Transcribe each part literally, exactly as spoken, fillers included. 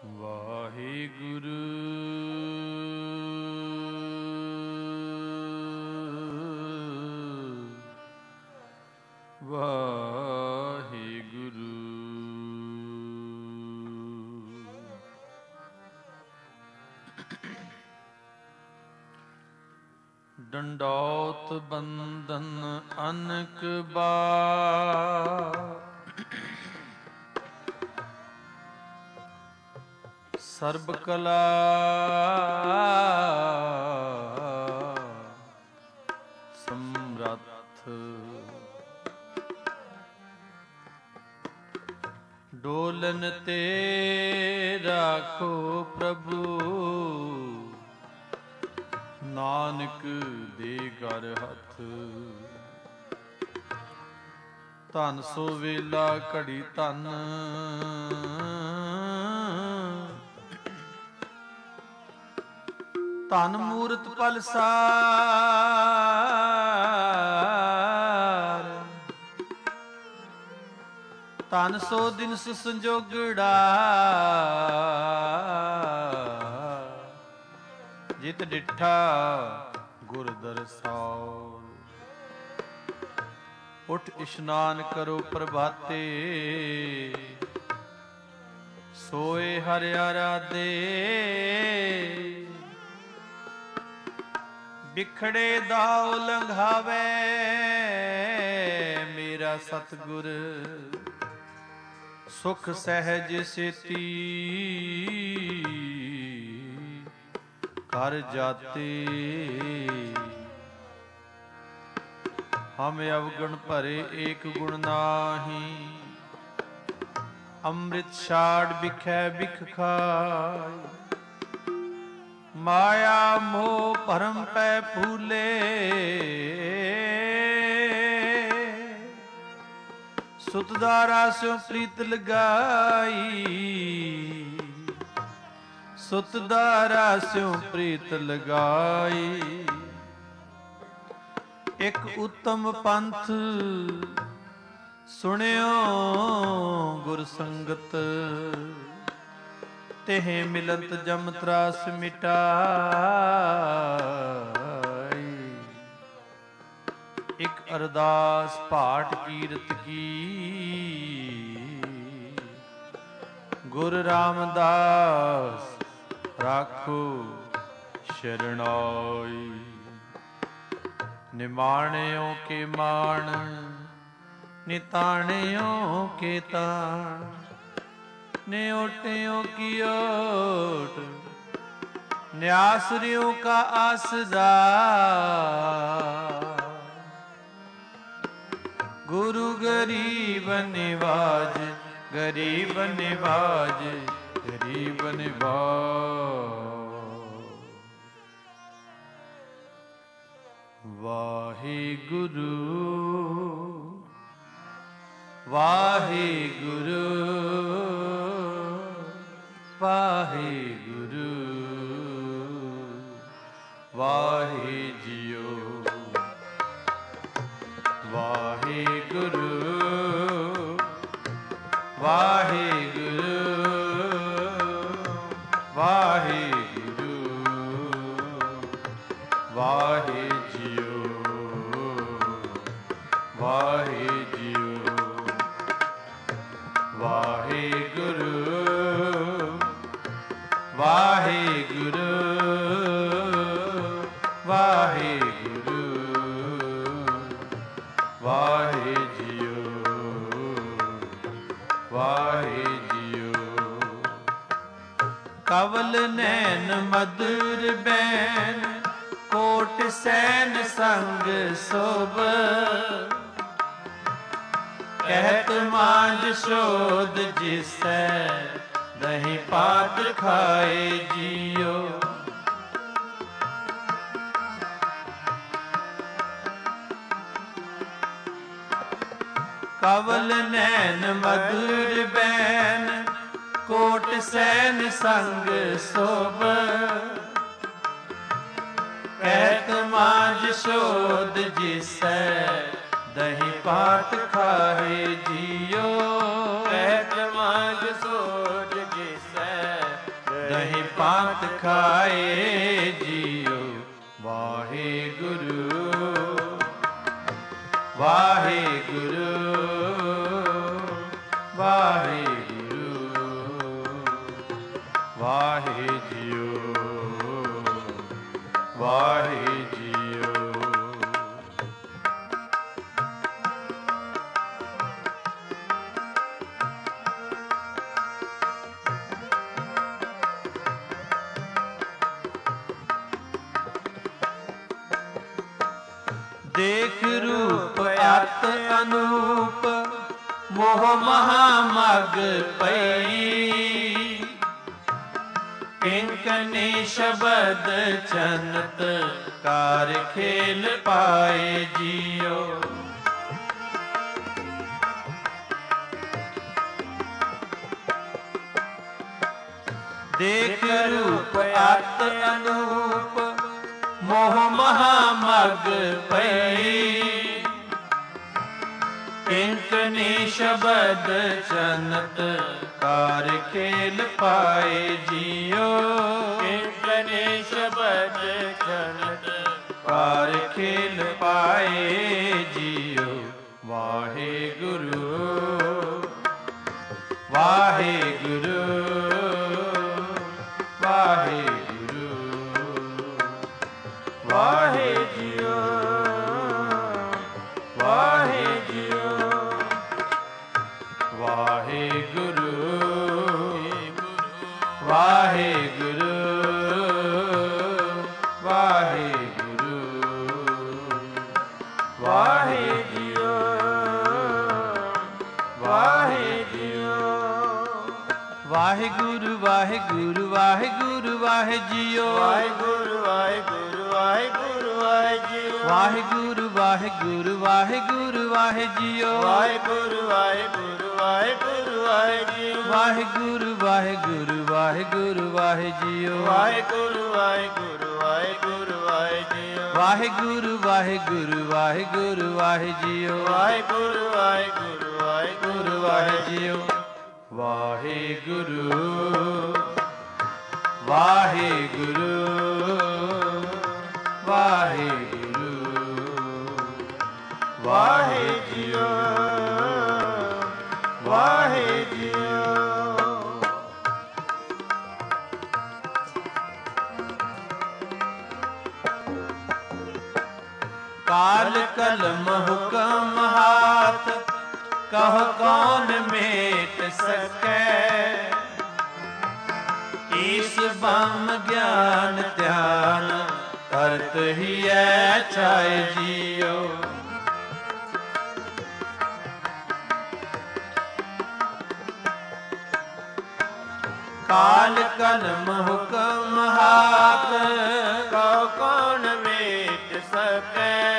ਵਾਹਿਗੁਰੂ ਵਾਹਿਗੁਰੂ। ਡੰਡੌਤ ਬੰਦਨ ਅਨਕ ਬਾਰ, ਸਰਬ ਕਲਾ ਸਮਰੱਥ, ਡੋਲਨ ਤੇ ਰਾਖੋ ਪ੍ਰਭੂ, ਨਾਨਕ ਦੇ ਘਰ ਹੱਥ। ਧਨ ਸੋ ਵੇਲਾ ਘੜੀ ਧਨ, ਧਨ ਮੂਰਤ ਪਲਸਾਰ, ਧਨ ਸੋ ਦਿਨ ਸੰਜੋਗੜਾ, ਜਿਤ ਡਿਠਾ ਗੁਰ ਦਰਸਾਲ। ਉਠ ਇਸ਼ਨਾਨ ਕਰੋ ਪ੍ਰਭਾਤੇ, ਸੋਏ ਹਰਿ ਆਰਾਧੇ। ਬਿਖੜੇ ਦਾਉ ਲੰਘਾਵੇ ਮੇਰਾ ਸਤਿਗੁਰ, ਸੁਖ ਸਹਿਜ ਸੇਤੀ ਕਰ ਜਾਤੇ। ਹਮ ਅਵਗੁਣ ਭਰੇ ਏਕ ਗੁਣ ਨਾਹੀ, ਅੰਮ੍ਰਿਤ ਛਾੜ ਬਿਖੈ ਬਿਖ ਖਾਇ। ਮਾਇਆ ਮੋਹ ਭਰਮ ਪੈ ਫੂਲੇ, ਸੁਤ ਦਾਰਾ ਸਿਉ ਪ੍ਰੀਤ ਲਗਾਈ। ਸੁਤ ਦਾਰਾ ਸਿਉ ਪ੍ਰੀਤ ਲਗਾਈ। ਇਕ ਉਤਮ ਪੰਥ ਸੁਣਿਓ ਗੁਰ ਸੰਗਤ, ਤਿਹ ਮਿਲਤ ਜਮ ਤਰਾਸ ਮਿਟਾਈ। ਇਕ ਅਰਦਾਸ ਭਾਟ ਕੀਰਤ ਕੀ, ਗੁਰ ਰਾਮਦਾਸ ਰਾਖੋ ਸ਼ਰਣਾਈ। ਨਿਮਾਣਿਓ ਕੇ ਮਾਣ, ਨਿਤਾਣਿਓ ਕੇ ਤਾਣ। ਨਿਓਟਿਓ ਕੀ ਓਟ, ਨਿਆਸਰਿਓ ਕਾ ਆਸਰਾ। ਗੁਰੂ ਗਰੀਬ ਨਿਵਾਜ, ਗਰੀਬ ਨਿਵਾਜ, ਗਰੀਬ ਨਿਵਾਜ। ਵਾਹਿਗੁਰੂ ਵਾਹਿਗੁਰੂ ਵਾਹਿਗੁਰੂ। ਵਾਹਿ ਜੀਓ ਵਾਹਿਗੁਰੂ ਵਾਹਿਗੁਰੂ ਵਾਹਿਗੁਰੂ। ਵਾਹਿ ਜੀਓ ਵਾਹਿ ਜੀਓ ਵਾਹਿਗੁਰੂ ਵਾਹਿਗੁਰੂ ਵਾਹਿਗੁਰੂ। ਵਾਹਿ ਜੀਓ ਵਾਹਿ ਜੀਓ। ਕਵਲ ਨੈਣ ਮਧੁਰ ਬੈਨ, ਕੋਟ ਸੈਨ ਸੰਗ ਸੋਭ। ਕਹਿਤ ਮਾਂਝ ਸ਼ੋਧ ਜਿਸੈ, ਦਹੀਂ ਪਾਤ ਖਾਏ ਜੀਓ। ਕਵਲ ਨੈਣ ਮਧੁਰ ਬੈਨ, ਕੋਟ ਸੈਨ ਸੰਗ ਸੋਭ। ਕਹਿਤ ਮਾਂਝ ਸ਼ੋਧ ਜਿਸੈ, ਦਹੀਂ ਪਾਤ ਖਾਏ ਜੀਓ। ਕਹਿਤ ਮਾਂਝ ਸੋਧ ਜਿਸੈ, ਪੰਥ ਖਾਏ ਜੀਓ। ਵਾਹਿਗੁਰੂ ਵਾਹਿਗੁਰੂ ਵਾਹਿਗੁਰੂ ਵਾਹਿ ਜੀਓ ਵਾਹਿ ਜੀਓ। ਦੇਖ ਰੂਪ ਅਤ ਅਨੂਪ ਮੋਹ ਮਹਾ ਮਗ ਪਈ। ਕਿੰਕਨੀ ਸ਼ਬਦ ਚਨਤ ਕਾਰ ਖੇਲ ਪਾਏ ਜੀਓ। ਦੇਖ ਰੂਪ ਅਤ ਅਨੂਪ ਮੋਹ ਮਹਾ ਮਗ ਪਈ। ਕਿੰਕਨੀ ਸ਼ਬਦ ਚਨਤ ਕਾਰ ਖੇਲ ਪਾਏ ਜੀਓ। ਕਿੰਕਨੀ ਸ਼ਬਦ ਚਨਤ ਕਾਰ ਖੇਲ ਪਾਏ ਜੀਓ। ਵਾਹਿਗੁਰੂ ਵਾਹਿਗੁਰੂ ਵਾਹਿਗੁਰੂ ਵਾਹਿ ਜੀਓ ਵਾਹਿ ਜੀਓ। ਵਾਹਿਗੁਰੂ ਵਾਹਿਗੁਰੂ ਵਾਹਿਗੁਰੂ ਵਾਹਿ ਜੀਓ ਵਾਹਿ ਜੀਓ। ਵਾਹਿਗੁਰੂ ਵਾਹਿਗੁਰੂ ਵਾਹਿਗੁਰੂ ਵਾਹਿ ਜੀਓ। ਵਾਹਿਗੁਰੂ ਵਾਹਿਗੁਰੂ ਵਾਹਿਗੁਰੂ ਵਾਹਿ ਜੀਓ। ਵਾਹਿਗੁਰੂ ਵਾਹਿਗੁਰੂ ਵਾਹਿਗੁਰੂ ਵਾਹਿ ਜੀਓ। ਵਾਹਿਗੁਰੂ ਵਾਹਿਗੁਰੂ ਵਾਹਿਗੁਰੂ ਵਾਹਿ ਜੀਓ। ਵਾਹਿਗੁਰੂ ਵਾਹਿਗੁਰੂ ਵਾਹਿਗੁਰੂ ਵਾਹਿ ਜੀਓ। ਵਾਹਿਗੁਰੂ ਵਾਹਿਗੁਰੂ ਵਾਹਿਗੁਰੂ ਵਾਹਿ ਜੀਓ। ਵਾਹਿਗੁਰੂ ਵਾਹਿਗੁਰੂ ਵਾਹਿਗੁਰੂ ਵਾਹਿ ਜੀਓ। ਵਾਹਿਗੁਰੂ ਵਾਹਿਗੁਰੂ ਵਾਹਿਗੁਰੂ ਵਾਹਿ ਜੀਓ। ਵਾਹਿਗੁਰੂ ਵਾਹਿਗੁਰੂ ਵਾਹਿਗੁਰੂ ਵਾਹਿ ਜੀਓ ਵਾਹਿ ਜੀਓ। ਕਾਲ ਕਲਮ ਹੁਕਮ ਹਾਥ ਕਹ ਕੌਣ ਮੇਟ ਸਕੈ। ਈਸ ਬ੍ਰਹਮ ਗਿਆਨ ਧਿਆਨ ਕਰਤ ਹੀ ਐ ਛਾਇ ਜੀਓ। ਕਾਲ ਕਲਮ ਹੁਕਮ ਹਾਥ ਕਉ ਕੌਣ ਮੇਟ ਸਕੈ।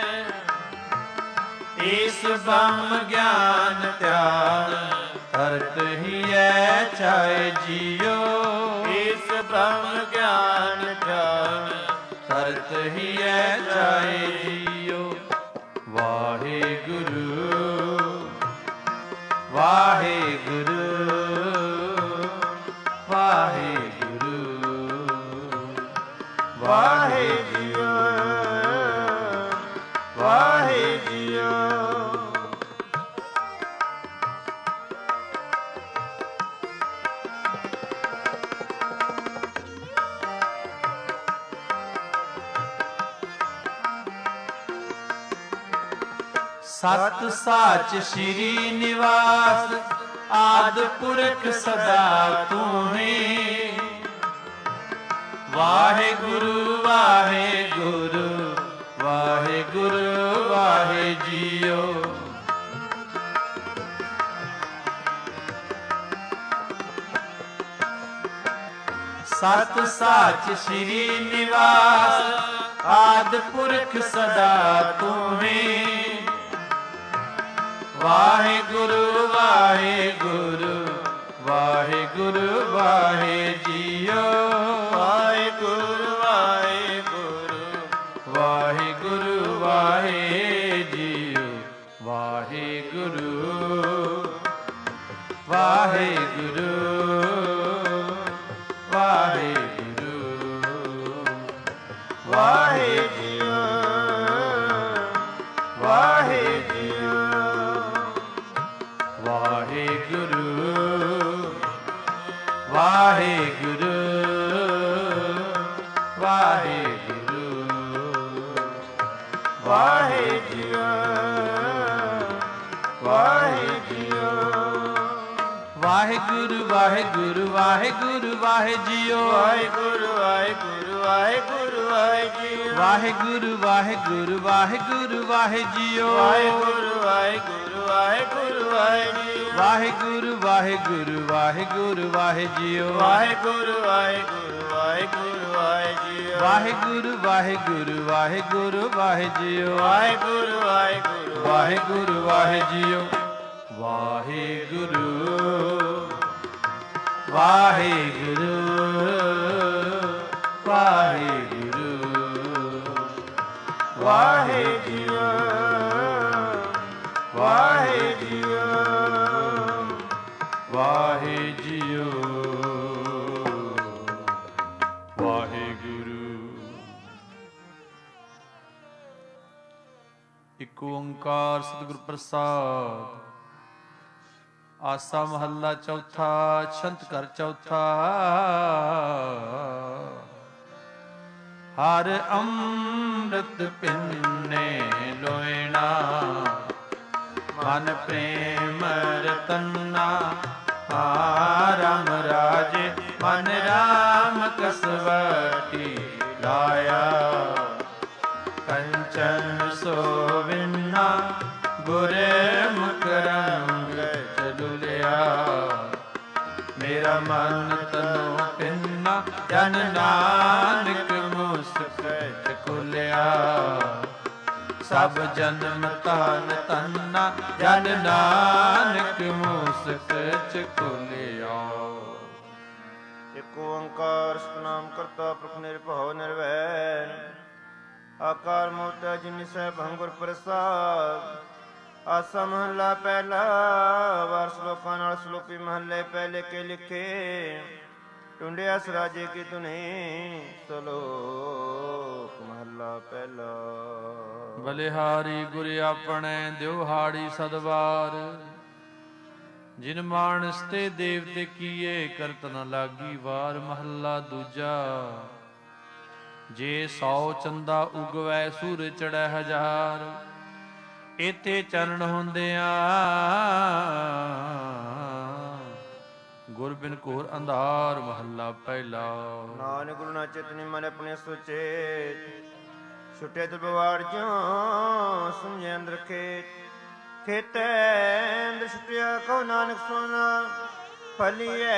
ਈਸ ਬ੍ਰਹਮ ਗਿਆਨ ਧਿਆਨ ਕਰਤ ਹੀ ਐ ਛਾਇ ਜੀਓ। ਈਸ ਬ੍ਰਹਮ ਗਿਆਨ ਧਿਆਨ ਕਰਤ ਹੀ ਐ ਛਾਇ ਜੀਓ। ਵਾਹਿਗੁਰੂ ਵਾਹਿਗੁਰੂ ਵਾਹਿਗੁਰੂ ਵਾਹਿ ਜੀਓ ਵਾਹਿ ਜੀਓ। ਸਤ ਸਾਚ ਸ਼੍ਰੀ ਨਿਵਾਸ ਆਦ ਪੁਰਖ ਸਦਾ ਤੂਹੀ। ਵਾਹਿਗੁਰੂ ਵਾਹਿਗੁਰੂ ਵਾਹਿਗੁਰੂ ਵਾਹਿ ਜੀਓ। ਸਤ ਸਾਚ ਸ਼੍ਰੀ ਨਿਵਾਸ ਆਦ ਪੁਰਖ ਸਦਾ ਤੂਹੀ। ਵਾਹਿਗੁਰੂ ਵਾਹਿਗੁਰੂ ਵਾਹਿਗੁਰੂ ਵਾਹਿ ਜੀਓ। ਵਾਹਿਗੁਰੂ ਵਾਹਿਗੁਰੂ ਵਾਹਿਗੁਰੂ ਵਾਹਿ ਜੀਓ। ਵਾਹਿਗੁਰੂ ਵਾਹਿਗੁਰੂ ਵਾਹਿ ਵਾਹਿਗੁਰੂ ਵਾਹਿਗੁਰੂ ਵਾਹਿ ਜੀਓ ਵਾਹਿ ਜੀਓ ਵਾਹਿਗੁਰੂ ਵਾਹਿਗੁਰੂ ਵਾਹਿਗੁਰੂ ਵਾਹਿ ਜੀਓ ਵਾਹਿਗੁਰੂ ਵਾਹਿਗੁਰੂ ਵਾਹਿਗੁਰੂ ਵਾਹਿ ਜੀਓ ਵਾਹਿਗੁਰੂ ਵਾਹਿਗੁਰੂ ਵਾਹਿਗੁਰੂ ਵਾਹਿ ਜੀਓ ਵਾਹਿਗੁਰੂ ਵਾਹਿਗੁਰੂ ਵਾਹਿਗੁਰੂ ਵਾਹਿ ਜੀਓ ਵਾਹਿਗੁਰੂ ਵਾਹਿਗੁਰੂ ਵਾਹਿਗੁਰੂ ਵਾਹਿ ਜੀਓ ਵਾਹਿਗੁਰੂ ਵਾਹਿਗੁਰੂ ਵਾਹਿਗੁਰੂ ਵਾਹਿ ਜੀਓ ਵਾਹਿਗੁਰੂ ਵਾਹਿਗੁਰੂ ਵਾਹਿਗੁਰੂ ਵਾਹਿ ਜੀਓ ਵਾਹਿਗੁਰੂ ਵਾਹਿਗੁਰੂ ਵਾਹਿਗੁਰੂ ਵਾਹਿ ਜੀਓ ਵਾਹਿਗੁਰੂ ਵਾਹਿਗੁਰੂ ਵਾਹਿਗੁਰੂ ਵਾਹਿ ਜੀਓ ਵਾਹਿ ਜੀਓ ਵਾਹਿ ਜੀਓ ਵਾਹਿਗੁਰੂ। ਇਕ ਓੰਕਾਰ ਸਤਿਗੁਰ ਪ੍ਰਸਾਦ। ਆਸਾ ਮਹੱਲਾ ਚੌਥਾ। ਛੰਤ ਘਰ ਚੌਥਾ। ਹਰ ਅੰਮ੍ਰਿਤ ਪਿੰਨੇ ਲੋਇਣਾ ਮਨ ਪ੍ਰੇਮ ਰਤਨਾ। ਰਾਮ ਰਾਜੇ ਮਨ ਰਾਮ ਕਸਵਟੀ ਲਾਇਆ। ਕੰਚਨ ਸੋਵਿਨਾ ਗੁਰੇ ਮੁਖ ਰੰਗ ਚਲੁਲਿਆ। ਮੇਰਾ ਮਨ ਤਨੋ ਪਿੰਨਾ ਜਨ ਨਾਨਕ ਮੁਸਕ ਚਕੁਲਿਆ। ਸਭ ਜਨਮ ਤਨ ਤੰਨਾ ਜਨ ਨਾਨਕ ਮੁਸਕ ਚਕੁਲਿਆ। ਇਕ ਓੰਕਾਰ ਸਤਿਨਾਮ ਕਰਤਾ ਪੁਰਖ ਨਿਰਭਉ ਨਿਰਵੈਰ। ਆਕਾਰ ਮੂਰਤ ਅਜੂਨੀ ਸੈਭੰ ਗੁਰ ਪ੍ਰਸਾਦ। ਆਸਾ ਮਹੱਲਾ ਪਹਿਲਾ। ਵਾਰ ਸ਼ਲੋਕਾਂ ਨਾਲ ਸ਼ਲੋਕੀ ਮਹੱਲੇ ਪਹਿਲੇ ਕੇ ਲਿਖੇ। ਟੁੰਡਿਆ ਸਰਾਜੇ ਕੀ ਧੁਨੀ। ਸ਼ਲੋਕ ਮਹੱਲਾ ਪਹਿਲਾ। ਬਲਿਹਾਰੀ ਗੁਰ ਆਪਣੇ ਦਿਓ ਹਾੜੀ ਸਦਵਾਰ। ਜਿਨ ਮਾਨਸ ਤੇ ਦੇਵਤੇ ਕੀਏ ਕਰਤ ਨ ਲਾਗੀ ਵਾਰ। ਮਹੱਲਾ ਦੂਜਾ। ਜੇ ਸੌ ਚੰਦਾ ਉਗਵੈ ਸੂਰਜ ਚੜ੍ਹੈ ਹਜ਼ਾਰ। ਇਥੇ ਚਰਨ ਹੁੰਦਿਆਂ ਗੁਰ ਬਿਨ ਘੋਰ ਅੰਧਾਰ। ਮਹੱਲਾ ਪਹਿਲਾ। ਨਾਨਕ ਗੁਰੂ ਨਾ ਚਿਤਨੀ ਮਨ ਆਪਣੇ ਸੁਚੇਤ। ਛੁਟੇ ਦਰਬਾਰ ਜਿਉ ਸਮਝੇ ਅੰਦਰ ਖੇਤ। ਖੇਤੈ ਅੰਦਰ ਛੁਟਿਆ ਕਉ ਨਾਨਕ ਸੋਨਾ। ਫਲੀਐ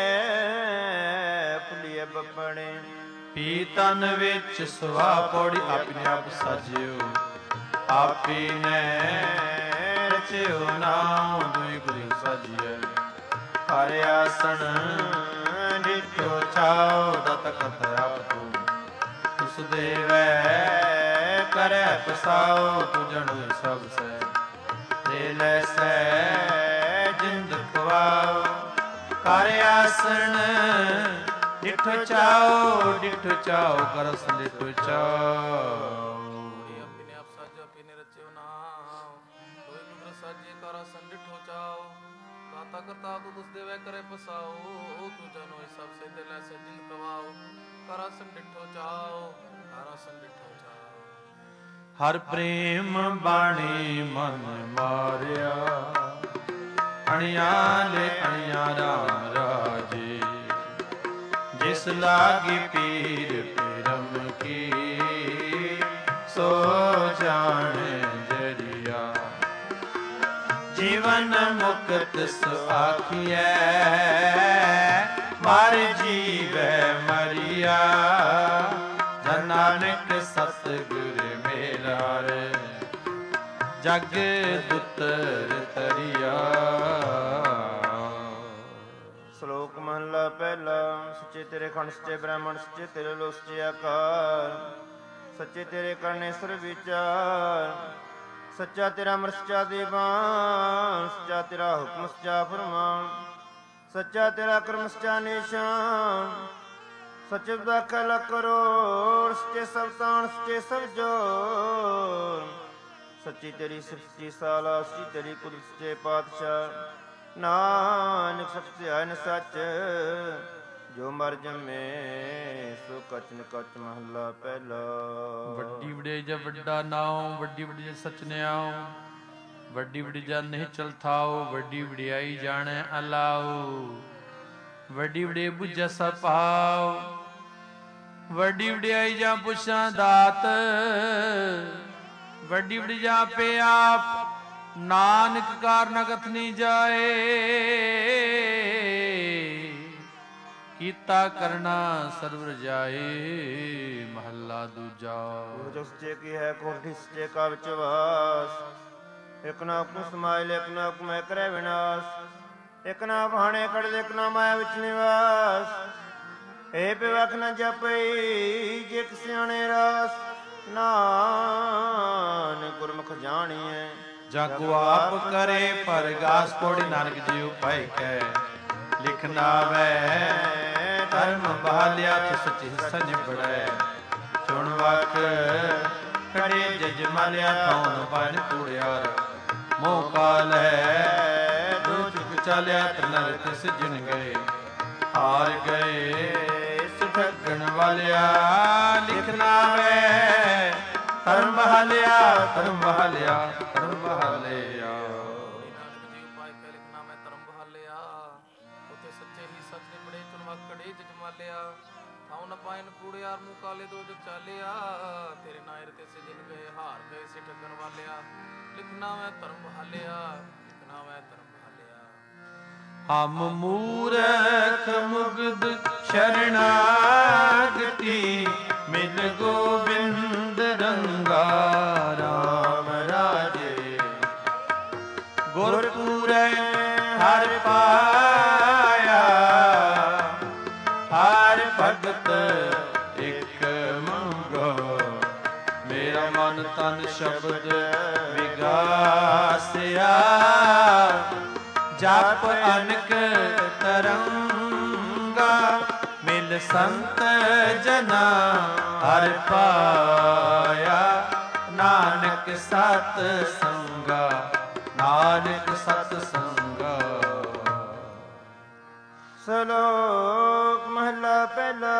ਫੁਲੀਐ ਬੱਬਣੇ। ਪੀ ਤਨ ਵਿੱਚ ਸੁਆ ਪੌੜੀ ਆਪਣੇ ਆਪ ਸਾਜਿਓ। ਆਪੀ ਨੇ ਰਚਿਓ ਨਾਮ ਦੁਇ ਗੁਰੂ ਸਾਜਿਐ। ਹਰਿ ਆਸਣ ਡਿਠੋ ਚਾਉ ਦਤ ਕਥ ਆਪ ਤੂੰ। ਤੁਸ ਦੇਵੈ ਕਰੈ ਪਸਾਉ ਤੁਜਣ ਸਭ ਸੈ। ਦੇ ਲੈਸੈ ਜਿੰਦ ਖਵਾਉ। ਕਰ ਆਸਣ ਡਿਠ ਚਾਉ ਡਿਠ ਚਾਉ ਕਰਸ ਡਿਠ ਚਾਉ। ਆਪਣੇ ਆਪ ਸਾਜੋ ਆਪੇ ਰਚਿਓ ਨਾਮ। ਕੋਈ ਗੁਰ ਸਾਜੇ ਕਰ ਆਸਣ ਡਿਠੋ ਚਾਉ। ਦਾਤਾ ਕਰਤਾ ਤੂੰ ਤੁਸ ਦੇਵੈ ਕਰੇ ਪਸਾਉ। ਤੂੰ ਜਨੋ ਸਭ ਸੇ ਦੇ ਲੈਸੈ ਜਿੰਦ ਖਵਾਉ। ਕਰ ਆਸਣ ਡਿਠੋ ਚਾਉ ਕਰ ਆਸਣ ਡਿਠੋ ਚਾਉ। ਹਰ ਪ੍ਰੇਮ ਬਾਣੀ ਮਨ ਮਾਰਿਆ। ਅਣਿਆ ਲੈ ਅਣਿਆ ਰਾਮ ਰਾਜੇ। ਜਿਸ ਲਾਗੀ ਪੀਰ ਪਰਮ ਕੀ। ਸੋ ਜਾਣੇ ਜਰੀਆ। ਜੀਵਨ ਮੁਕਤ ਸੁਆਖੀਐ। ਮਰ ਜੀਵੈ ਮਰੀਆ। ਜਨ ਨਾਨਕ ਸਤਿਗੁਰ ਮੇਲਾਰ। ਜਗ ਦੁਤਰ ਤਰੀਆ। ਸ਼ਲੋਕ ਮਹੱਲਾ ਪਹਿਲਾ। ਸੱਚੇ ਤੇਰੇ ਖੰਡ ਸੱਚੇ ਬ੍ਰਾਹਮਣ ਸੱਚੇ ਤੇਰੇ ਲੋਕ ਸੱਚੇ ਆਕਾਰ। ਸੱਚੇ ਤੇਰੇ ਕਰਨੇ ਸਰ ਵਿਚਾਰ। ਸੱਚਾ ਤੇਰਾ ਅਮਰ ਸੱਚਾ ਦੀਵਾਨ। ਸੱਚਾ ਤੇਰਾ ਹੁਕਮ ਸੱਚਾ ਫਰਮਾਨ। ਸੱਚਾ ਤੇਰਾ ਕਰਮ ਸੱਚਾ ਨਿਸ਼ਾਨ। ਸੱਚੇ ਦਾ ਕਲ ਕਰੋੜ। ਸੱਚੇ ਸਭ ਤਾਣ ਸੱਚੇ ਸਭ ਜੋਰ। ਸੱਚੀ ਤੇਰੀ ਸੱਚੀ ਸਾਲਾ ਸੱਚੀ ਤੇਰੀ ਕੁਦਰਤ ਸੱਚੇ ਪਾਤਸ਼ਾਹ। ਨਾਨਕ ਸੱਚ ਧਿਆਨ ਸੱਚ ਜੋ ਮਰ ਜੰਮੇ ਸੋ ਕਚਨ ਕਚ ਮਹੱਲਾ ਪਹਿਲਾ। ਵੱਡੀ ਵਡਿਆਈ ਜਾ ਵੱਡਾ ਨਾਉ, ਵੱਡੀ ਵਡਿਆਈ ਸਚਨਿਆਉ, ਵੱਡੀ ਵਡੀ ਜਨ ਨਹੀਂ ਚਲਥਾਉ, ਵੱਡੀ ਵਡਿਆਈ ਜਾਣੈ ਅਲਾਉ, ਵੱਡੀ ਵਡਿਆਈ ਬੁਝੈ ਸਭ ਭਾਉ, ਵੱਡੀ ਵਡਿਆਈ ਜਾਂ ਪੁੱਛਾਂ ਦਾਤ, ਵੱਡੀ ਵਡੀ ਜਾਂ ਆਪੇ ਆਪ, ਨਾਨਕ ਕਾਰਨ ਕਥਨੀ ਜਾਏ, ਕੀਤਾ ਕਰਨਾ ਸਰਵ ਰਜਾਏ ਮਹੱਲਾ ਦੂਜਾ। ਜੋ ਸੱਚੇ ਕੀ ਹੈ ਕੋਠੀ ਸੱਚੇ ਕਾ ਵਿੱਚ ਵਾਸ, ਇਕ ਨਾ ਹੁਕਮ ਸਮਾਇਲ ਇਕ ਨਾ ਹੁਕਮ ਕਰੈ ਵਿਨਾਸ਼, ਇਕ ਨਾ ਭਾਣੇ ਕੜਦੇ ਇਕ ਨਾ ਮਾਇਆ ਵਿੱਚ ਨਿਵਾਸ, ਏ ਬਿਵਖ ਨ ਜਪਈ ਜਿਤ ਸਿਆਣੇ ਰਾਸ, ਨਾਨਕ ਗੁਰਮੁਖ ਜਾਣੀਐ ਜਾ ਕੋ ਆਪ ਕਰੇ ਪਰਗਾਸ, ਕੋੜੀ ਨਾਨਕ ਜੀ ਉਪਾਇ ਕੈ ਲਿਖ ਨਾਵੈ, ਧਰਮ ਬਹਾਲਿਆ ਤੇ ਸੱਚੀ ਹਿੱਸਾ ਨਿਬੜੈ, ਚੁਣ ਵਕ ਕੜੇ ਜਜਮਾਲਿਆ ਕੌਣ ਬਨ ਕੂੜਿਆਰ, ਮੋਹ ਕਾਲ ਹੈ ਦੋ ਚੁਕ ਚਾਲਿਆ ਤਨਰ ਤਿਸ ਜਿਨ ਗਏ, ਹਾਰ ਗਏ ਠੱਗਣ ਵਾਲਿਆ ਲਿਖ ਨਾਵੈ, ਧਰਮ ਬਹਾਲਿਆ ਧਰਮ ਬਹਾਲਿਆ ਧਰਮ ਬਹਾਲਿਆ। ਨਾਨਕ ਜੀ ਉਪਾਇ ਕੈ ਲਿਖ ਨਾਵੈ ਧਰਮ ਬਹਾਲਿਆ, ਉਤੇ ਸੱਚੇ ਹੀ ਸੱਚ ਨਿਬੜੇ ਚੁਣ ਵਕੜੇ ਜਜਮਾਲਿਆ, ਥਾਉ ਨ ਪਾਇਨ ਕੂੜਿਆਰ ਮੂੰਹ ਕਾਲੇ ਦੋ ਜੋ ਚਾਲਿਆ, ਤੇਰੇ ਨਾਇਰ ਤੇ ਸੇ ਜਿਨ ਗਏ ਹਾਰ ਗਏ ਸੇ ਠੱਗਣ ਵਾਲਿਆ, ਲਿਖ ਨਾਵੈ ਧਰਮ ਬਹਾਲਿਆ ਲਿਖ ਨਾਵੈ ਧਰਮ ਬਹਾਲਿਆ। ਹਮ ਮੂਰਖ ਮੁਗਧ ਸ਼ਰਨਾਗਤੀ, ਮਿਲ ਗੋਬਿੰਦ ਰੰਗਾ ਰਾਮ ਰਾਜੇ, ਗੁਰ ਪੂਰੈ ਹਰਿ ਪਾਇਆ, ਹਰਿ ਭਗਤ ਇਕ ਮੰਗੋ, ਮੇਰਾ ਮਨ ਤਨ ਸ਼ਬਦ ਵਿਗਾਸਿਆ, ਜਪ ਅਨਕ ਤਰੰਗਾ, ਮਿਲ ਸੰਤ ਜਨਾ ਹਰਿ ਪਾਇਆ, ਨਾਨਕ ਸਤ ਸੰਗਾ ਨਾਨਕ ਸਤ ਸੰਗਾ। ਸ਼ਲੋਕ ਮਹਲਾ ਪਹਿਲਾ।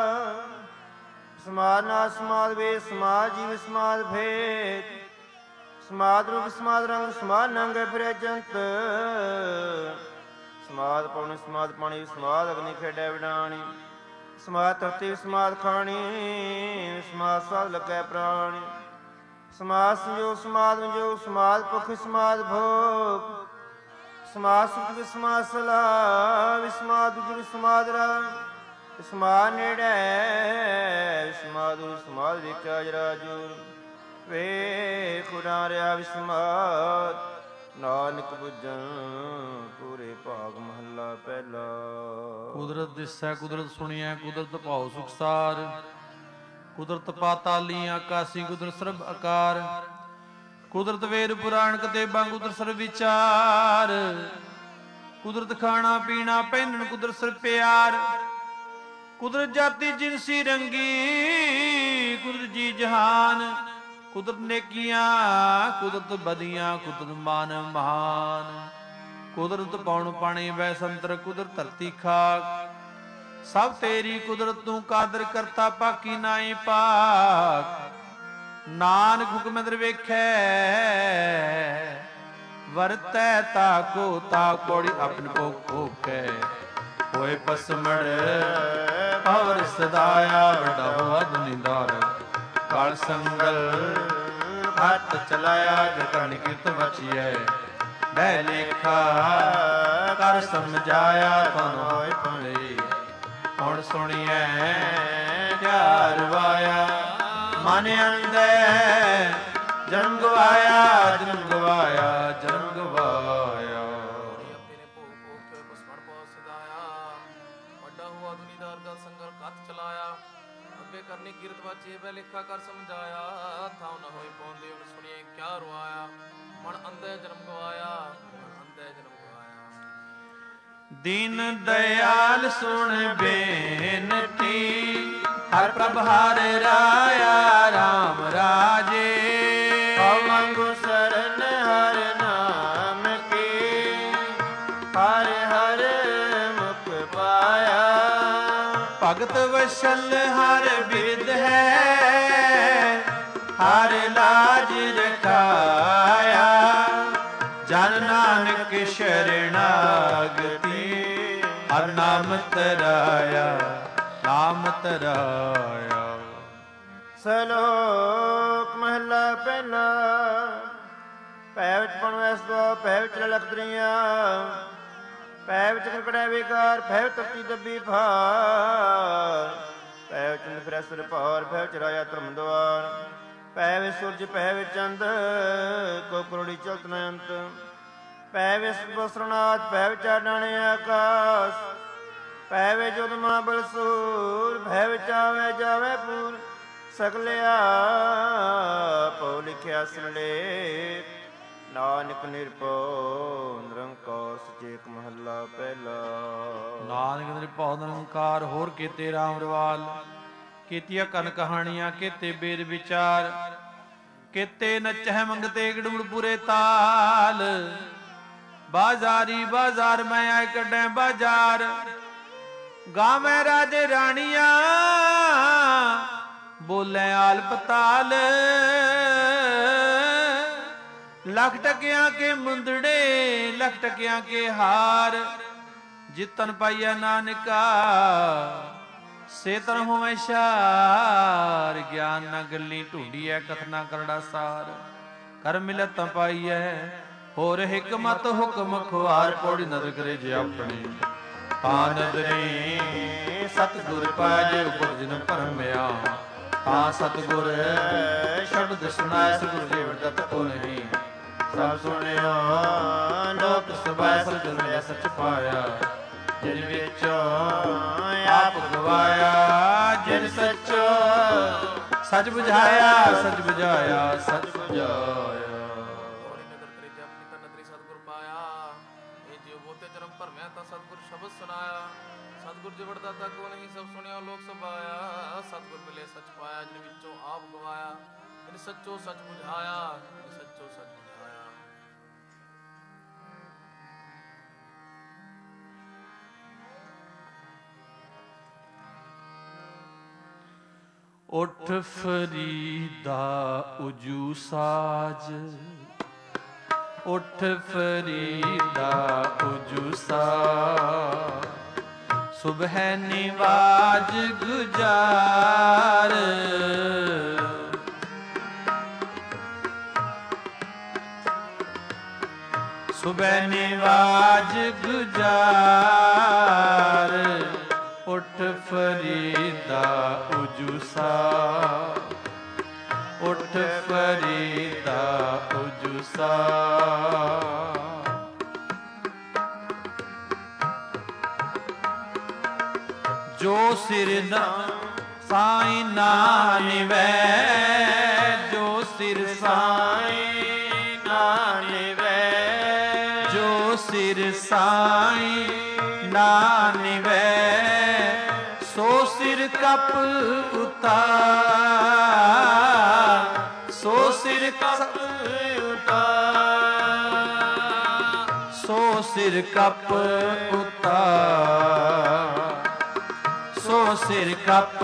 ਸਮਾਦ ਨਾ ਸਮਾਦ ਵੇਦ, ਸਮਾਦ ਜੀਵ ਸਮਾਦ ਭੇਦ, ਸਮਾਦ ਰੂਪ ਸਮਾਦ ਰੰਗ, ਸਮਾਦ ਨੰਗ ਫਿਰੇ ਜੰਤ, ਸਮਾਦ ਪਵਨ ਸਮਾਦ ਪਾਣੀ, ਸਮਾਦ ਅਗਨੀ ਖੇਡੈ ਵਿਡਾਣੀ, ਸਮਾਦ ਧਰਤੀ ਸਮਾਦ ਖਾਣੀ, ਸਮਾਦ ਸਾਧ ਲੱਗੈ ਪ੍ਰਾਣੀ, ਸਮਾਦ ਸੰਜੋਗ ਸਮਾਦ ਵਿਜੋਗ, ਸਮਾਦ ਭੁਖ ਸਮਾਦ ਭੋਗ, ਸਮਾਦ ਸੁਖ ਵਿਸਮਾਦ ਸਲਾਹ, ਵਿਸਮਾਦ ਗੁਰੂ ਸਮਾਦ ਰਾਮ, ਵਿਸਮਾਦ ਨੇੜੈ ਵਿਸਮਾਦ ਸਮਾਦ ਵੇਖਿਆ ਜਰਾਜੂਰ, ਵੇਖ ਉਡਾਰਿਆ ਵਿਸਮਾਦ, ਨਾਨਕ ਬੁੱਝਣ ਪੂਰੇ ਭਾਗ ਮਹੱਲਾ ਪਹਿਲਾ। ਕੁਦਰਤ ਦਿਸੈ ਕੁਦਰਤ ਸੁਣੀਐ, ਕੁਦਰਤ ਭਾਉ ਸੁਖਸਾਰ, ਕੁਦਰਤ ਪਾਤਾਲੀ ਆਕਾਸੀ, ਕੁਦਰਤ ਸਰਬ ਆਕਾਰ, ਕੁਦਰਤ ਵੇਦ ਪੁਰਾਣ ਕਤੇਬਾਂ, ਕੁਦਰਤ ਸਰਬ ਵਿਚਾਰ, ਕੁਦਰਤ ਖਾਣਾ ਪੀਣਾ ਪਹਿਨਣ, ਕੁਦਰਤ ਸਰਬ ਪਿਆਰ, ਕੁਦਰਤ ਜਾਤੀ ਜਿਨਸੀ ਰੰਗੀ, ਕੁਦਰਤ ਜੀ ਜਹਾਨ, ਕੁਦਰਤ ਨੇਕੀਆਂ ਕੁਦਰਤ ਬਦੀਆਂ, ਕੁਦਰਤ ਮਾਨ ਮਹਾਨ, ਕੁਦਰਤ ਪੌਣ ਪਾਣੀ ਵੈ ਸੰਤਰ, ਕੁਦਰਤ ਧਰਤੀ ਖਾਕ, ਸਭ ਤੇਰੀ ਕੁਦਰਤ ਤੂੰ ਕਾਦਰ ਕਰਤਾ, ਪਾਕੀ ਨਾਹੀ ਪਾਕ, ਨਾਨਕ ਹੁਕਮ ਅੰਦਰ ਵੇਖੈ, ਵਰਤੈ ਤਾਕੋ ਤਾਕ, ਪੌੜੀ ਆਪਨ ਕੋ ਕੋਕੈ, ਹੋਏ ਪਸਮੜ ਔਰ ਸਦਾਇਆ, ਵੱਡਾ ਹੋਆ ਦੁਨੀਦਾਰ, ਕਾਲ ਸੰਗਲ ਹੱਥ ਚਲਾਇਆ, ਜਤਨ ਕਿਤ ਬਚੀਐ, ਬੈ ਲੇਖਾ ਕਰ ਸਮਝਾਇਆ, ਤਨ ਹੋਏ ਭਲੇ, ਹੁਣ ਸੁਣੀਐ ਧਿਆਰ ਵਾਇਆ, ਮਨ ਅੰਦੈ ਜਨਮ ਗਵਾਇਆ, ਜਨਮ ਗਵਾਇਆ ਜਨਮ ਗਵਾਇਆ। ਆਪਣੇ ਭੋਗ ਭੋਗ ਕੇ ਬਸਮਣ ਪਾ ਸਦਾਇਆ, ਵੱਡਾ ਹੁਆ ਦੁਨੀਦਾਰ ਦਾ ਸੰਗਲ ਕੱਤ ਚਲਾਇਆ, ਅੱਗੇ ਕਰਨੀ ਕੀਰਤ ਵਾਚੇ ਬੈ ਲੇਖਾ ਕਰ ਸਮਝਾਇਆ, ਥਾਉ ਨ ਹੋਏ ਪਾਉਂਦੇ ਹੁਣ ਸੁਣੀਏ ਕਿਆ ਰਵਾਇਆ, ਮਨ ਅੰਧੇ ਜਨਮ ਗਵਾਇਆ ਮਨ ਅੰਧੇ ਜਨਮ ਗਵਾਇਆ। ਦੀਨ ਦਇਆਲ ਸੁਣ ਬੇਨਤੀ, ਹਰ ਪ੍ਰਭ ਹਰ ਰਾਇਆ ਰਾਮ ਰਾਜੇ, ਪਵੰਗੁ ਸਰਨ ਹਰ ਨਾਮ ਕੀ, ਹਰ ਹਰ ਮੁਖ ਪਾਇਆ, ਭਗਤ ਵਸ਼ਲ ਹਰ ਬਿਰਧ ਹੈ, ਹਰ ਲਾਜ ਰਖਾਇਆ, ਜਨ ਨਾਨਕ ਸ਼ਰਣਾਗਤੀ, ਹਰ ਨਾਮ ਤਰਾਇਆ, ਨਾਮ ਤਰਾਇਆ। ਸਲੋਕ ਮਹਲਾ ਪਹਿਲਾ। ਪੈ ਵਿੱਚ ਪਣ ਵੈਸਵਾ, ਪੈ ਵਿੱਚ ਲਲਕ ਦਰੀਆਂ, ਪੈ ਵਿੱਚ ਕੜਕੜੈ ਵਿਕਾਰ, ਪੈ ਵਿੱਚ ਧਰਤੀ ਦੱਬੀ ਭਾਰ, ਪੈ ਵਿੱਚ ਨਿਫਰੈ ਸੁਰ ਭਾਰ, ਪੈ ਵਿੱਚ ਰਾਇਆ ਧਰਮ ਦੁਆਰ, ਪੈ ਵਿੱਚ ਸੂਰਜ, ਪੈ ਵਿੱਚ ਚੰਦ, ਕੋ ਕਰੋੜੀ ਚਲਤ ਨ ਅੰਤ, ਪੈ ਵਿੱਚ ਬਸਰਨਾਥ, ਪੈ ਵਿੱਚ ਆਡਾਣੇ ਆਕਾਸ਼, ਪੈ ਵਿੱਚ ਜੁਦ ਮਹਾਬਲ ਸੂਰ, ਪੈ ਵਿੱਚ ਆਵੇ ਜਾਵੇ ਪੂਰ, ਸਗਲਿਆ ਪਉ ਲਿਖਿਆ ਸੁਨਲੇ, ਨਾਨਕ ਨਿਰਭਉ ਨਿਰੰਕਾਰ। ਸਚੇਤ ਮਹੱਲਾ ਪਹਿਲਾ। ਨਾਨਕ ਨਿਰਭਉ ਨਿਰੰਕਾਰ। ਹੋਰ ਕੀਤੇ ਰਾਮ ਰਵਾਲ, ਕੀਤੀਆਂ ਕਨ ਕਹਾਣੀਆਂ, ਕੀਤੇ ਬੇਦ ਵਿਚਾਰ, ਕੀਤੇ ਨਚਹਿ ਮੰਗਤੇ ਗੜੂੜ ਤਾਲ, ਬਾਜ਼ਾਰੀ ਬਾਜ਼ਾਰ ਮੈਂ ਆਏ ਕੱਢੈ ਬਾਜ਼ਾਰ, ਗਾਵੇਂ ਰਾਜੇ ਰਾਣੀਆਂ, ਬੋਲੇ ਆਲ ਪਤਾਲ, ਲੱਖ ਟਕਿਆਂ ਕੇ ਮੁੰਦੜੇ, ਲੱਖ ਟਕਿਆਂ ਕੇ ਹਾਰ, ਜਿਤਨ ਪਾਈਆ ਨਾਨਕਾ, ਸੇ ਤਨ ਹੋਵੇ ਸ਼ਾਰ, ਗਿਆਨ ਨਾ ਗੱਲੀ ਢੂੰਡੀਐ, ਕਥਨਾ ਕਰੜਾ ਸਾਰ, ਕਰ ਮਿਲਤ ਪਾਈਐ, ਹੋਰ ਹਿਕਮਤ ਹੁਕਮ ਖੁਆਰ, ਪੌੜੀ ਨਦਰ ਕਰੇ ਜੇ ਆਪਣੇ, ਤਾਂ ਨਦਰੀ ਸਤਿਗੁਰ ਪਾਜੇ, ਉਪਰ ਜਿਨ ਭਰਮਿਆ, ਤਾਂ ਸਤਿਗੁਰ ਸ਼ਬਦ ਸੁਣਾਇ, ਸਤਿਗੁਰ ਜੀ ਵਰਤਤ ਕੋ ਨਹੀਂ, ਸਭ ਸੁਣਿਆ ਲੋਕ ਸਭੈ, ਸਤਿਗੁਰ ਮਿਲਿਆ ਸੱਚ ਪਾਇਆ, ਜਿਨ ਵਿੱਚ ਆਪ ਗਵਾਇਆ, ਜਿਨ ਸੱਚ ਸੱਚ ਬੁਝਾਇਆ, ਸੱਚ ਬੁਝਾਇਆ, ਸੱਚ ਬੁਝਾਇਆ। ਸਤਿਗੁਰ ਸ਼ਬਦ ਸੁਨਾਇਆ, ਸਤਿਗੁਰ ਜਿਵੜ ਦਾਤਾ ਕੋ ਨਹੀਂ, ਸਭ ਸੁਣਿਆ ਲੋਕ ਸਭਾਇਆ, ਸਤਿਗੁਰ ਮਿਲੇ ਸੱਚ ਪਾਇਆ, ਜਿਨ ਵਿੱਚੋਂ ਆਪ ਗਵਾਇਆ, ਜਿਨ ਸੱਚੋ ਸੱਚ ਬੁਝਾਇਆ, ਜਿਨ ਸੱਚੋ ਸੱਚ ਬੁਝਾਇਆ। ਉੱਠ ਫਰੀਦਾ ਉਜੂ ਸਾਜ, ਉੱਠ ਫਰੀਦਾ ਉਜੂ ਸਾਜ, ਸੁਬਹਿ ਨਿਵਾਜ ਗੁਜ਼ਾਰ, ਸੁਬਹਿ ਨਿਵਾਜ ਗੁਜ਼ਾਰ, ਉੱਠ ਫਰੀਦਾ ਉਜੂ ਸਾਜ, ਉੱਠ ਫਰੀਦਾ ਉਜੂ ਸਾਜ। ਜੋ ਸਿਰ ਨਾ ਸਾਈਂ ਨਾ ਨਿਵੈ, ਜੋ ਸਿਰ ਸਾਈਂ ਨਾ ਨਿਵੈ, ਜੋ ਸਿਰ ਸਾਈਂ ਨਾ ਨਿਵੈ, ਸੋ ਸਿਰ ਕਪ ਉਤਾਰ, ਸੋ ਸਿਰ ਕਪ ਉਤਾਰ, ਸੋ ਸਿਰ ਕਪ ਉਤਾਰ, ਸੋ ਸਿਰ ਕਪ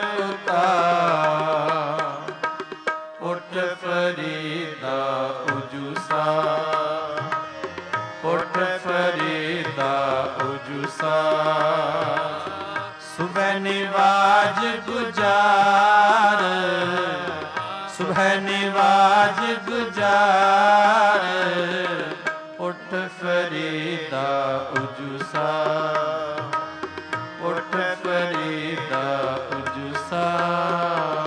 ਉਤਾਰ। ਉੱਠ ਫਰੀਦਾ ਉਜੂ ਸਾਜ, ਉੱਠ ਫਰੀਦਾ ਉਜੂ ਸਾਜ, ਸੁਬਹਿ ਨਿਵਾਜ ਗੁਜ਼ਾਰ, ਸੁਬਹਿ ਨਿਵਾਜ ਗੁਜ਼ਾਰ, ਉੱਠ ਫਰੀਦਾ ਉਜੂ ਸਾਜ, ਉੱਠ ਫਰੀਦਾ ਉਜੂ ਸਾਜ।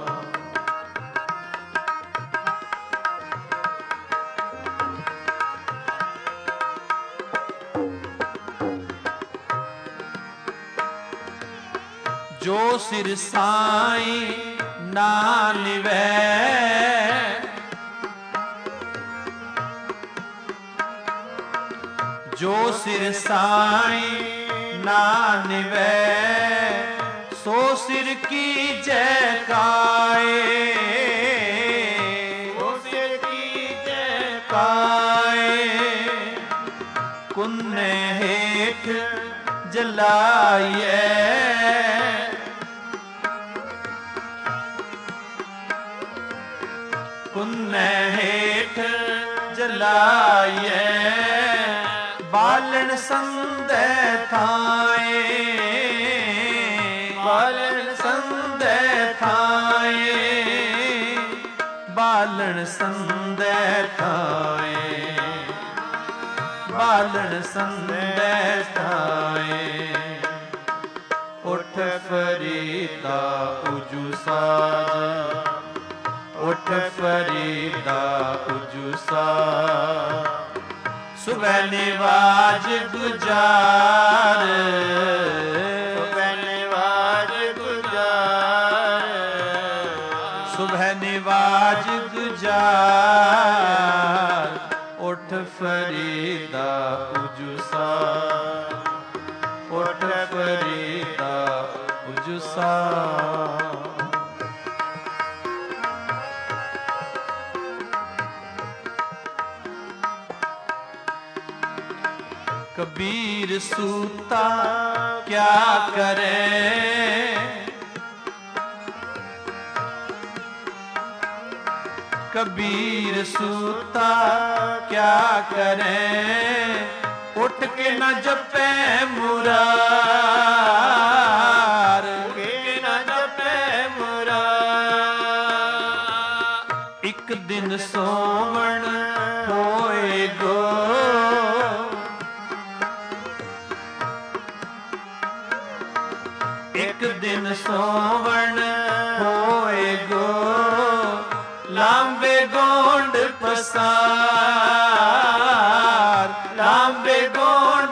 ਜੋ ਸਿਰ ਸਾਈਂ ਨਾ ਨਿਵੈ, ਜੋ ਸਿਰ ਸਾਈਂ ਨਾ ਨਿਵੈ, ਸੋ ਸਿਰ ਕੀ ਜੈ ਕਾਏ, ਸੋ ਸਿਰ ਕੀ ਜੈ ਕਾਏ, ਕੁੰਨੇ ਹੇਠ ਜਲਾਈਏ, ਪੁੰਨੇ ਹੇਠ ਜਲਾਈਏ, ਬਾਲਣ ਸੰਦੈ ਥਾਏ, ਬਾਲਣ ਸੰਦੈ ਥਾਏ, ਬਾਲਣ ਸੰਦੈ ਥਾਏ, ਬਾਲਣ ਸੰਦੈ ਥਾਏ। ਉਠ ਫਰੀਦਾ ਉਜੂ ਸਾਜ, ਉਠ ਫਰੀਦਾ ਉਜੂ ਸਾਜ, ਸੁਬਹ ਨਿਵਾਜ ਗੁਜ਼ਾਰ, ਸੁਬਹ ਨਿਵਾਜ ਗੁਜ਼ਾਰ, ਸੁਬਹ ਨਿਵਾਜ ਗੁਜ਼ਾਰ। ਉਠ ਫਰੀਦਾ ਉਜੂ ਸਾਰ, ਉਠ ਫਰੀਦਾ ਉਜੂ ਸਾਰ। कबीर सूता क्या करे, कबीर सूता क्या करे, उठ के न जपे मुरार, के न जपे मुरार। एक दिन सोवण होए गो, एक दिन सोवण होए गो, लांबे गोंड पसार, लांबे गोंड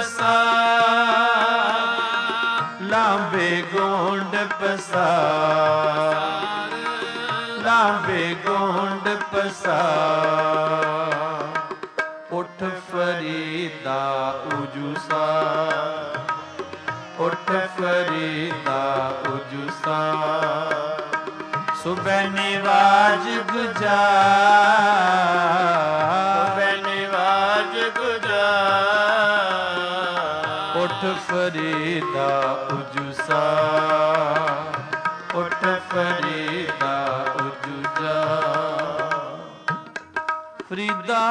पसार, लांबे गोंड पसार, लांबे गोंड पसार। उठ फरीदा उजू सार, उठ फरीदा उजू सार, सुबह निवाज गुजार, सुबह निवाज गुजार। उठ फरीदा उजू सार, उठ फरीदा उजू सार। फरीदा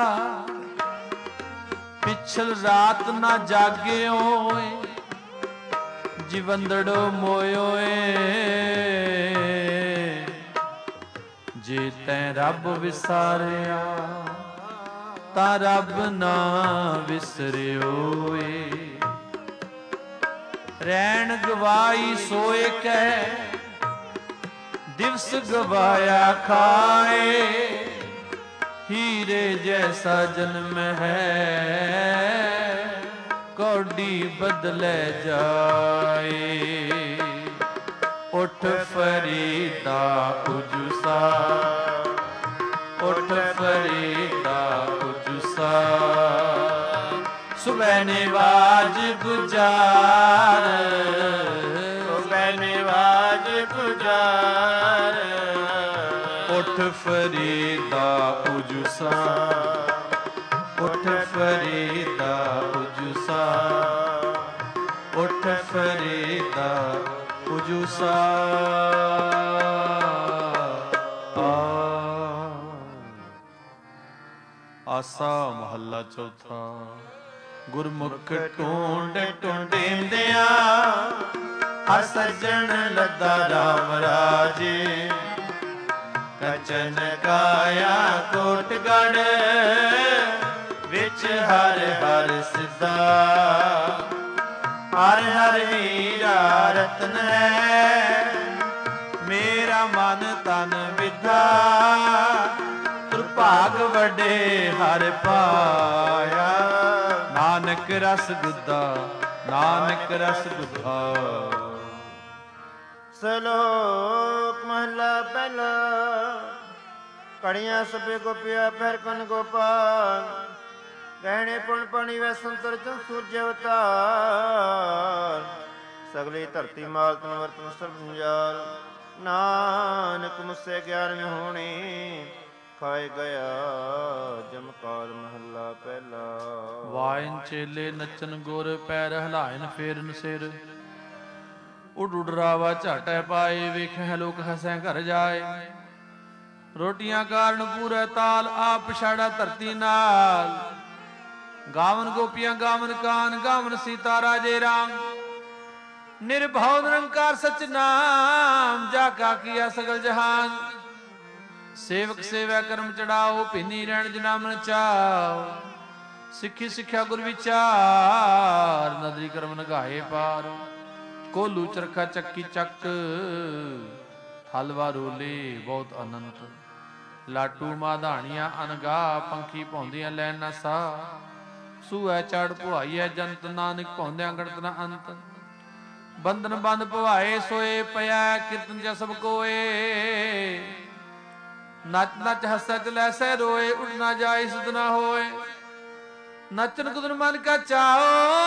पिछल रात ना जागे होए, जीवंदड़ो मोयोए, जे तैं रब विसारिया तां रब ना विसरियोए। रैन गवाई सोए कह, दिवस गवाया खाए, हीरे जैसा जन्म है कौड़ी बदले जाए। उठ फरीदा उजू सार, उठ फरीदा उजू सार, सुबह निवाज गुजार, सुबह निवाज गुजार। उठ फरीदा उजू सार, उठ फरीदा उजू सार, उठ फरीदा उजू सार। आसा महला चौथा। गुरमुख टूंड टूंडेंदिया हर सज्जन लद्दा राम राजे। कचन काया कोटगढ़ विच हर हर सिद्धा। हर हर हीरा रतन है मेरा मन तन विधा। भाग वडे हर पाया नानक रस गुदा, नानक रस गुदा। सलोक महला पहला। कड़ियां सबे गोपिया पैर कन गोपाल। गहने पुण पानी वै संतर चंद सूर्य अवतार। सगली धरती माल तन वर्तन सब जंजाल। नानक मुझसे ज्ञान में होने ਖਾਏ ਗਿਆ ਜਮਕਾਰ ਮਹੱਲਾ ਪਹਿਲਾ। ਵਾਇਨ ਚੇਲੇ ਨੱਚਨ ਗੁਰ ਪੈਰ ਹਲਾਇਨ ਫੇਰਨ ਸਿਰ। ਉੱਡ ਉੱਡ ਰਾਵਾ ਝਾਟੈ ਪਾਏ ਵੇਖੈ ਲੋਕ ਹਸੈ ਘਰ ਜਾਏ। ਰੋਟੀਆਂ ਕਾਰਨ ਪੂਰੇ ਤਾਲ ਆਪ ਪਛਾੜਾ ਧਰਤੀ ਨਾਲ। ਗਾਵਨ ਗੋਪੀਆਂ ਗਾਵਨ ਕਾਨ ਗਾਵਨ ਸੀਤਾ ਰਾਜੇ ਰਾਮ। ਨਿਰਭਉ ਨਿਰੰਕਾਰ ਸਚ ਨਾਮ ਜਾ ਕਾ ਕੀਆ ਸਗਲ ਜਹਾਨ। ਸੇਵਕ ਸੇਵੈ ਕਰਮ ਚੜਾਓ ਭਿੰਨੀ ਰਹਿਣ ਜਨਾ ਮਨ ਚਾਓ। ਸਿੱਖੀ ਸਿੱਖਿਆ ਗੁਰ ਵਿਚਾਰ ਨਦਰੀ ਕਰਮ ਨਗਾਏ ਪਾਰ। ਕੋਲੂ ਚਰਖਾ ਚੱਕੀ ਚੱਕ ਹਲਵਾ ਰੋਲੇ ਬਹੁਤ ਅਨੰਤ। ਲਾਟੂ ਮਾਧਾਣੀਆਂ ਅਨਗਾ ਪੰਖੀ ਭੌਂਦੀਆਂ ਲੈਣ ਨਾ ਸਾ। ਸੂਐ ਚੜ ਭੁਆਈਐ ਜੰਤ ਨਾਨਕ ਭੌਂਦਿਆਂ ਗਣਤ ਨਾ ਅੰਤ। ਬੰਧਨ ਬੰਦ ਭਵਾਏ ਸੋਏ ਪਿਆ ਕੀਰਤਨ ਜਾ ਸਭ ਕੋਏ। ਨੱਚ ਨੱਚ ਹੱਸੈ ਚਲੈ ਸਹਿ ਰੋਏ ਉੱਡ ਨਾ ਜਾਏ ਸੁਧ ਨਾ ਹੋਏ। ਨੱਚਨ ਕੁਦਨ ਮਨ ਕਾ ਚਾਓ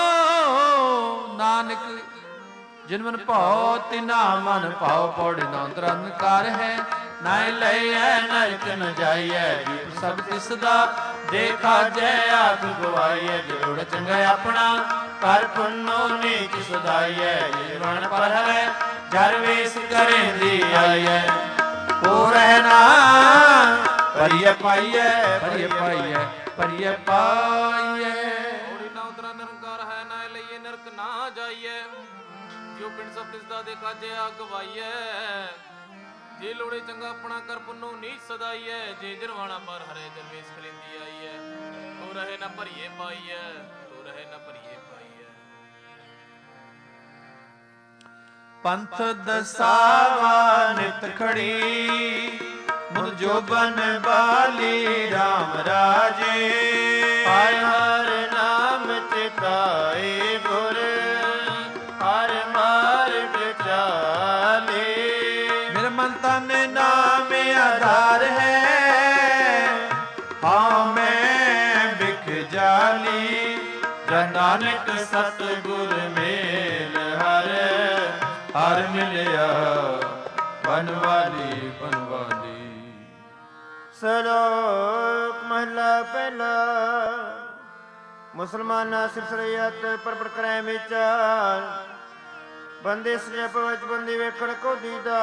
ਨਾਨਕ ਜਿਨ ਮਨ ਭਾਉ ਤਿਨਾ ਮਨ ਭਾਉ ਪੌੜੀ ਨਾ ਨਿਰੰਕਾਰ ਹੈ। ਨਾਇ ਲਈਐ ਨਰਕ ਨ ਜਾਈਐ ਜੀਵ ਸਭ ਤਿਸ ਦਾ। ਦੇਖਾ ਜੈ ਆਖ ਗਵਾਈਐ ਜੋੜ ਚੰਗਾ ਆਪਣਾ। ਕਰ ਪੁੰਨੋ ਨੀਚ ਸਦਾਈਐ ਜੀਵਨ ਪਰ ਹੈ। ਜਰ ਵੇਸ ਕਰੇਂਦੀ ਆਈਐ ਕੋ ਰਹਿਣਾ। ਪਰਿਯ ਪਾਈਐ ਪਰਿਯ ਪਾਈਐ ਪਰਿਯ ਪਾਈਐ। ਔੜੀ ਨਾ ਉਤਰਾ ਨਿਰੰਕਾਰ ਹੈ ਨਾ ਲਈਏ ਨਰਕ ਨਾ ਜਾਈਐ। ਜੋ ਪਿੰਡ ਸਭ ਤਿਸ ਦਾ ਦੇਖਾ ਜੇ ਆ ਗਵਾਈਐ। ਜੇ ਲੋੜੇ ਚੰਗਾ ਆਪਣਾ ਕਰ ਪੁੰਨੋ ਨੀਚ ਸਦਾਈਐ। ਜੇ ਜਰਵਾਣਾ ਪਰ ਹਰੇ ਜਰ ਵੇਸ ਕਰਿੰਦੀ ਆਈਐ। ਤੋ ਰਹੇ ਨਾ ਭਰੀਏ ਪਾਈਐ ਤੋ ਰਹੇ ਨਾ ਭਰੀਏ ਪਾਈਐ। ਪੰਥ ਦਸਾਵਾ ਨਿਤ ਖੜੀ ਮੁਦ ਜੋਬਨ ਬਾਲੀ ਰਾਮ ਰਾਜੇ। ਹਰਿ ਹਰ ਨਾਮ ਚਿਤਾਏ ਗੁਰ ਹਰ ਮਾਰਗ ਚਾਲੇ। ਮੇਰੇ ਮਨ ਤਨ ਨਾਮ ਆਧਾਰ ਹੈ। ਹਾਂ ਮੈਂ ਬਿਖ ਜਾਲੀ ਜਨ ਨਾਨਕ ਸਤਿਗੁਰ ਮੇਲ ਹਰ। ਹਰ ਮਿਲਿਆ ਬਨਵਾਲੀ ਬਨਵਾਲੀ। ਸਲੋਕ ਮਹਲਾ ਪਹਿਲਾ। ਮੁਸਲਮਾਨਾ ਸਿਰਸਰਯਤ ਪਰਪਰ ਕਰੈ ਵਿਚਾਰ। ਬੰਦੇ ਸਜੈ ਪਵਚ ਬੰਦੀ ਵੇਖਣ ਕੋ ਦੀਦਾਰ।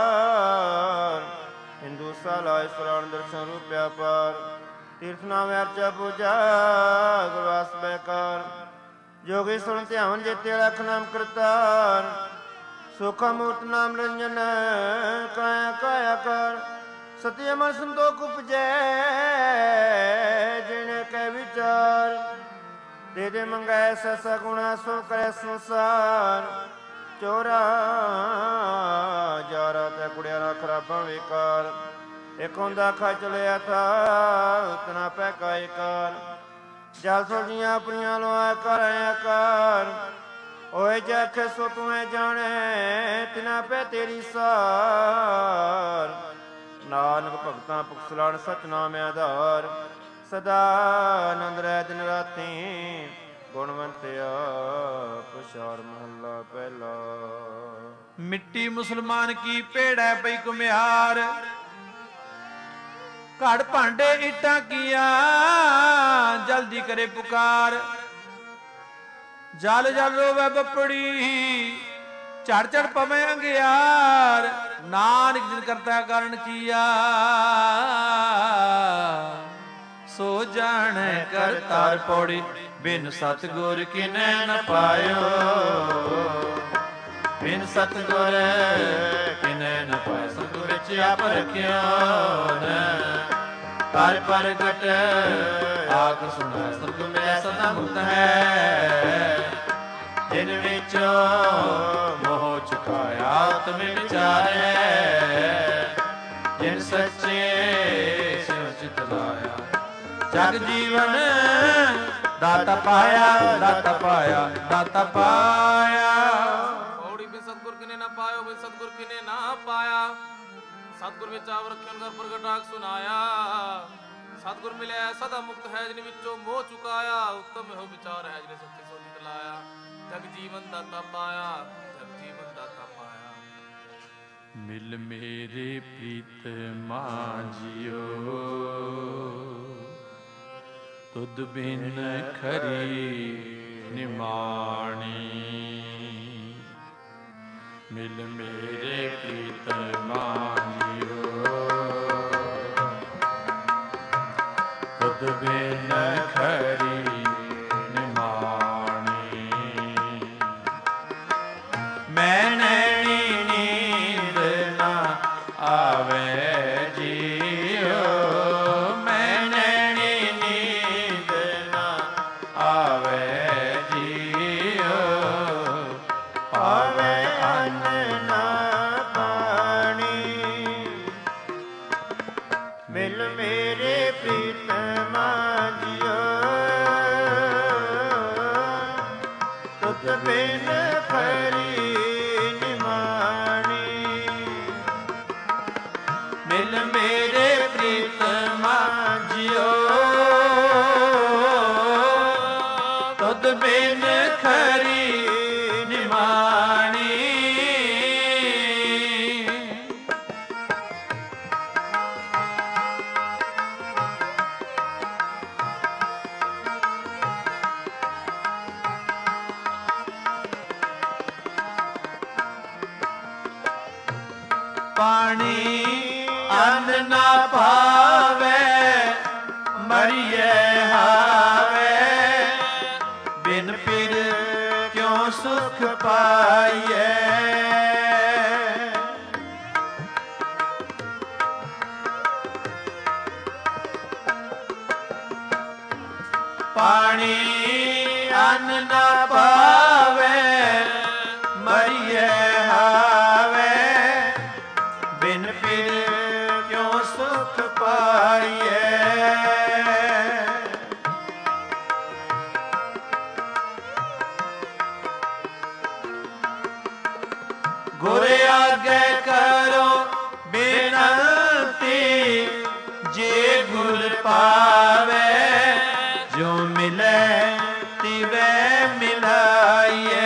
ਹਿੰਦੂ ਸਾਲਾ ਇਸਰਾਨ ਦਰਸ਼ਨ ਰੂਪਿਆ ਪਾਰ। ਤੀਰਥ ਨਾਮ ਅਰਚਾ ਪੂਜਾ ਗੁਰਵਾਸ ਬੈਕਾਰ। ਜੋਗੀ ਸੁਣ ਧਿਆਨ ਜੇਤੇ ਰੱਖ ਨਾਮ ਕਰਤਾਰ। ਸੋਖਾ ਮੂਰਤ ਨਾਮ ਰੰਜਨ ਕਾਇਆ ਕਾਇਆ ਕਰ। ਸਤਿ ਮਨ ਸੰਤੋਖ ਉਪਜੈ ਜਿਨ ਕੈ ਵਿਚਾਰ। ਦੇ ਦੇ ਮੰਗੈ ਸੈਸਾ ਗੁਣਾ ਸੋ ਕਰੈ ਸੰਸਾਰ। ਚੋਰਾ ਜਾਰਾ ਤੈ ਕੁੜਿਆਰਾ ਖਰਾਬਾਂ ਵੇਕਾਰ। ਇਕ ਹੁੰਦਾ ਖਾ ਚਲਿਆ ਥਾ ਉਤਨਾ ਪੈ ਕਾਇ ਕਾਰ। ਜਲ ਸੋਜੀਆਂ ਆਪਣੀਆਂ ਲੋਆ ਕਰ ਆਕਾਰ। ਓਏ ਜਖੇ ਸੋ ਤੁਮੈ ਜਾਣੈ ਤਿਨਾ ਪੈ ਤੇਰੀ ਸਾਰ। ਨਾਨਕ ਭਗਤਾਂ ਪੁਖਸਲਾਣ ਸਚ ਨਾਮ ਆਧਾਰ। ਸਦਾ ਆਨੰਦ ਰਹਿ ਦਿਨ ਰਾਤੀ ਗੁਣਵੰਤਿਆ ਪ੍ਰਚਾਰ ਮਹੱਲਾ ਪਹਿਲਾ। ਮਿੱਟੀ ਮੁਸਲਮਾਨ ਕੀ ਭੇੜੈ ਪਈ ਕੁਮਿਆਰ। ਘੜ ਭਾਂਡੇ ਇੱਟਾਂ ਕੀਆ ਜਲਦੀ ਕਰੇ ਪੁਕਾਰ। ਜਲ ਜਲ ਰੋਵੈ ਬੱਪੜੀ ਝੜ ਝੜ ਪਵੇਂ ਅੰਗਿਆਰ। ਨਾਨਕ ਜਿਨ ਕਰਤਾ ਕਾਰਨ ਕੀਆ ਸੋ ਜਾਣੈ ਕਰਤਾਰ। ਪੌੜੀ ਬਿਨ ਸਤਿਗੁਰ ਕਿਨੈ ਨ ਪਾਇਓ। ਬਿਨ ਸਤਿਗੁਰ ਕਿਨੈ ਨ ਪਾਇ। ਸਤਿਗੁਰ ਵਿੱਚ ਆਪ ਰਖਿਓ ਕਰ ਪ੍ਰਗਟ ਆਖ ਸੁਣੈ। ਸਤਿਗੁਰ ਮਿਲਿਆ ਸਦਾ ਮੁਕਤ ਹੈ। ਜਿਨ ਵਿੱਚ ਮੋਹ ਚੁਕਾਇਆ ਤੁਮ ਵਿਚਾਰੈ। ਜਿਨ ਸੱਚੇ ਸਿਉ ਚਿਤ ਲਾਇਆ ਜਗ ਜੀਵਨ ਦਾਤਾ ਪਾਇਆ ਦਾਤਾ ਪਾਇਆ ਦਾਤਾ ਪਾਇਆ। ਔੜੀ ਬਿਨ ਸਤਿਗੁਰ ਕਿਨੇ ਨਾ ਪਾਇਓ ਬਿਨ ਸਤਿਗੁਰ ਕਿਨੇ ਨਾ ਪਾਇਆ। ਸਤਿਗੁਰ ਵਿੱਚ ਆਵ ਰੱਖਿਓ ਕਰ ਪ੍ਰਗਟ ਆਖ ਸੁਨਾਇਆ। ਸਤਿਗੁਰ ਮਿਲਿਆ ਸਦਾ ਮੁਕਤ ਹੈ ਜਿਨ ਵਿੱਚੋਂ ਮੋਹ ਚੁਕਾਇਆ। ਉੱਤਮ ਇਹੋ ਵਿਚਾਰ ਹੈ ਜਿਨੇ ਸੱਚੇ ਸੋ ਚਿਤ ਲਾਇਆ। ਜਗ ਜੀਵਨ ਦਾਤਾ ਪਾਇਆ ਜਗ ਜੀਵਨ ਦਾਤਾ ਪਾਇਆ। ਮਿਲ ਮੇਰੇ ਪ੍ਰੀਤਮਾ ਜਿਓ, ਤੁਧ ਬਿਨ ਖਰੀ ਨਿਮਾਣੀ। ਮਿਲ ਮੇਰੇ ਪ੍ਰੀਤਮਾ ਜਿਓ, ਤੁਧ ਬਿਨ ਖਰੀ ਨਿਮਾਣੀ। ਮੈਂ ਨੈਣੀ ਨੀਂਦ ਨਾ ਆਵੇ ਜੀਓ, ਮੈਂ ਨੈਣੀ ਨੀਂਦ ਨਾ ਆਵੇ ਜੀਓ। ਪਾਵੇ ਅੰਨ ਨਾ ਪਾਣੀ, ਮਿਲ ਮੇਰੇ ਪ੍ਰੀਤਮਾ ਜਿਓ, ਤੁਧ ਬਿਨ ਖਰੀ ਨਿਮਾਣੀ। ਮਿਲ ਮੇਰੇ ਪ੍ਰੀਤਮਾ ਜਿਓ, ਤੁਧ ਬਿਨ ਖਰੀ ਨਿਮਾਣੀ। ਪਾਣੀ ਅੰਨ ਨਾ ਪਾਵੇ, ਮਰੀਏ ਹਾਵੇ। ਬਿਨ ਪਿਰ ਕਿਉ ਸੁਖ ਪਾਈਏ। ਪਾਣੀ ਅੰਨ ਨਾ ਪਾਵੇ, ਮਰੀਏ ਹਾਵੇ। ਬਿਨ ਪਿਰ ਕਿਉ ਸੁਖ ਪਾਈਏ। ਗੁਰ ਆਗੇ ਕਰੋ ਬੇਨੰਤੀ, ਜੇ ਗੁਰ ਪਾਵੇ। ਜੋ ਮਿਲੇ ਤਿਵੇਂ ਮਿਲਾਈਏ।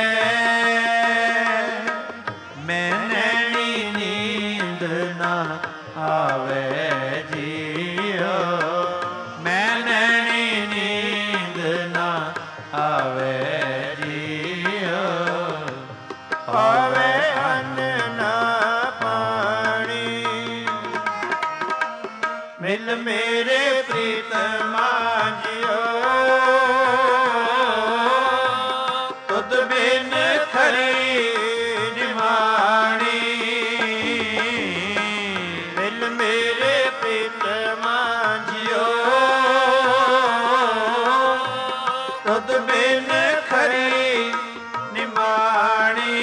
ਮੈਂ ਨੈਣੀ ਨੀਂਦ ਨਾ ਆਵੇ ਜੀਓ, ਮੈਂ ਨੈਣੀ ਨੀਂਦ ਨਾ ਆਵੇ ਜੀਓ। ਪਾਵੇ ਅੰਨ ਨਾ ਪਾਣੀ, ਮਿਲ ਮੇਰੇ ਪ੍ਰੀਤਮਾ ਜਿਓ, ਤੁਧ ਬਿਨ ਖਰੀ ਨਿਮਾਣੀ। ਮਿਲ ਮੇਰੇ ਪ੍ਰੀਤਮਾ ਜਿਓ, ਤੁਧ ਬਿਨ ਖਰੀ ਨਿਮਾਣੀ।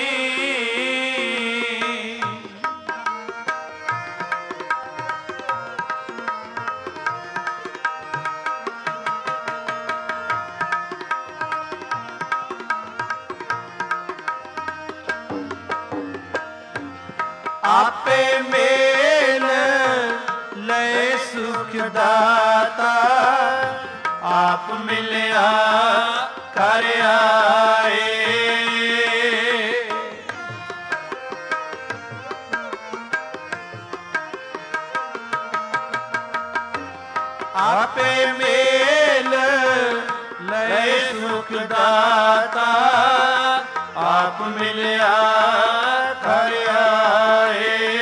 ਆਪੇ ਮੇਲ ਲੈ ਸੁਖ ਦਾਤਾ, ਆਪ ਮਿਲਿਆ ਕਰ ਆਏ। ਆਪੇ ਮੇਲ ਲੈ ਸੁਖ ਦਾਤਾ, ਆਪ ਮਿਲਿਆ ਕਰ ਆਏ।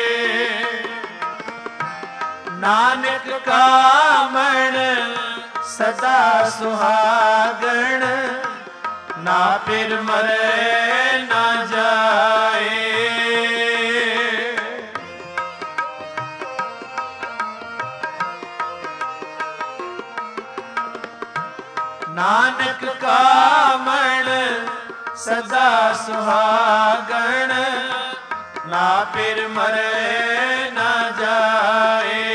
ਨਾਨਕ ਕਾ ਮਨ ਸਦਾ ਸੁਹਾਗਣ, ਨਾ ਫਿਰ ਮਰੇ ਨਾ ਜਾਏ। ਨਾਨਕ ਕਾ ਮਨ ਸਦਾ ਸੁਹਾਗਣ, ਨਾ ਫਿਰ ਮਰੇ ਨਾ ਜਾਏ।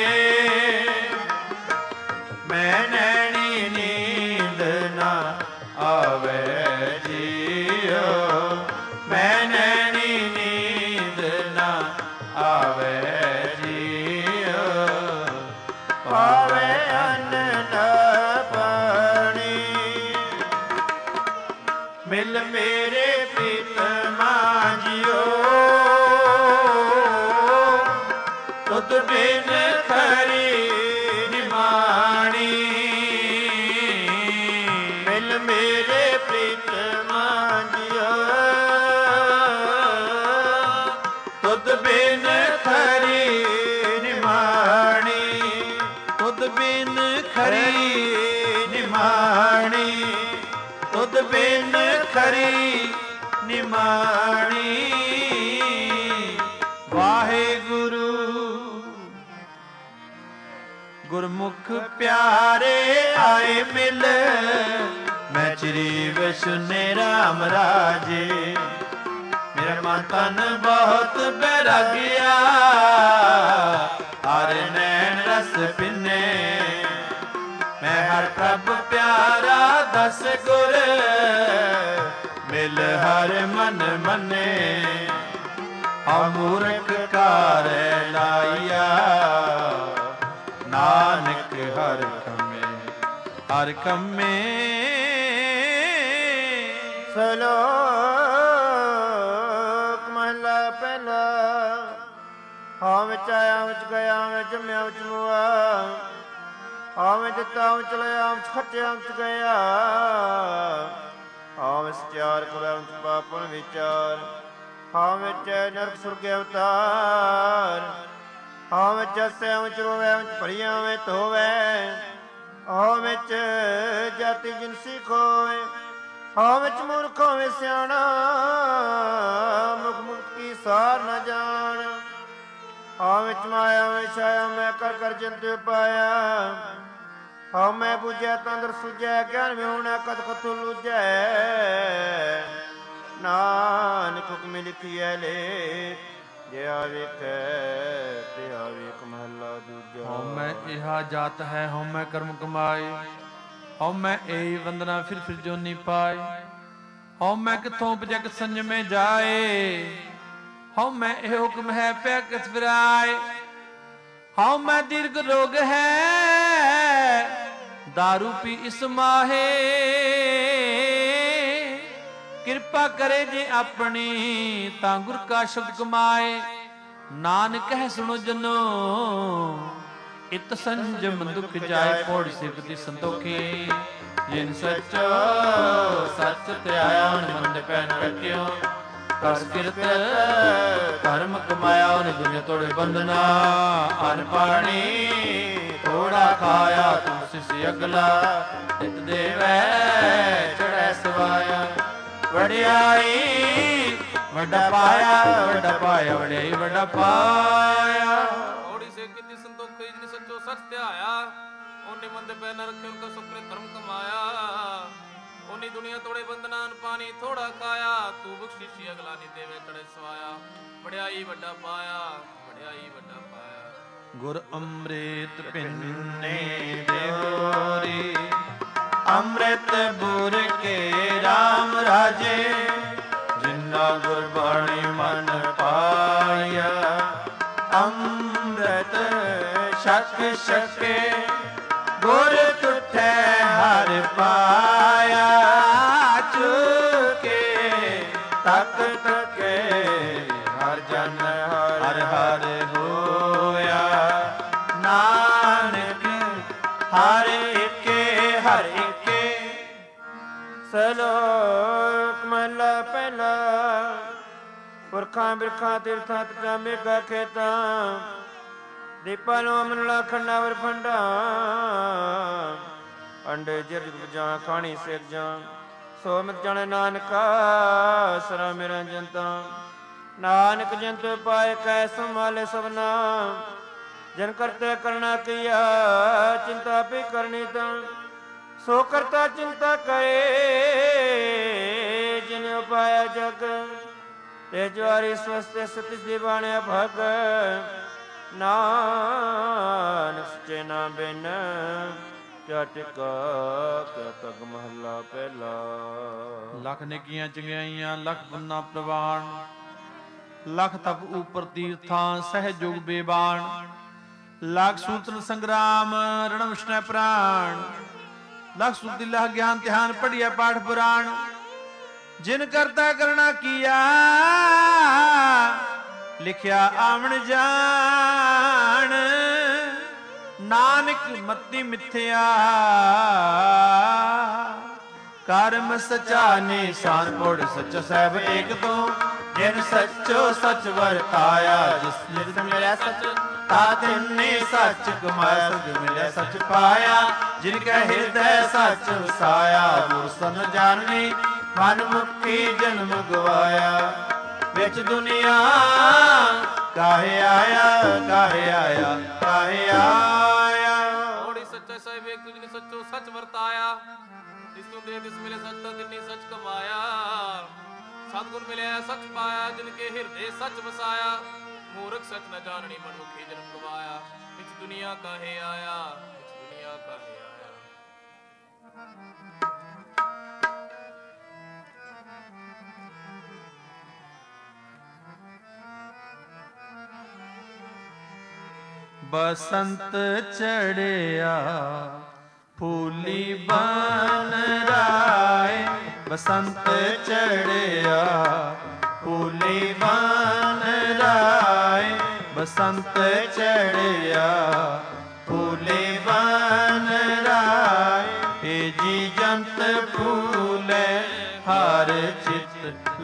ਮੈਂ ਨੈਣੀ ਨੀਂਦ ਨਾ ਆਵੇ ਜੀਓ, ਮੈਂ ਨੈਣੀ ਨੀਂਦ ਨਾ ਆਵੇ ਜੀਓ। ਪਾਵੇ ਅੰਨ ਨਾ ਪਾਣੀ, ਮਿਲ ਮੇਰੇ ਪ੍ਰੀਤਮਾ ਜਿਓ, ਬਿਨ ਖਰੀ ਨਿਮਾਣੀ। ਮਿਲ ਮੇਰੇ ਪ੍ਰੀਤਮਾ ਜੀਓ, ਤੁਧ ਬਿਨ ਖਰੀ ਨਿਮਾਣੀ। ਤੁਧ ਬਿਨ ਖਰੀ ਨਿਮਾਣੀ। ਤੁਧ ਬਿਨ ਖਰੀ ਨਿਮਾਣੀ। ਵਾਹਿਗੁਰੂ ਗੁਰਮੁਖ ਪਿਆਰੇ ਆਏ ਮਿਲ, ਮੈਂ ਚਿਰੀ ਵਿਸ਼ਨੇ ਰਾਮ ਰਾਜੇ। ਮੇਰਾ ਮਨ ਤਨ ਬਹੁਤ ਬੈਰਾਗਿਆ, ਹਰ ਨੈਣ ਰਸ ਪਿੰਨੇ। ਮੈਂ ਹਰ ਪ੍ਰਭ ਪਿਆਰਾ ਦਸ ਗੁਰ, ਮਿਲ ਹਰ ਮਨ ਮੰਨੇ। ਆ ਮੂਰਖ ਕਾਰ ਲਾਇਆ, ਨਾਨਕ ਹਰ ਕਮੇ ਹਰ ਕਮੇ। ਸਲੋਕ ਮਹਲਾ ਪਹਿਲਾ। ਹਾਂ ਵਿੱਚ ਆਇਆ ਵਿੱਚ ਗਿਆ ਵਿੱਚ ਜੰਮਿਆ ਵਿੱਚ ਮੁਆ, ਹਾਂ ਵਿੱਚ ਦਿੱਤਾ ਵਿੱਚ ਲਿਆ ਵਿੱਚ ਖੱਟਿਆ ਵਿੱਚ ਗਿਆ। ਹਾਂ ਵਿੱਚ ਚਾਰ ਕੁੜਾ ਵਿੱਚ ਪਾਪਨ ਵਿਚਾਰ, ਹਾਂ ਵਿੱਚ ਨਰਕ ਸੁਰਗ ਅਵਤਾਰ। ਹਾਂ ਵਿੱਚ ਹੱਸਿਆ ਵਿੱਚ ਰੋਵੇ ਵਿੱਚ ਭਰੀਆਂ ਵਿੱਚ ਧੋਵੇ, ਹਾਂ ਵਿੱਚ ਜਾਤੀ ਜਿਨਸੀ ਖੋਵੇ। ਹਾਂ ਵਿੱਚ ਮੂਰਖ ਹੋਵੇ ਸਿਆਣਾ, ਮੁਖ ਮੁਖ ਕੀ ਸਾਰ ਨ ਜਾਣ। ਹਾਂ ਵਿੱਚ ਮਾਇਆ ਵਿੱਚ ਛਾਇਆ ਮੈਂ ਕਰ ਕਰ ਜੰਤ ਪਾਇਆ। ਹਾਂ ਮੈਂ ਬੁਝਿਆ ਤੰਦਰ ਸੁਝੈ, ਗਿਆਨ ਵਿਹੂਣਾ ਕਦ ਕਥੁ ਲੁਝੈ। ਨਾਨਕ ਹੁਕਮ ਲਿਖੀਐ ਲੇ, ਜਿਆ ਵੇਖੈ ਤਿਆ ਵੇਖ। ਮਹਲਾ ਦੂਜਾ। ਹਉ ਮੈਂ ਇਹਾ ਜਾਤ ਹੈ, ਹਉ ਮੈਂ ਕਰਮ ਕਮਾਏ। ਹਉ ਮੈਂ ਏਹੀ ਵੰਦਨਾ ਫਿਰ ਫਿਰ ਜੋਨੀ ਪਾਏ। ਹਉ ਮੈਂ ਕਿੱਥੋਂ ਉਪਜੈ ਕਿਤ ਸੰਜਮੇ ਜਾਏ। ਹਉ ਮੈਂ ਇਹ ਹੁਕਮ ਹੈ ਪਿਆ ਕਿਤ ਫਿਰਾਏ। ਹਉ ਮੈਂ ਦੀਰਘ ਰੋਗ ਹੈ, ਦਾਰੂ ਪੀ ਇਸ ਮਾਹੇ। ਕਿਰਪਾ ਕਰੇ ਜੇ ਆਪਣੀ, ਤਾਂ ਗੁਰ ਕਾ ਸ਼ਬਦ ਕਮਾਏ। ਨਾਨਕ ਹੈ ਸੁਣੋ ਜਨੋ, ਇਤ ਸੰਜਮ ਦੁਖ ਜਾਏ। ਪੌੜੀ ਸਿਵਤੀ ਸੰਤੋਖੀ, ਜਿਨ ਸੱਚੋ ਸੱਚ ਧਿਆਇਆ। ਹੁਣ ਮੰਦ ਪੈ ਨ ਰੱਖਿਓ, ਕਸ ਕਿਰਤ ਧਰਮ ਕਮਾਇਆ। ਉਹਨੇ ਦੁਨੀਆ ਤੋੜੇ ਬੰਧਨਾ, ਅਨ ਪਾਣੀ ਥੋੜਾ ਖਾਇਆ। ਤੁਮ ਸਿ ਅਗਲਾ ਨਿਤ ਦੇਵੈ ਚੜੈ ਸਵਾਇਆ। ਵਡਿਆਈ ਵੱਡਾ ਪਾਇਆ, ਵੱਡਾ ਪਾਇਆ ਵਡਿਆਈ ਵੱਡਾ ਪਾਇਆ। ਔੜੀ ਸੇ ਕੀਤੀ ਸੰਤੋਖੀ, ਜਿਨ ਸੱਚੋ ਸੱਚ ਧਿਆਇਆ। ਉਹਨੇ ਮੰਦੇ ਪੈ ਨ ਰੱਖੇ, ਉਨਕਾ ਸੁਖਰੇ ਧਰਮ ਕਮਾਇਆ। ਉਹਨੀ ਦੁਨੀਆ ਤੋੜੇ ਬੰਧਨਾਂ, ਪਾਣੀ ਥੋੜਾ ਖਾਇਆ। ਤੂੰ ਬਖਸ਼ੀਸ਼ੀ ਅਗਲਾ ਨੀ ਦੇਵੇ ਚੜੇ ਸਵਾਇਆ। ਵਡਿਆਈ ਵੱਡਾ ਪਾਇਆ, ਵਡਿਆਈ ਵੱਡਾ ਪਾਇਆ। ਗੁਰ ਅੰਮ੍ਰਿਤ ਪਿੰਨੇ ਦੇਹੋਰੀ, ਅੰਮ੍ਰਿਤ ਬੁਰ ਕੇ ਰਾਮ ਰਾਜੇ। ਜਿਨਾ ਗੁਰਬਾਣੀ ਮਨ ਪਾਇਆ, ਅੰਮ੍ਰਿਤ ਛਕ ਛਕੇ। ਗੁਰ ਤੁਠੈ ਹਰਿ ਪਾਇਆ, ਚੁਕੇ ਤਕ ਤਕੇ। ਹਰ ਜਨ ਹਰਿ ਹਰਿ ਹੋਇਆ, ਨਾਨਕ ਹਰ ਏਕੇ ਹਰ ਏਕੇ। ਸਲੋਕ ਮਹਲਾ ਪਹਿਲਾ। ਪੁਰਖਾਂ ਬਿਰਖਾਂ ਤੀਰਥਾਂ ਤਟਾਂ ਮੇਘਾ ਖੇਤਾਂ, ਦੀਪਾਂ ਨੂੰ ਅਮਨਲਾ ਖੰਡਾ ਵਰ ਫੰਡਾ। ਅੰਡੇ ਜਿਰਜ ਬੁਝਾਂ ਖਾਣੀ ਸਿਰ ਜਾਂ, ਸੋ ਮਿਤ ਜਾਣੇ ਨਾਨਕਾ ਸਰਾ ਮੇਰਾ ਜੰਤਾ। ਨਾਨਕ ਜੰਤ ਪਾਏ ਕੈ ਸੰਭਾਲੇ ਸਭਨਾ, ਜਨ ਕਰਤੇ ਕਰਣਾ ਕੀਆ। ਚਿੰਤਾ ਪੀ ਕਰਨੀ ਤਾਂ ਸੋ ਕਰਤਾ ਚਿੰਤਾ ਕਰੇ। ਜਿਨ ਉਪਾਇਆ ਜਗ ਤੇ ਜਵਾਰੀ ਸਵਸਤੇ ਸਤਿ ਦਿਵਾਣਿਆ ਭਗ। ਨਾਨਕ ਸੱਚੇ ਨਾਮ ਬਿਨ ਕਿਆ ਟਿਕਾ ਕਿਆ ਤਗ। ਮਹਲਾ ਪਹਿਲਾ। ਲੱਖ ਨੇਕੀਆਂ ਚੰਗਿਆਈਆਂ ਲੱਖ ਪੁੰਨਾ ਪ੍ਰਵਾਨ, ਲੱਖ ਤਪ ਉਪਰ ਤੀਰਥਾਂ ਸਹਿਜੋਗ ਬੇਬਾਨ। ਲੱਖ ਸੂਤਨ ਸੰਗਰਾਮ ਰਣ ਵਿਸ਼ਨੈ ਪ੍ਰਾਣ, ਲੱਖ ਸੁਧੀ ਲਹ ਗਿਆਨ ਧਿਆਨ ਪੜਿਆ ਪਾਠ ਪੁਰਾਣ। ਜਿਨ ਕਰਤਾ ਕਰਣਾ ਕੀਆ ਲਿਖਿਆ ਆਵਣ ਜਾਣ ਨਾਨਕ ਮਤੀ ਮਿਥਿਆ ਕਰਮ ਸਚਾ ਨਿਸ਼ਾਨ ਪੁੜ ਸੱਚ ਸਹਿਬ ਏਕ ਤੋਂ ਜਿਨ ਸੱਚੋ ਸੱਚ ਵਰਤਾਇਆ ਜਿਸ ਜਿਸ ਮਿਲਿਆ ਸੱਚ ਤਾ ਤਿਨੇ ਸੱਚ ਕਮਾਇਆ ਸੱਚ ਮਿਲਿਆ ਸੱਚ ਪਾਇਆ ਜਿਨ ਕੈ ਹਿਰਦੈ ਸੱਚ ਵਸਾਇਆ ਗੁਰ ਸਨ ਜਾਣਨੀ ਮਨ ਮੁਖੀ ਜਨਮ ਗਵਾਇਆ ਵਿੱਚ ਦੁਨੀਆ ਕਾਹੇ ਆਇਆ ਕਾਹੇ ਆਇਆ ਕਾਹੇ ਆਇਆ ਹੋੜੀ ਸੱਚਾ ਸਾਹਿਬ ਏਕ ਜਿਨ ਸੱਚੋ ਸੱਚ ਵਰਤਾਇਆ ਜਿਸ ਤੋਂ ਦੇ ਦਿਸ ਮਿਲੇ ਸੱਚ ਤਾ ਤਿਨੇ ਸੱਚ ਕਮਾਇਆ ਸਤਿਗੁਰ ਮਿਲਿਆ ਸੱਚ ਪਾਇਆ ਜਿਨ ਕੇ ਹਿਰਦੇ ਸੱਚ ਵਸਾਇਆ ਮੂਰਖ ਸੱਚ ਨ ਜਾਣਨੀ ਮਨ ਮੁਖੀ ਜਨਮ ਗਵਾਇਆ ਵਿੱਚ ਦੁਨੀਆ ਕਾਹੇ ਆਇਆ ਵਿੱਚ ਦੁਨੀਆ ਕਾਹੇ ਆਇਆ। ਬਸੰਤ ਚੜਿਆ ਫੂਲੀ ਬਨ ਰਾਏ ਬਸੰਤ ਚੜਿਆ ਫੂਲੀ ਬਨ ਰਾਏ ਬਸੰਤ ਚੜਿਆ ਫੂਲੀ ਬਨ ਰਾਏ ਏ ਜੀ ਜੰਤ ਫੂਲੇ ਹਰ ਚਿਤ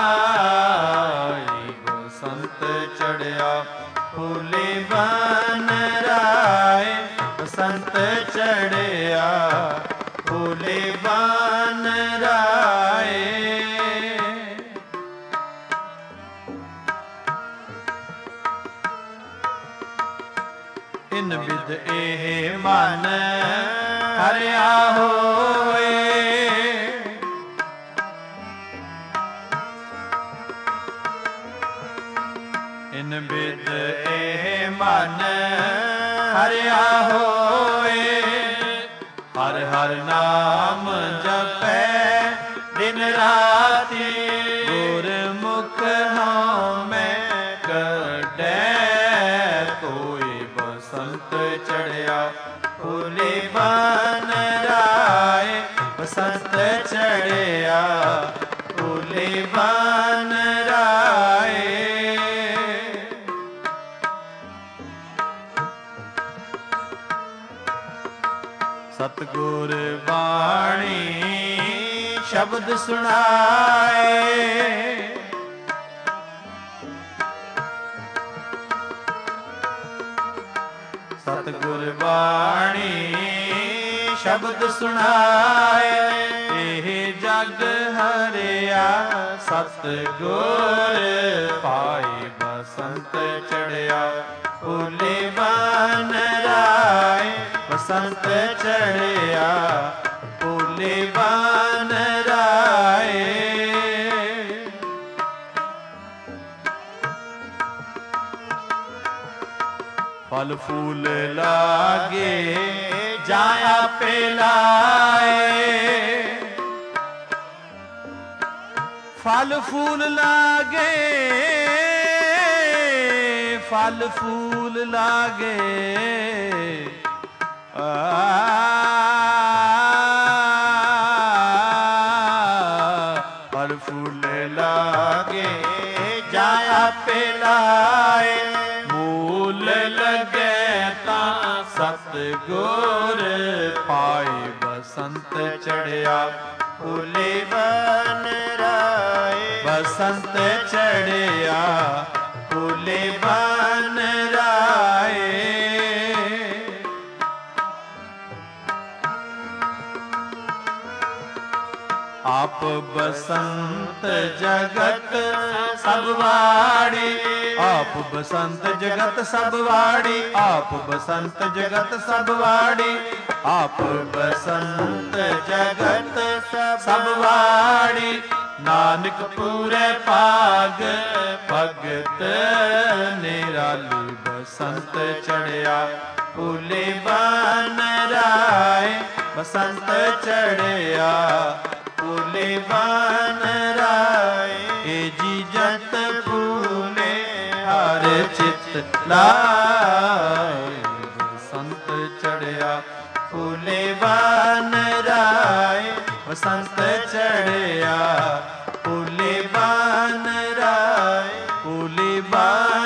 ਲਾਈ ਬਸੰਤ ਚੜਿਆ ਫੂਲੀ ਬਨ ਰਾਏ ਬਸੰਤ ਚੜਿਆ ਫੂਲੀ ਬਨ ਰਾਏ ਇਨ ਬਿਦ ਇਹ ਮਨ ਹਰਿਆ ਹੋਏ ਇਨ ਬਿਦ ਇਹ ਮਨ ਹਰਿਆ ਹੋਏ ਹਰ ਹਰ ਨਾਮ ਜਪੈ ਦਿਨ ਰਾਤੀ ਗੁਰਮੁਖ ਹਉ ਮੈਂ ਕੱਢੈ ਕੋਈ ਬਸੰਤ ਚੜਿਆ ਫੂਲੀ ਬਨ ਰਾਏ ਬਸੰਤ ਚੜਿਆ ਫੂਲੀ ਬਨ ਰਾਏ ਸਤਿਗੁਰ ਬਾਣੀ ਸ਼ਬਦ ਸੁਣਾਏ ਸਤਿਗੁਰ ਬਾਣੀ ਸ਼ਬਦ ਸੁਣਾਏ ਇਹ ਜਗ ਹਰਿਆ ਸਤਿਗੁਰ ਪਾਈ ਬਸੰਤ ਚੜਿਆ ਫੂਲੀ ਬਨ ਰਾਏ ਬਸੰਤ ਚੜਿਆ ਫੂਲੀ ਬਨ ਰਾਏ ਫਲ ਫੂਲ ਲਾਗੇ ਜਾਇਆ ਪਿਲਾਏ ਫਲ ਫੂਲ ਲਾਗੇ ਫਲ ਫੂਲ ਲਾਗੇ ਫਲ ਫੂਲ ਲਾਗੇ ਜਾਇਆ ਪਿਲਾਏ ਮੂਲ ਲਗੇ ਤਾਂ ਸਤਿਗੁਰ ਪਾਏ ਬਸੰਤ ਚੜਿਆ ਫੂਲੀ ਬਨ ਰਾਏ ਬਸੰਤ ਚੜਿਆ ਫੂਲੀ ਬਨ ਰਾਏ ਆਪ ਬਸੰਤ ਜਗਤ ਸਭ ਵਾੜੀ ਆਪ ਬਸੰਤ ਜਗਤ ਸਭ ਵਾੜੀ ਆਪ ਬਸੰਤ ਜਗਤ ਸਭ ਵਾੜੀ ਆਪ ਬਸੰਤ ਜਗਤ ਸਭ ਵਾੜੀ ਨਾਨਕ ਪੂਰੇ ਭਾਗ ਭਗਤ ਨਿਰਾਲੀ ਬਸੰਤ ਚੜਿਆ ਫੂਲੀ ਬਨ ਰਾਏ ਬਸੰਤ ਚੜਿਆ ਫੂਲੀ ਬਨ ਰਾਏ ਏ ਜੀ ਜਤ ਫੂਲੇ ਹਰ ਚਿਤ ਲਾਏ ਬਸੰਤ ਚੜਿਆ ਫੂਲੀ ਬਨ ਰਾਏ ਬਸੰਤ ਚੜਿਆ ਫੂਲੀ ਬਨ ਰਾਏ ਫੂਲੀ ਬਨ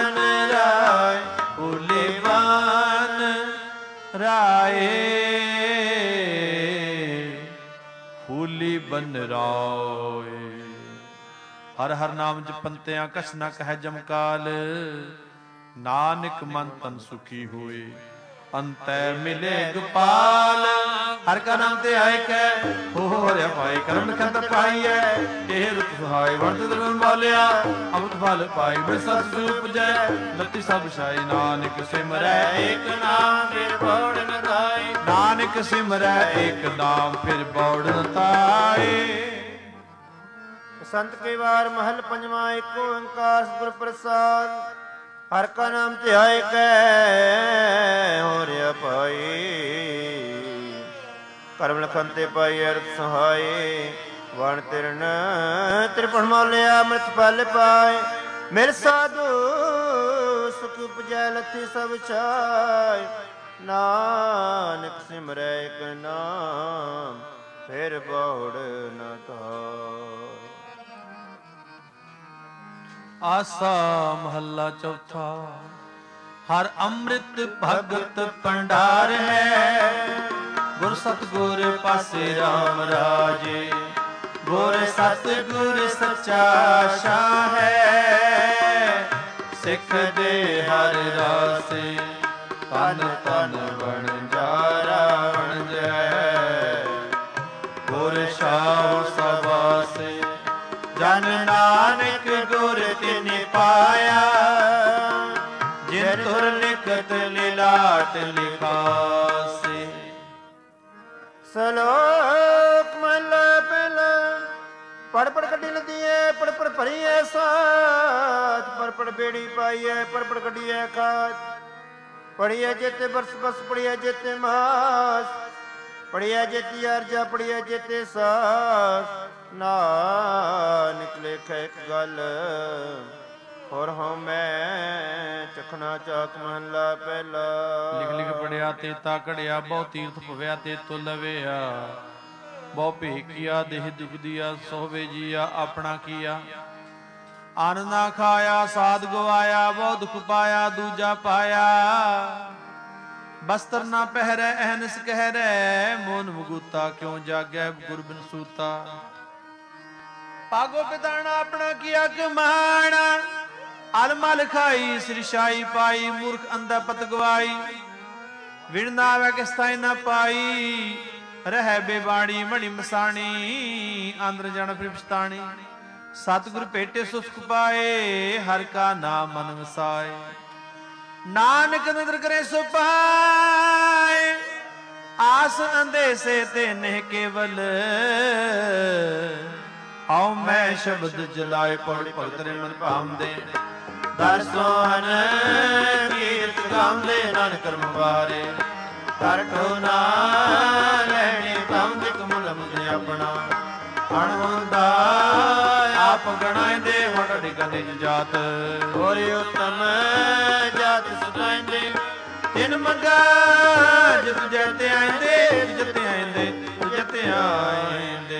ਜਾਏ। ਹਰ ਹਰ ਨਾਮ ਜਪੰਤਿਆਂ ਕਛ ਨ ਕਹਿ ਜਮਕਾਲ, ਨਾਨਕ ਮਨ ਤਨ ਸੁਖੀ ਹੋਏ ਅੰਤੈ ਮਿਲੇ ਗੋਪਾਲ। ਹਰ ਕਾ ਨਾਮ ਤੇ ਆਏ ਕੈ ਹੋ ਹਰਿਆ ਪਾਏ, ਕਰਮ ਲਿਖਤ ਪਾਈਐ ਇਹ ਰੁਤ ਸੁਹਾਏ। ਵਰਤ ਦਿਨ ਮਾਲਿਆ ਅਮృਤ ਫਲ ਪਾਈ, ਬਿਨ ਸਤ ਸਰੂਪ ਜੈ ਲੱਤੀ ਸਭ ਛਾਈ। ਨਾਨਕ ਸਿਮਰੈ ਏਕ ਨਾਮ ਫਿਰ ਬੋੜ ਨ ਧਾਈ, ਨਾਨਕ ਸਿਮਰੈ ਏਕ ਨਾਮ ਫਿਰ ਬੋੜ ਨ ਧਾਈ। ਸੰਤ ਕੇ ਵਾਰ ਮਹਲ ਪੰਜਵਾਂ, ਏਕ ਓੰਕਾਰ ਸਤਿਗੁਰ ਪ੍ਰਸਾਦ। ਹਰ ਕਾ ਨਾਮ ਧਿਆਏ ਕੈ ਹੋ ਰਿਆ ਪਾਈ, ਕਰਮ ਲਖਨ ਤੇ ਪਾਈ ਅਰਥ ਸਹਾਏ। ਵਣ ਤਿਰਨ ਤ੍ਰਿਪਣ ਮੌਲਿਆ ਅੰਮ੍ਰਿਤ ਫਲ ਪਾਏ, ਮਿਲ ਸਾਧੂ ਸੁਖ ਉਪਜੈ ਲੱਥੀ ਸਭ ਛਾਏ। ਨਾਨਕ ਸਿਮਰੈ ਏਕ ਨਾਮ ਫਿਰ ਬੋੜ ਨ ਧਾਇ। ਆਸਾ ਮਹੱਲਾ ਚੌਥਾ। ਹਰ ਅੰਮ੍ਰਿਤ ਭਗਤ ਭੰਡਾਰ ਹੈ, ਗੁਰ ਸਤਿਗੁਰ ਪਾਸੇ RAM ਰਾਜੇ। ਗੁਰ ਸਤਿਗੁਰ ਸੱਚਾ ਸ਼ਾਹ ਹੈ, ਸਿੱਖ ਦੇ ਹਰ ਰਾਸੇ। ਤਨ ਤਨ ਵਣਜਾਰਾ ਵਣਜੈ, ਗੁਰ ਸ਼ਾਹ ਸਵਾਸੇ। ਜਨ ਨਾਨਕ ਗੁਰ ਤਿਨਿ ਪਾਇਆ, ਜਿਨ ਤੁਰ ਲਿਖਤ ਲਿਲਾਟ ਲਿਖਾਸੇ। ਸਲੋਕ ਮਹਲਾ ਪਹਿਲਾ। ਪੜ ਪੜ ਕੱਢੀ ਲਦੀਏ, ਪੜ ਪੜ ਭਰੀਏ ਸਾਥ। ਪੜ ਪੜ ਬੇੜੀ ਪਾਈਏ, ਪੜ ਪੜ ਕੱਢੀਏ ਖਾਤ। ਪੜੀਏ ਜੇਤੇ ਬਰਸ ਬਸ, ਪੜੀਏ ਜੇਤੇ ਮਾਸ। ਪੜੀਏ ਜੇਤੀ ਅਰਜਾ, ਪੜੀਏ ਜੇਤੇ ਸਾਸ। ਨਾਨਕ ਲੇਖੈ ਇੱਕ ਗੱਲ, ਹੋਰ ਹਉ ਮੈਂ ਚਖਣਾ ਚਾਕ ਮਹਲਾ ਪਹਿਲਾ। ਲਿਖ ਲਿਖ ਪੜਿਆ ਤੇਤਾ ਘੜਿਆ, ਬਹੁ ਤੀਰਥ ਭਵਿਆ ਤੇ ਤੁ ਲਵਿਆ। ਬਹੁ ਭੇਕੀਆ ਦੇਹ ਦੁਖਦੀਆ, ਸੋਵੇ ਜੀਆ ਆਪਣਾ ਕੀਆ। ਅੰਨ ਨਾ ਖਾਇਆ ਸਾਧ ਗਵਾਇਆ, ਬਹੁ ਦੁਖ ਪਾਇਆ ਦੂਜਾ ਪਾਇਆ। ਬਸਤਰ ਨਾ ਪਹਿਰੈ ਅਹਨਸ ਕਹਿਰੈ, ਮੋਨ ਮੁਗੂਤਾ ਕਿਉ ਜਾਗੈ ਗੁਰ ਬਿਨ ਸੂਤਾ। ਪਾਗੋ ਪਿਤਾਣਾ ਆਪਣਾ ਕੀਆ ਕਮਾਣਾ, ਅਲਮਲ ਖਾਈ ਸਿਰਸ਼ਾਈ ਪਾਈ। ਮੂਰਖ ਅੰਧਾ ਪਤ ਗਵਾਈ, ਵਿਣ ਨਾ ਆਵੈ ਕਿਸ ਤਾਈ ਨਾ ਪਾਈ। ਰਹਿ ਬੇਬਾਣੀ ਮਣੀ ਮਸਾਣੀ, ਆਂਦਰ ਜਨ ਫਿਰ ਪਛਤਾਣੀ। ਸਤਿਗੁਰ ਭੇਟੇ ਸੁਖ ਪਾਏ, ਹਰ ਕਾ ਨਾਮ ਮਨ ਵਸਾਏ। ਨਾਨਕ ਨਦਰ ਕਰੇ ਸੋ ਪਾਏ, ਆਸ ਅੰਦੇਸੇ ਤੇ ਨਹਿ ਕੇਵਲ। ਹਉ ਮੈਂ ਸ਼ਬਦ ਜਲਾਏ, ਪੜ ਭਗਤ ਰੇ ਮਨ ਭਾਉਂਦੇ। ਦਰ ਸੋਹਨ ਕੀਰਤ ਗਾਉਂਦੇ, ਨਾਨਕ ਕਰਮ ਵਾਰੇ। ਕਰ ਠੋ ਨਾ ਲੈਣੇ ਭਾਉਂਦੇ, ਕਮਲ ਮੁਝ ਆਪਣਾ। ਅਣ ਹੁੰਦਾ ਆਪ ਗਣਾਇਂਦੇ, ਵਡ ਡਿਗਨ ਨਿਜ ਜਾਤ। ਹੋਰ ਉਤਮ ਜਾਤ ਸੁਣਾਇਂਦੇ, ਤਿਨ ਮੰਗਾ ਜਿਤ ਜਤ ਆਇਂਦੇ। ਜਿਤ ਆਇਂਦੇ ਜਿਤ ਆਇਂਦੇ।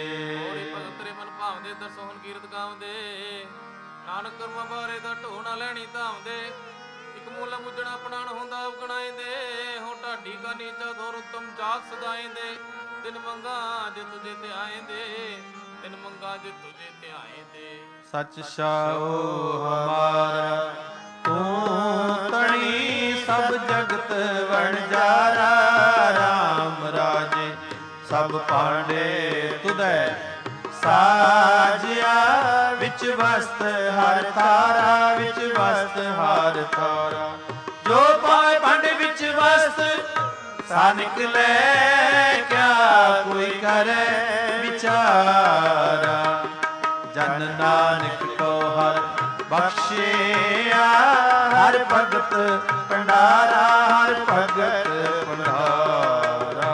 ਦਰਸੋਹਨ ਕੀਰਤ ਗਾਉਂਦੇ, ਨਾਨਕ ਕਰਮਾਂ ਬਾਰੇ ਦਾ ਢੋ ਨਾ ਲੈਣੀ ਧਾਮਦੇ। ਇੱਕ ਮੂਲਾ ਮੁੱਜਣਾ ਆਪਣਾਣ ਹੁੰਦਾ ਆਪ ਗਣਾਇਂਦੇ, ਹੋ ਢਾਡੀ ਕਾ ਨੀਚਾ ਦੌਰ ਉਤਮ ਜਾਤ ਸਦਾਇਂਦੇ। ਤਿਨ ਮੰਗਾ ਜੇ ਤੁਝੇ ਤੇ ਆਇਂਦੇ, ਤਿਨ ਮੰਗਾ ਜੇ ਤੁਝੇ ਤੇ ਆਇਂਦੇ। ਸਚ ਸਾਉ ਹਮਾਰਾ ਤੂੰ ਤਣੀ, ਸਭ ਜਗਤ ਵਣਜਾਰਾ। RAM ਰਾਜੇ ਸਭ ਭਾਂਡੇ ਤੁਧੈ ਸਾਜਿਆ, ਵਿੱਚ ਵਸਤ ਹਰ ਥਾਰਾ। ਵਿੱਚ ਵਸਤ ਹਰ ਥਾਰਾ, ਜੋ ਪਾਏ ਭਾਂਡੇ ਵਿੱਚ ਵਸਤ। ਸਾ ਨਿਕਲੇ ਕਿਆ ਕੋਈ ਕਰੇ ਵਿਚਾਰਾ। ਜਨ ਨਾਨਕ ਕੋ ਹਰ ਬਖਸ਼ਿਆ, ਹਰ ਭਗਤ ਭੰਡਾਰਾ। ਹਰ ਭਗਤ ਭੰਡਾਰਾ।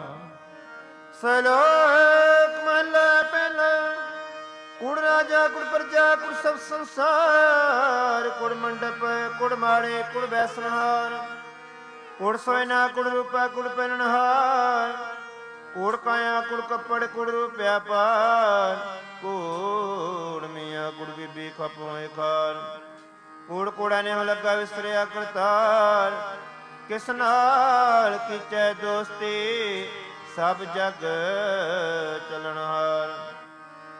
ਸਲੋਕ ਮਹਲਾ ਪਹਿਲਾ। ਕੁੜ ਰਾਜਾ ਕੁੜ ਪ੍ਰਜਾ ਕੁੜ ਸਭ ਸੰਸਾਰ। ਕੁੜ ਮੰਡਪ ਕੁੜ ਮਾੜੇ ਕੁੜ ਬੈਸਨਹਾਰ। ਕੁੜ ਸੋਇਨਾ ਕੁੜ ਰੂਪਾ ਕੁੜ ਪਹਿਨਣਹਾਰ। ਕੁੜ ਕਾਇਆ ਕੁੜ ਕੱਪੜ ਕੁੜ ਰੂਪਿਆ ਪਾਰ। ਕੁੜ ਮੀਆਂ ਕੁੜ ਬੀਬੀ ਖਪੋਏ ਖਾਰ। ਕੁੜ ਕੁੜਾ ਨੇ ਲੱਗਾ ਵਿਸਰਿਆ ਕਰਤਾਰ। ਕਿਸ ਨਾਲ ਕੀਚੈ ਦੋਸਤੀ, ਸਭ ਜਗ ਚਲਣਹਾਰ।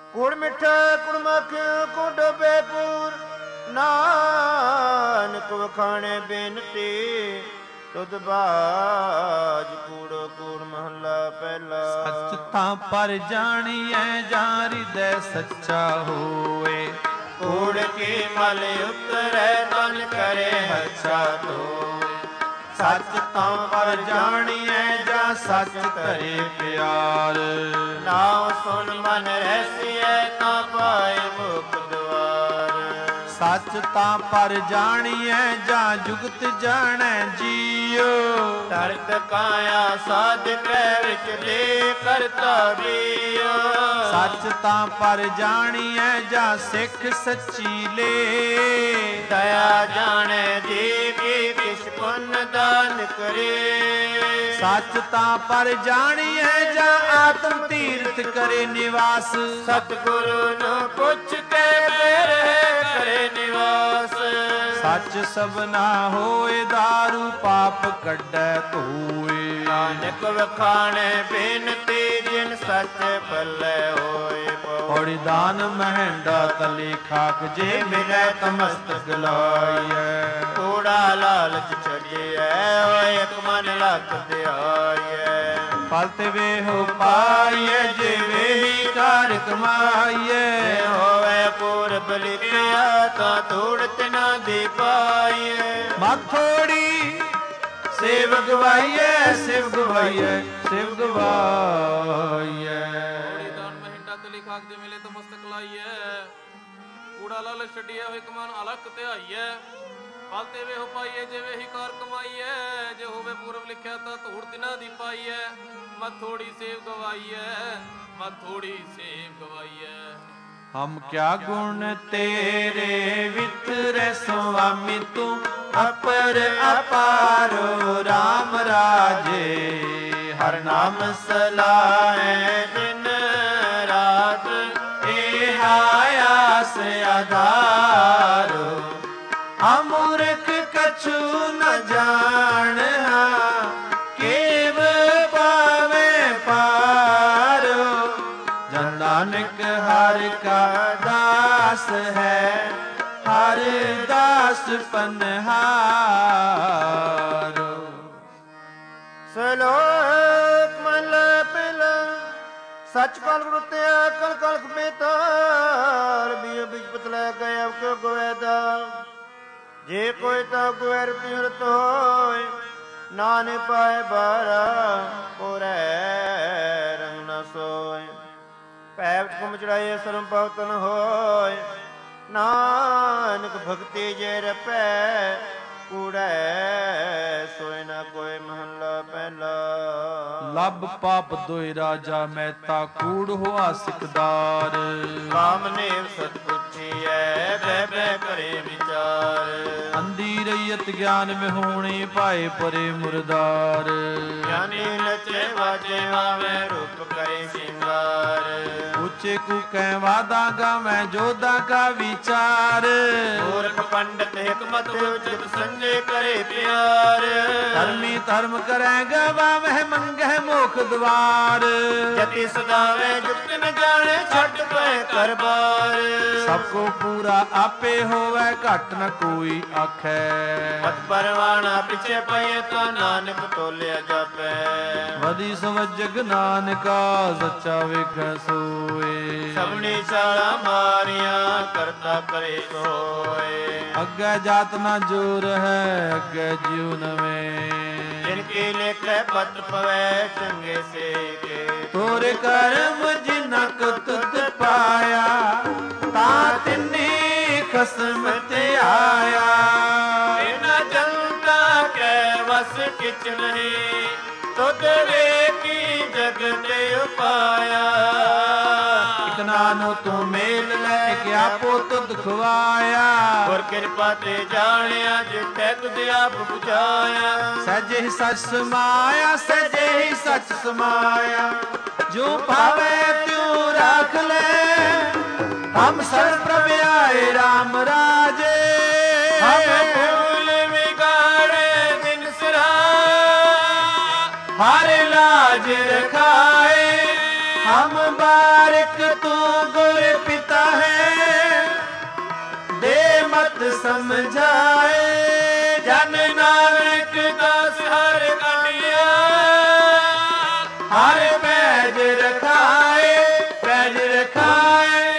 ਕੂੜ ਮਿੱਠਾ ਕੁੜ ਮੱਖਿਓ ਕੋ ਡੋਬੇ ਪੂਰ, ਨਾਨਕ ਵਖਾਣੇ ਬੇਨਤੀ ਤੁਧ ਬਾਜ। ਕੂੜੋ ਕੂੜ ਮਹੱਲਾ ਪਹਿਲਾ। ਸੱਚ ਤਾਂ ਪਰ ਜਾਣੀਐ ਜਾਂ ਹਿਰਦੈ ਸੱਚਾ ਹੋਏ, ਕੂੜ ਕੀ ਮਲ ਉਤਰੈ ਤਨ ਕਰੇ ਹੱਛਾ ਧੋਏ। ਸੱਚ ਤਾਂ ਪਰ ਜਾਣੀਐ ਜਾਂ ਸੱਚ ਧਰੇ ਪਿਆਰ, ਨਾਮ ਸੁਨ ਮਨ ਰਹਿਸੀਐ ਤਾਂ ਪਾਏ ਮੁਖ ਦੁਆਰ। ਸੱਚ ਤਾਂ ਪਰ ਜਾਣੀਐ ਜਾਂ ਜੁਗਤ ਜਾਣੈ ਜੀਉ, ਤਰਤ ਕਾਇਆ ਸਾਧਕੈ ਵਿੱਚ ਦੇ ਕਰਤਾ ਬੀਉ। ਸੱਚ ਤਾਂ ਪਰ ਜਾਣੀਐ ਜਾਂ ਸਿੱਖ ਸੱਚੀ ਲੇ, ਦਇਆ ਜਾਣੈ ਜੀ ਕੀ ਕਿਛ ਪੁੰਨ ਦਾਨ ਕਰੇ। ਸੱਚ ਤਾਂ ਪਰ ਜਾਣੀਐ ਜਾਂ ਆਤਮ ਤੀਰਥ ਕਰੇ ਨਿਵਾਸ, ਸਤਿਗੁਰੂ ਨੂੰ ਪੁੱਛ ਕੇ ਮੇਰੇ ਕਰੇ ਨਿਵਾਸ। ਸੱਚ ਸਭਨਾ ਹੋਏ ਦਾਰੂ ਪਾਪ ਕੱਢੈ ਧੋਏ। ਨਾਨਕ ਵਖਾਣੇ ਬੇਨਤੀ ਜਿਨ ਸੱਚ ਪੱਲੇ ਹੋਏ ਪਉ। ਔੜੀ ਦਾਨ ਮਹਿੰਡਾ ਤਲੇ ਖਾਕ ਜੇ ਮਿਲੈ ਤਮਸਤਕ ਲਾਈਐ। ਕੂੜਾ ਲਾਲਚ ਛੱਡਿਐ ਓਏ ਇੱਕ ਮਨ ਲੱਖ ਧਿਆਈਐ। ਫਲ ਤੇ ਵੇਹੋ ਪਾਈਐ ਜੇ ਵੇਹੀ ਕਾਰ ਕਮਾਈਐ। ਹੋਵੇ ਪੂਰਬ ਲਿਖਿਆ ਤਾਂ ਧੂੜ ਤਿਨਾ ਦੀ ਪਾਈਐ। ਮਥੋੜੀ ਸੇਵ ਗਵਾਈਐ ਸਿਵ ਗਵਾਈਐ ਸਿਵ ਗਵਾਈਐ। ਔੜੀ ਦਾਨ ਮਹਿੰਡਾ ਤਲੀ ਖਾਕ ਜੇ ਮਿਲੇ ਤਾਂ ਮਸਤਕ ਲਾਈਐ। ਕੂੜਾ ਲਾਲਚ ਛੱਡੀਐ ਹੋਏ ਕਮਾਨ ਅਲਖ ਧਿਆਈਐ। ਫਲ ਤੇ ਵੇਹੋ ਪਾਈਐ ਜੇ ਵੇਹੀ ਕਾਰ ਕਮਾਈਐ। ਜੇ ਹੋਵੇ ਪੂਰਬ ਲਿਖਿਆ ਤਾਂ ਧੂੜ ਤਿਨਾ ਦੀ ਪਾਈਐ। ਮਤ ਥੋੜੀ ਸੇਵ ਗਵਾਈਐ ਮਤ ਥੋੜੀ ਸੇਵ ਗਵਾਈਐ। ਹਮ ਕਿਆ ਗੁਣ ਤੇਰੇ ਵਿਤਰੈ ਸੁਆਮੀ ਤੂੰ ਅਪਰ ਅਪਾਰੋ RAM ਰਾਜੇ। ਹਰ ਨਾਮ ਸਲਾਹੈ ਦਿਨ ਰਾਤ ਇਹ ਆਸ ਆਧਾਰੋ। ਅਮੂਰਖ ਕਛੂ ਨ ਜਾਣਿਆ ਕੇਵ ਪਾਵੇ ਪਾਰੋ। ਜਨ ਨਾਨਕ ਹਰਿ ਕਾ ਦਾਸ ਹੈ ਹਰ ਦਾਸ ਪਨਹਾਰੋ। ਸਲੋਕ ਮਹਲਾ ਪਹਿਲਾ। ਸੱਚ ਕਲ ਗੁਰਤਿਆ ਕਲ ਕਲਖ ਬੇਤਾਰ। ਬੀਜ ਬੀਜ ਪਤਲਾ ਗਏ ਅਬ ਕਿਉ ਗਵੇਦਾ। ਜੇ ਕੋਈ ਤਾਂ ਗੁਰ ਪਿਰਤ ਹੋਏ ਨਾਨਕ ਪਾਏ ਬਾਰਾ ਕੋਰੈ ਰੰਗ ਨ ਸੋਏ। ਪੈਵਟ ਕੁਮ ਚੜਾਏ ਸਰਮ ਭਗਤਨ ਹੋਏ ਨਾਨਕ ਭਗਤੀ ਜੇ ਰਪੈ ਕੂੜੈ ਸੋਇ ਨ ਕੋਈ ਮਹੱਲਾ ਪਹਿਲਾ। ਲੱਭ ਪਾਪ ਦੋਇ ਰਾਜਾ ਮਹਿਤਾ ਕੂੜ ਹੋਆ ਸਿਕਦਾਰ। ਕਾਮਨੇਵ ਸਤ ਪੁੱਛੀਐ ਬਹਿ ਬਹਿ ਕਰੇ ਵਿਚਾਰ। ਅੰਧੀ ਰਈਅਤ ਗਿਆਨ ਵਿਹੂਣੇ ਪਾਏ ਪਰੇ ਮੁਰਦਾਰ। ਗਿਆਨੀ ਨਚੇ ਵਾਜੇ ਮਾਵੇ ਰੂਪ ਕਰੇ ਸ਼ਿੰਗਾਰ। ਉੱਚੇ ਕੂਕੈ ਵਾਦਾ ਗਾਵੈ ਜੋਦਾ ਕਾ ਵਿਚਾਰ। ਮੂਰਖ ਪੰਡਤ ਹਿਕਮਤ ਉਚਿਤ ਸੰਜੇ ਕਰੇ ਪਿਆਰ। ਧਰਮੀ ਧਰਮ ਕਰੈ ਗਵਾਵਹਿ ਮੰਗਹਿ ਮੋਖ ਦਵਾਰ। ਜਤੀ ਸਦਾਵੇ ਜੁਗਤ ਨ ਜਾਣੇ ਛੱਡ ਪਏ ਕਰ ਬਾਰ। ਸਭ ਕੋ ਪੂਰਾ ਆਪੇ ਹੋਵੈ ਘਟ ਨ ਕੋਈ ਆਖੈ। ਪਤ ਪਰਵਾਣਾ ਪਿਛੇ ਪਏ ਤਾਂ ਨਾਨਕ ਤੋਲਿਆ ਜਾਪੈ। ਵਦੀ ਸਵਜਗ ਨਾਨਕਾ ਸੱਚਾ ਵੇਖੈ ਸੋਏ। ਸਭਨੀ ਛਾਲਾ ਮਾਰੀਆਂ ਕਰਤਾ ਕਰੇ ਸੋਏ। ਅੱਗੇ ਜਾਤ ਨਾ ਜੋਰ ਹੈ ਅੱਗੇ ਜਿਉ ਨਵੇਂ। ਜਿਨ ਕੀ ਲੇਖੈ ਪਤ ਪਵੈ ਚੰਗੇ ਸੇ ਕੇ। ਤੋਰੇ ਕਰਮ ਜਿਨਾ ਕੋ ਤੁਧ ਪਾਇਆ ਤਾਂ ਤਿਨੀ ਖਸਮ ਤੇ ਆਇਆ। ਇਹਨਾਂ ਜਨਤਾ ਕੈ ਵਸ ਕਿਛ ਨਹੀਂ ਤੁਧ ਵੇਖੀ ਜਗਤ ਉਪਾਇਆ। ਇਕ ਨਾਨੋ ਤੂੰ ਮੇਲ ਲੈ ਕੇ ਆਪੋ ਤੁਧ ਖਵਾਇਆ। ਗੁਰ ਕਿਰਪਾ ਤੇ ਜਾਣਿਆ ਜਿੱਥੇ ਤੁਧ ਆਪ ਬੁਝਾਇਆ। ਸਹਿਜੇ ਹੀ ਸਚ ਸਮਾਇਆ ਸਹਿਜੇ ਹੀ ਸਚ ਸਮਾਇਆ। ਜੋ ਭਾਵੇ ਤਿਉ ਰਾਖ ਲੈ ਹਮ ਸਰ ਪ੍ਰਭ ਆਏ RAM ਰਾਜੇ। ਹਮ ਭੂਲ ਵਿਗਾੜੇ ਦਿਨ ਸਿਰਾ ਹਰ ਲਾਜ ਰਖਾਏ ਹਮ ਬਾਰਿਕ ਤੂੰ ਗੁਰ ਪਿਤਾ ਹੈ, ਦੇ ਮਤ ਸਮਝਾਏ ਜਨ ਨਾਨਕ ਦਾਸ ਹਰ ਕਾਟਿਆ, ਹਰ ਪੈਜ ਰਖਾਏ ਪੈਜ ਰਖਾਏ।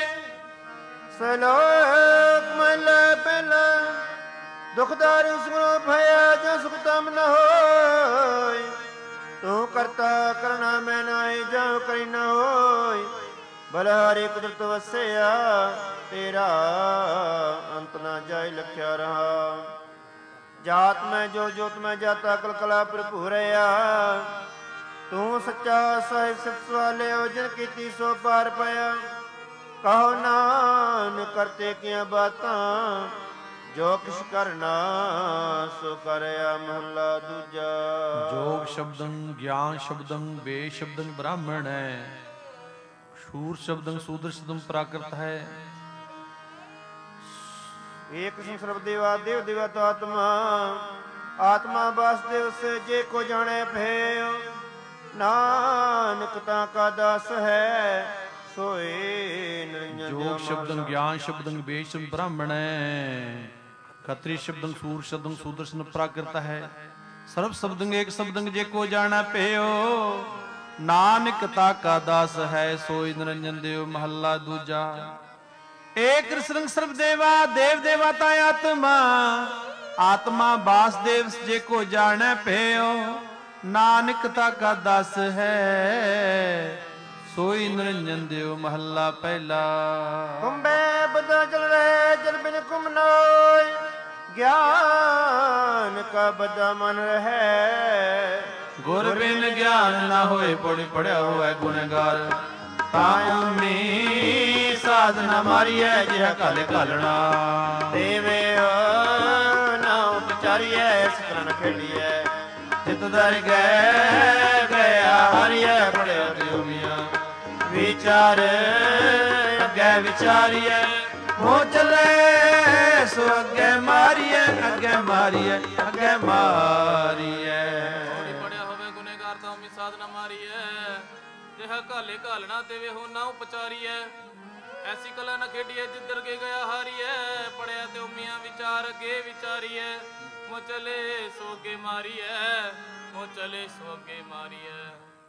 ਸਲੋਕ ਮਹਲਾ ਪਹਿਲਾ। ਦੁਖਦਾਰੀ ਸੁਣੋ ਭਇਆ ਜੋ ਸੁਖ ਤਮ ਨ ਹੋਇ, ਤੂੰ ਕਰਤਾ ਕਰਨਾ ਮੈਂ ਨਾਹੀ ਜੋ ਕਰੀ ਨ ਹੋਇ। ਬਲਹਾਰੀ ਕੁਦਰਤ ਵਸਿਆ ਤੇਰਾ, ਅੰਤ ਨਾ ਜਾਇ ਲਖਿਆ ਰਹਾ। ਜਾਤ ਮੈਂ ਜੋ ਜੋਤ ਮੈਂ ਜਾਤਾ ਕਲਕਲਾ ਭਰਪੂਰਿਆ, ਤੂੰ ਸੱਚਾ ਸਾਹਿਬ ਸਿਫਤ ਵਾਲੇ ਹੋ ਜਿਨ ਕੀਤੀ ਸੋ ਪਾਰ ਪਾਇਆ। ਕਹੋ ਨਾਨਕ ਕਰਤੇ ਕੀਆਂ ਬਾਤਾਂ, ਜੋ ਕਿਛ ਕਰਨਾ ਸੋ ਕਰਿਆ। ਮਹੱਲਾ ਦੂਜਾ। ਜੋਗ ਸ਼ਬਦੰ ਗਿਆਨ ਸ਼ਬਦੰ ਵੇ ਸ਼ਬਦੰ ਬ੍ਰਾਹਮਣ ਹੈ, ਸ਼ੂਰ ਸ਼ਬਦੰ ਸੂਦਰ ਸ਼ਬਦੰ ਪ੍ਰਾਕ੍ਰਿਤ ਹੈ। ਏਕ ਸਿੰਘ ਸਰਬ ਦੇਵਾ ਦੇਵ ਦੇਵਤ ਆਤਮਾ, ਆਤਮਾ ਵਾਸੁਦੇਵ ਸੇ ਜੇ ਕੋ ਜਾਣੈ ਭਇਓ। ਨਾਨਕ ਤਾਂ ਕਾ ਦਾਸ ਹੈ ਸੋਏ ਨਿਰੰਜਨ। ਜੋਗ ਸ਼ਬਦੰ ਗਿਆਨ ਸ਼ਬਦੰ ਵੇ ਸ਼ਬਦੰ ਬ੍ਰਾਹਮਣ ਹੈ, ਖਤਰੀ ਸ਼ਬਦੰ ਸੂਰ ਸ਼ਬਦੰ ਸੂਦਰ ਸ਼ਬਦੰ ਪ੍ਰਾਕ੍ਰਿਤ ਹੈ। ਸਰਬ ਸ਼ਬਦੰ ਏਕ ਸ਼ਬਦੰ ਜੇ ਕੋ ਜਾਣੈ ਭਇਓ। ਨਾਨਕ ਤਾ ਕਾ ਦਾਸ ਹੈ ਸੋਈ ਨਿਰੰਜਨ ਦੇਵ। ਮਹੱਲਾ ਦੂਜਾ। ਏਕ ਰਸਰੰਗ ਸਰਬ ਦੇਵਾ ਦੇਵ ਦੇਵਾ ਤਾ ਆਤਮਾ, ਆਤਮਾ ਵਾਸੁਦੇਵ ਜੇ ਕੋ ਜਾਣੈ ਭਇਓ। ਨਾਨਕ ਤਾ ਕਾ ਦਾਸ ਹੈ ਸੋਈ ਨਿਰੰਜਨ ਦੇਵ। ਮਹੱਲਾ ਪਹਿਲਾ। ਕੁੰਭੇ ਬਦਾ ਜਲ ਰਹੇ ਜਲ ਬਿਨ ਕੁੰਭ ਨੋਇ, ਗਿਆਨ ਕਾ ਬਦਾ ਮਨ ਰਹੈ। ਗੁਰ ਬਿਨ ਗਿਆਨ ਨਾ ਹੋਏ ਪੜਿ ਪੜਿਆ ਹੋਇ ਗੁਣਗਾਰ। ਤਾਂ ਉਮੀ ਸਾਧਨਾ ਮਾਰੀਐ ਜਿਹ ਘਲ ਘਾਲਣਾ। ਦੇਵੇ ਨਾ ਉਪਚਾਰੀਐ ਸਕਰਨ ਖੇਲੀਐ। ਚਿਤ ਦਰ ਗਏ ਗਿਆ ਹਰਿਐ ਪੜਿਆ ਤਿਉ ਮੀਆਂ। ਵਿਚਾਰ ਅੱਗੇ ਵਿਚਾਰੀਐ ਹੋ ਚਲੇ ਸੋ ਅੱਗੇ ਮਾਰੀਐ ਅੱਗੇ ਮਾਰੀਐ ਅੱਗੇ ਮਾਰੀਐ। ਪੜਿਆ ਹੋਵੇ ਗੁਨੇਗਾਰ ਤਾਂ ਉਮੀ ਸਾਧਨਾ ਮਾਰੀਐ। ਜਿਹ ਘਾਲੇ ਘਾਲਣਾ ਤੇ ਵੇ ਹੋ ਨਾ ਉਪਚਾਰੀਐ। ਐਸੀ ਕਲਾ ਨਾ ਖੇਡੀਐ ਜਿੱਧਰ ਕੇ ਗਿਆ ਹਾਰੀਐ। ਪੜਿਆ ਤੇ ਉਮੀਆਂ ਵਿਚਾਰ ਅੱਗੇ ਵਿਚਾਰੀਐ। ਮੋ ਚਲੇ ਸੋ ਅੱਗੇ ਮਾਰੀਐ ਮੋ ਚਲੇ ਸੋ ਅੱਗੇ ਮਾਰੀਐ।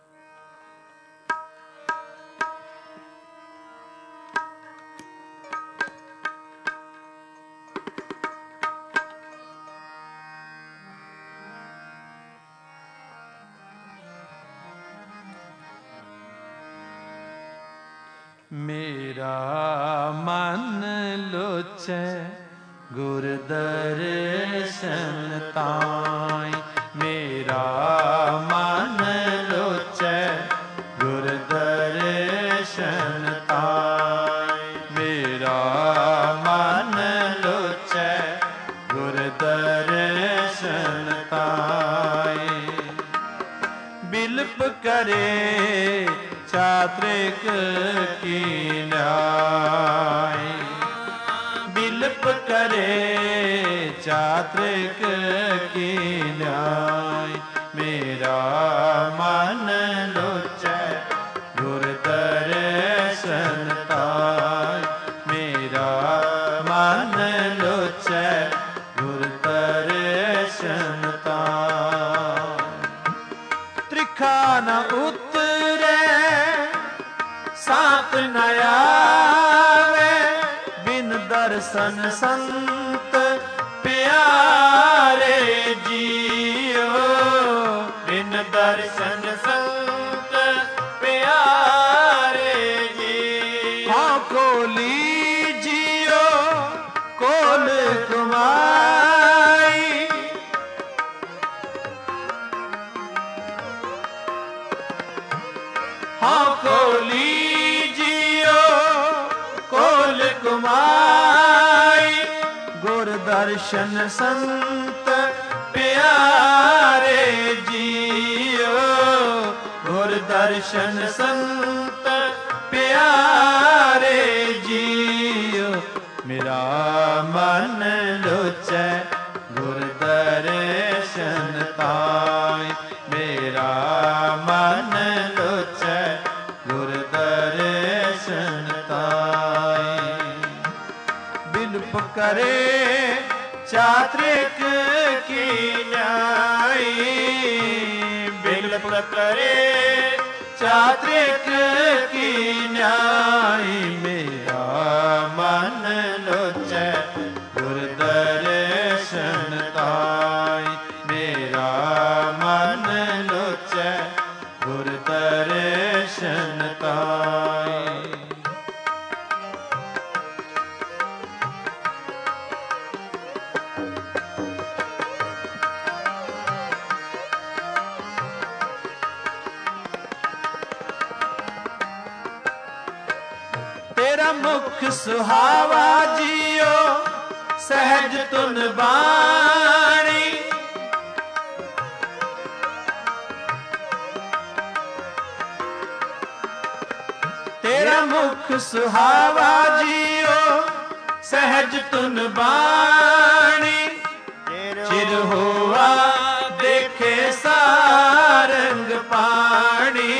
ਮੇਰਾ ਮਨ ਲੋਚੈ ਗੁਰ ਦਰਸ਼ਨ ਤਾਈ। ਮੇਰਾ ਮਨ ਲੋਚੈ ਗੁਰ ਦਰਸ਼ਨ ਤਾਈ। ਮੇਰਾ ਮਨ ਲੋਚੈ ਗੁਰ ਦਰਸ਼ਨ ਤਾਈ। ਬਿਲਪ ਕਰੇ ਚਾਤ੍ਰਿਕ ਕੀ ਨਿਆਈ। ਬਿਲਪ ਕਰੇ ਚਾਤ੍ਰਿਕ ਕੀ ਨਿਆਈ। ਮੇਰਾ ਮਨ ਲੋਚੈ ਗੁਰ ਦਰਸ਼ਨ ਤਾਈ। ਮੇਰਾ ਮਨ ਲੋਚੈ ਗੁਰ ਦਰਸ਼ਨ ਤਾਈ। ਤ੍ਰਿਖਾ ਨ ਉਤਰੈ ਸਾਤ ਨ ਆਵੇ। ਬਿਨ ਦਰਸ਼ਨ ਸੰਤ ਪਿਆਰੇ ਜੀਓ। ਬਿਨ ਦਰਸ਼ਨ ਸੰਤ ਪਿਆਰੇ ਜੀ। ਹਾਂ ਕੋਲੀ ਜੀਓ ਕੋਲ ਕਮਾਈ। ਹਾਂ ਕੋਲੀ ਜੀਓ ਕੋਲ ਕਮਾਈ। ਗੁਰ ਦਰਸ਼ਨ ਸੰਤ ਪਿਆਰੇ ਜੀਓ। ਗੁਰ ਦਰਸ਼ਨ ਸੰਤ ਪਿਆਰੇ ਜੀਓ। ਮੇਰਾ ਮਨ ਲੋਚੈ ਗੁਰ ਦਰਸ਼ਨ ਤਾਈ। ਮੇਰਾ ਮਨ ਲੋਚੈ ਗੁਰ ਚਾਤ੍ਰਿਕ ਕੀ ਨਿਆਈ, ਬਿਲਪ ਕਰੇ ਚਾਤ੍ਰਿਕ ਕੀ ਨਿਆਈ। ਮੇਰਾ ਮਨ ਲੋਚੈ ਗੁਰ ਦਰਸ਼ਨ ਤਾਈ, ਮੇਰਾ ਮਨ ਲੋਚੈ ਗੁਰ ਦਰਸ਼ਨ ਤਾਈ। ਤੇਰਾ ਮੁਖ ਸੁਹਾਵਾ ਜੀਓ ਸਹਿਜ ਤੁਨ ਬਾਣੀ, ਤੇਰਾ ਮੁਖ ਸੁਹਾਵਾ ਜੀਓ ਸਹਿਜ ਤੁਨ ਬਾਣੀ। ਚਿਰ ਹੋਆ ਦੇਖੇ ਸਾਰੰਗ ਪਾਣੀ,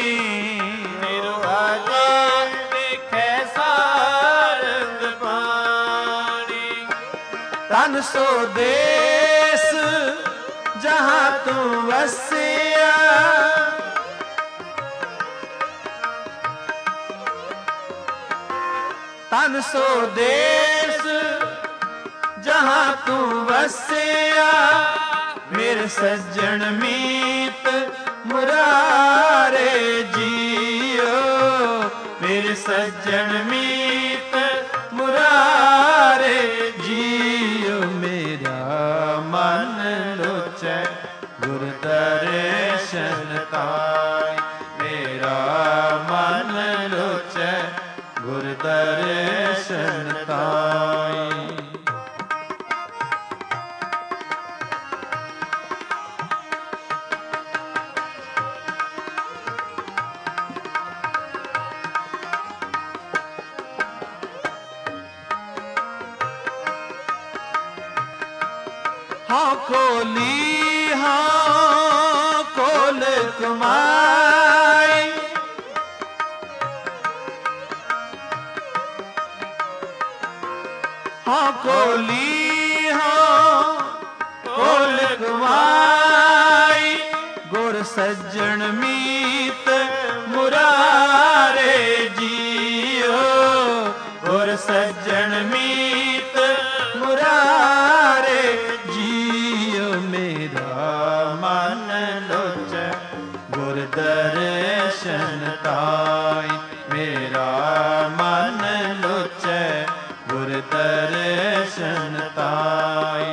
ਤਨ ਸੋ ਦੇਸ ਜਹਾਂ ਤੂੰ ਵਸਿਆ, ਤਨ ਸੋ ਦੇਸ ਜਹਾਂ ਤੂੰ ਵਸਿਆ। ਮੇਰੇ ਸੱਜਣ ਮੀਤ ਮੁਰਾਰੇ ਜੀਓ, ਮੇਰੇ ਸੱਜਣ ਮੀਤ ਮੁਰਾਰੇ ਜੀਓ। ਮੇਰਾ ਮਨ ਲੋਚੈ ਗੁਰ ਦਰਸ਼ਨ ਤਾਈ, ਮੇਰਾ ਮਨ ਲੋਚੈ ਗੁਰ ਦਰਸ਼ਨ ਤਾਈ। ਹਾਂ ਕੋਲੀ ਹਾਂ ਕੋਲ ਕਮਾਈ, ਹਾਂ ਕੋਲੀ ਹਾਂ ਕੋਲ ਕਮਾਈ। ਗੁਰ ਸੱਜਣ ਮੀਤ ਮੁਰਾਰੇ ਜੀਓ, ਗੁਰ ਸੱਜਣ ਮੀਤ ਮੁਰਾਰੇ ਜੀਓ। ਮੇਰਾ ਮਨ ਲੋਚੈ ਗੁਰ ਦਰਸ਼ਨ ਤਾਈ, ਮੇਰਾ ਮਨ ਲੋਚੈ ਗੁਰ ਦਰਸ਼ਨ ਤਾਈ।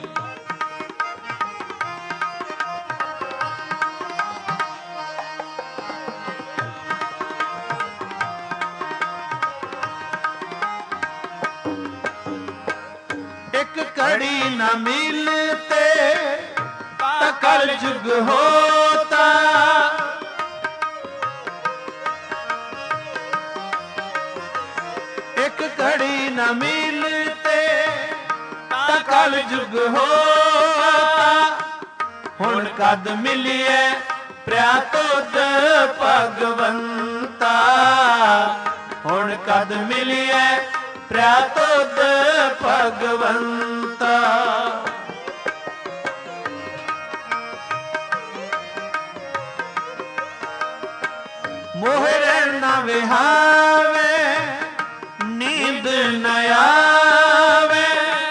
ਇੱਕ ਘੜੀ ਨਾ ਮਿਲਤੇ ਤਾ ਕਲ ਜੁਗ ਹੋਤਾ, ਇੱਕ ਘੜੀ ਨਾ ਮਿਲਤੇ ਤਾ ਕਲ ਜੁਗ ਹੋਤਾ। ਹੁਣ ਕਦ ਮਿਲਿਐ ਪ੍ਰਿਆ ਤੁਧ ਭਗਵੰਤਾ, ਹੁਣ ਕਦ ਮਿਲਿਐ ਪ੍ਰਿਆ ਤੁਧ ਭਗਵੰਤਾ। ਮੋਹਿ ਨਾ ਵਿਹਾਵੇ ਨੀਂਦ ਨ ਆਵੇ,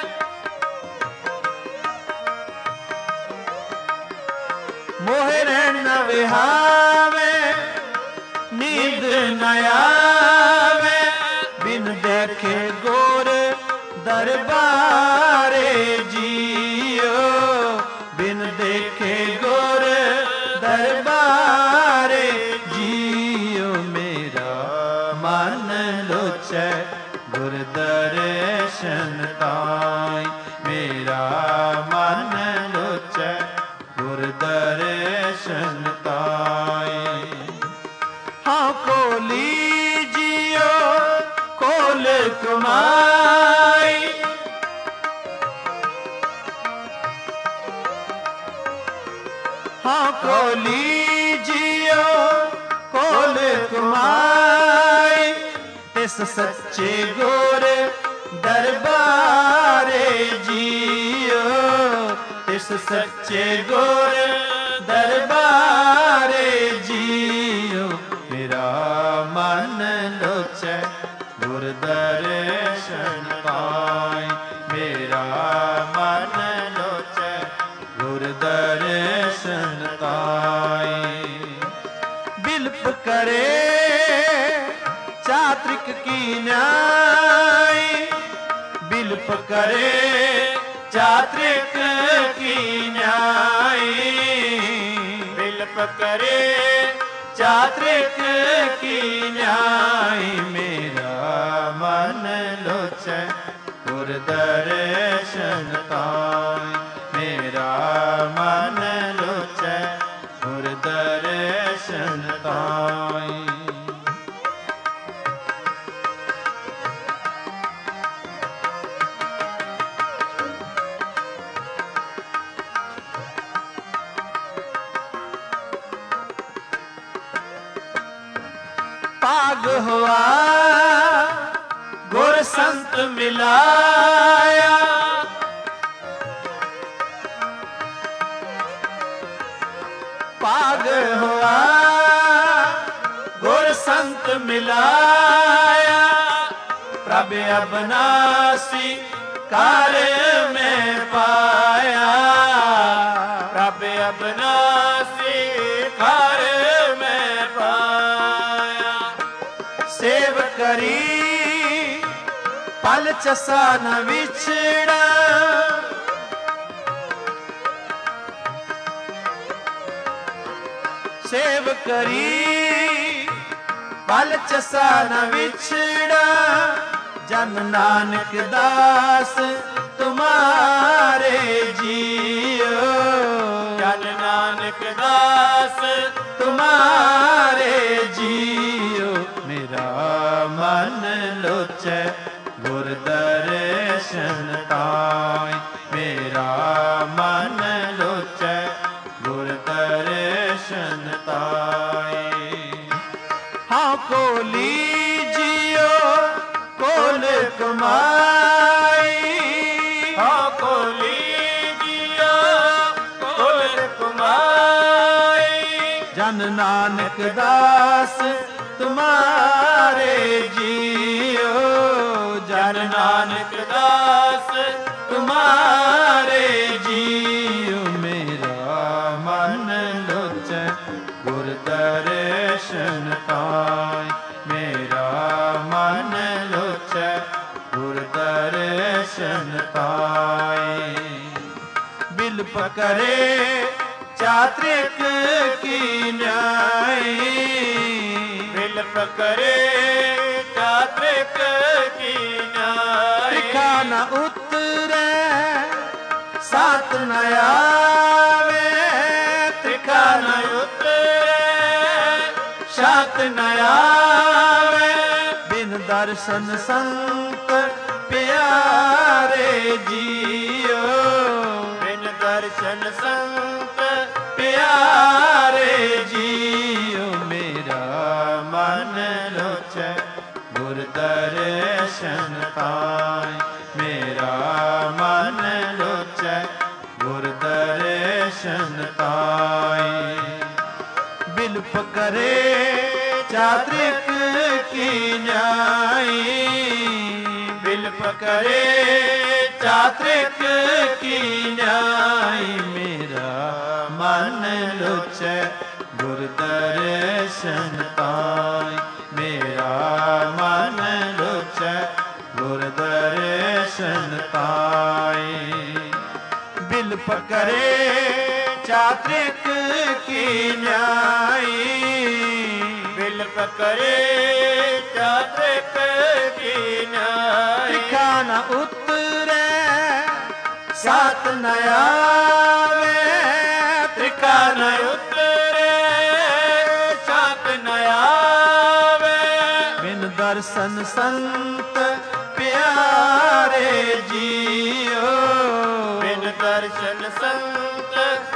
ਮੋਹਿ ਨ ਵਿਹਾਵੇ ਨੀਂਦ ਨ ਆਵੇ। ਬਿਨ ਦੇਖੇ ਗੁਰ ਦਰਬਾਰੇ ਜੀਓ, ਬਿਨ ਦੇਖੇ ਗੁਰ ਦਰਬਾਰੇ ਜੀਓ। ਮੇਰਾ ਮਨ ਲੋਚੈ ਗੁਰ ਦਰਸ਼ਨ ਤਾਈ, ਮੇਰਾ ਮਨ ਲੋਚੈ ਗੁਰ ਦਰਸ਼ਨ ਤਾਈ। ਹਾਂ ਕੋਲੀ ਜੀਓ ਕੋਲ ਕਮਾਈ, ਹਾਂ ਕੋਲੀ ਜੀਓ ਕੋਲ ਕਮਾਈ। ਤਿਸ ਸੱਚੇ ਗੁਰ ਦਰਬਾਰ ਤਿਸ ਸੱਚੇ ਗੁਰ ਦਰਬਾਰੇ ਜੀਓ ਮੇਰਾ ਮਨ ਲੋਚੈ ਗੁਰ ਦਰਸ਼ਨ ਪਾਈ ਮੇਰਾ ਮਨ ਲੋਚੈ ਗੁਰ ਦਰਸ਼ਨ ਪਾਈ ਬਿਲਪ ਕਰੇ ਚਾਤ੍ਰਿਕ ਕੀ ਨਿਆਈ ਬਿਲਪ ਕਰੇ ਚਾਤ੍ਰਿਕ ਕੀ ਨਿਆਈ ਬਿਲਪ ਕਰੇ ਚਾਤ੍ਰਿਕ ਕੀ ਨਿਆਈ ਮੇਰਾ ਮਨ ਲੋਚੈ ਗੁਰ ਦਰਸ਼ਨ ਪਾਈ ਮੇਰਾ ਮਨ ਲੋਚੈ ਗੁਰ ਦਰਸ਼ਨ ਪਾਈ ਭਾਗ ਹੋਆ ਗੁਰ ਸੰਤ ਮਿਲਾਇਆ ਭਾਗ ਹੋਆ ਗੁਰ ਸੰਤ ਮਿਲਾਇਆ ਪ੍ਰਭ ਅਬਨਾਸੀ ਕਾਰ ਮੈਂ ਪਾਇਆ ਪ੍ਰਭ ਅਬਨਾਸੀ ਕਾਰ ਮੈਂ ਪਾਇਆ ਸੇਵ ਕਰੀ ਪਲ ਚਸਾ ਨ ਵਿਛੜਾ ਸੇਵ ਕਰੀ ਪਲ ਚਸਾ ਨ ਵਿਛੜਾ ਜਨ ਨਾਨਕ ਦਾਸ ਤੁਮਾਰੇ ਜੀਓ ਜਨ ਨਾਨਕ ਦਾਸ ਤੁਮਾਰੇ ਜੀਓ ਮੇਰਾ ਮਨ ਲੋਚੈ ਗੁਰ ਦਰਸ਼ਨ ਪਾਈ ਮੇਰਾ ਮਨ ਲੋਚੈ ਗੁਰ ਦਰਸ਼ਨ ਪਾਈ ਹਾਂ ਕੋਲੀ ਜੀਓ ਕੋਲ ਕਮਾਈ ਹਾਂ ਕੋਲੀ ਜੀਓ ਕੋਲ ਕਮਾਈ ਜਨ ਨਾਨਕ ਦਾਸ ਤੁਮਾਰੇ ਜੀਓ ਜਨ ਨਾਨਕ ਦਾਸ ਤੁਮਾਰੇ ਜੀਓ ਮੇਰਾ ਮਨ ਲੋਚੈ ਗੁਰ ਦਰਸ਼ਨ ਪਾਈ ਮੇਰਾ ਮਨ ਲੋਚੈ ਗੁਰ ਦਰਸ਼ਨ ਪਾਈ ਬਿਲਪ ਕਰੇ ਚਾਤ੍ਰਿਕ ਕੀ ਨਿਆਈ ਬਿਲਪ ਕਰੇ ਚਾਤ੍ਰਿਕ ਕੀ ਨਿਆਈ ਤਿਖਾ ਨ ਉਤਰੈ ਸਾਤ ਨ ਆਵੇ ਤਿਖਾ ਨ ਉਤਰੈ ਸਾਤ ਨ ਆਵੇ ਬਿਨ ਦਰਸ਼ਨ ਸੰਤ ਪਿਆਰੇ ਜੀਓ ਬਿਨ ਦਰਸ਼ਨ ਸੰਤ ਪਿਆਰੇ ਜੀਓ ਮੇਰਾ ਮਨ ਲੋਚੈ ਗੁਰ ਦਰਸ਼ਨ ਪਾਈ ਮੇਰਾ ਮਨ ਲੋਚੈ ਗੁਰ ਦਰਸ਼ਨ ਪਾਈ ਬਿਲਪ ਕਰੇ ਚਾਤ੍ਰਿਕ ਕੀ ਨਿਆਈ ਬਿਲਪ ਕਰੇ ਚਾਤ੍ਰਿਕ ਕੀ ਨਿਆਈ ਮੇਰਾ ਮਨ ਲੋਚੈ ਗੁਰ ਦਰਸ਼ਨ ਪਾਈ ਮੇਰਾ ਮਨ ਲੋਚੈ ਗੁਰ ਦਰਸ਼ਨ ਪਾਈ ਬਿਲਪ ਕਰੇ ਚਾਤ੍ਰਿਕ ਕੀ ਨਿਆਈ ਬਿਲਪ ਕਰੇ ਚਾਤ੍ਰਿਕ ਕੀ ਨਿਆਈ ਤਿਖਾ ਨ ਉਤਰੈ ਸਾਤ ਨ ਆਵੇ ਤਿਖਾ ਨ ਉਤਰੈ ਸਾਤ ਨ ਆਵੇ ਬਿਨ ਦਰਸ਼ਨ ਸੰਤ ਪਿਆਰੇ ਜੀਓ ਬਿਨ ਦਰਸ਼ਨ ਸੰਤ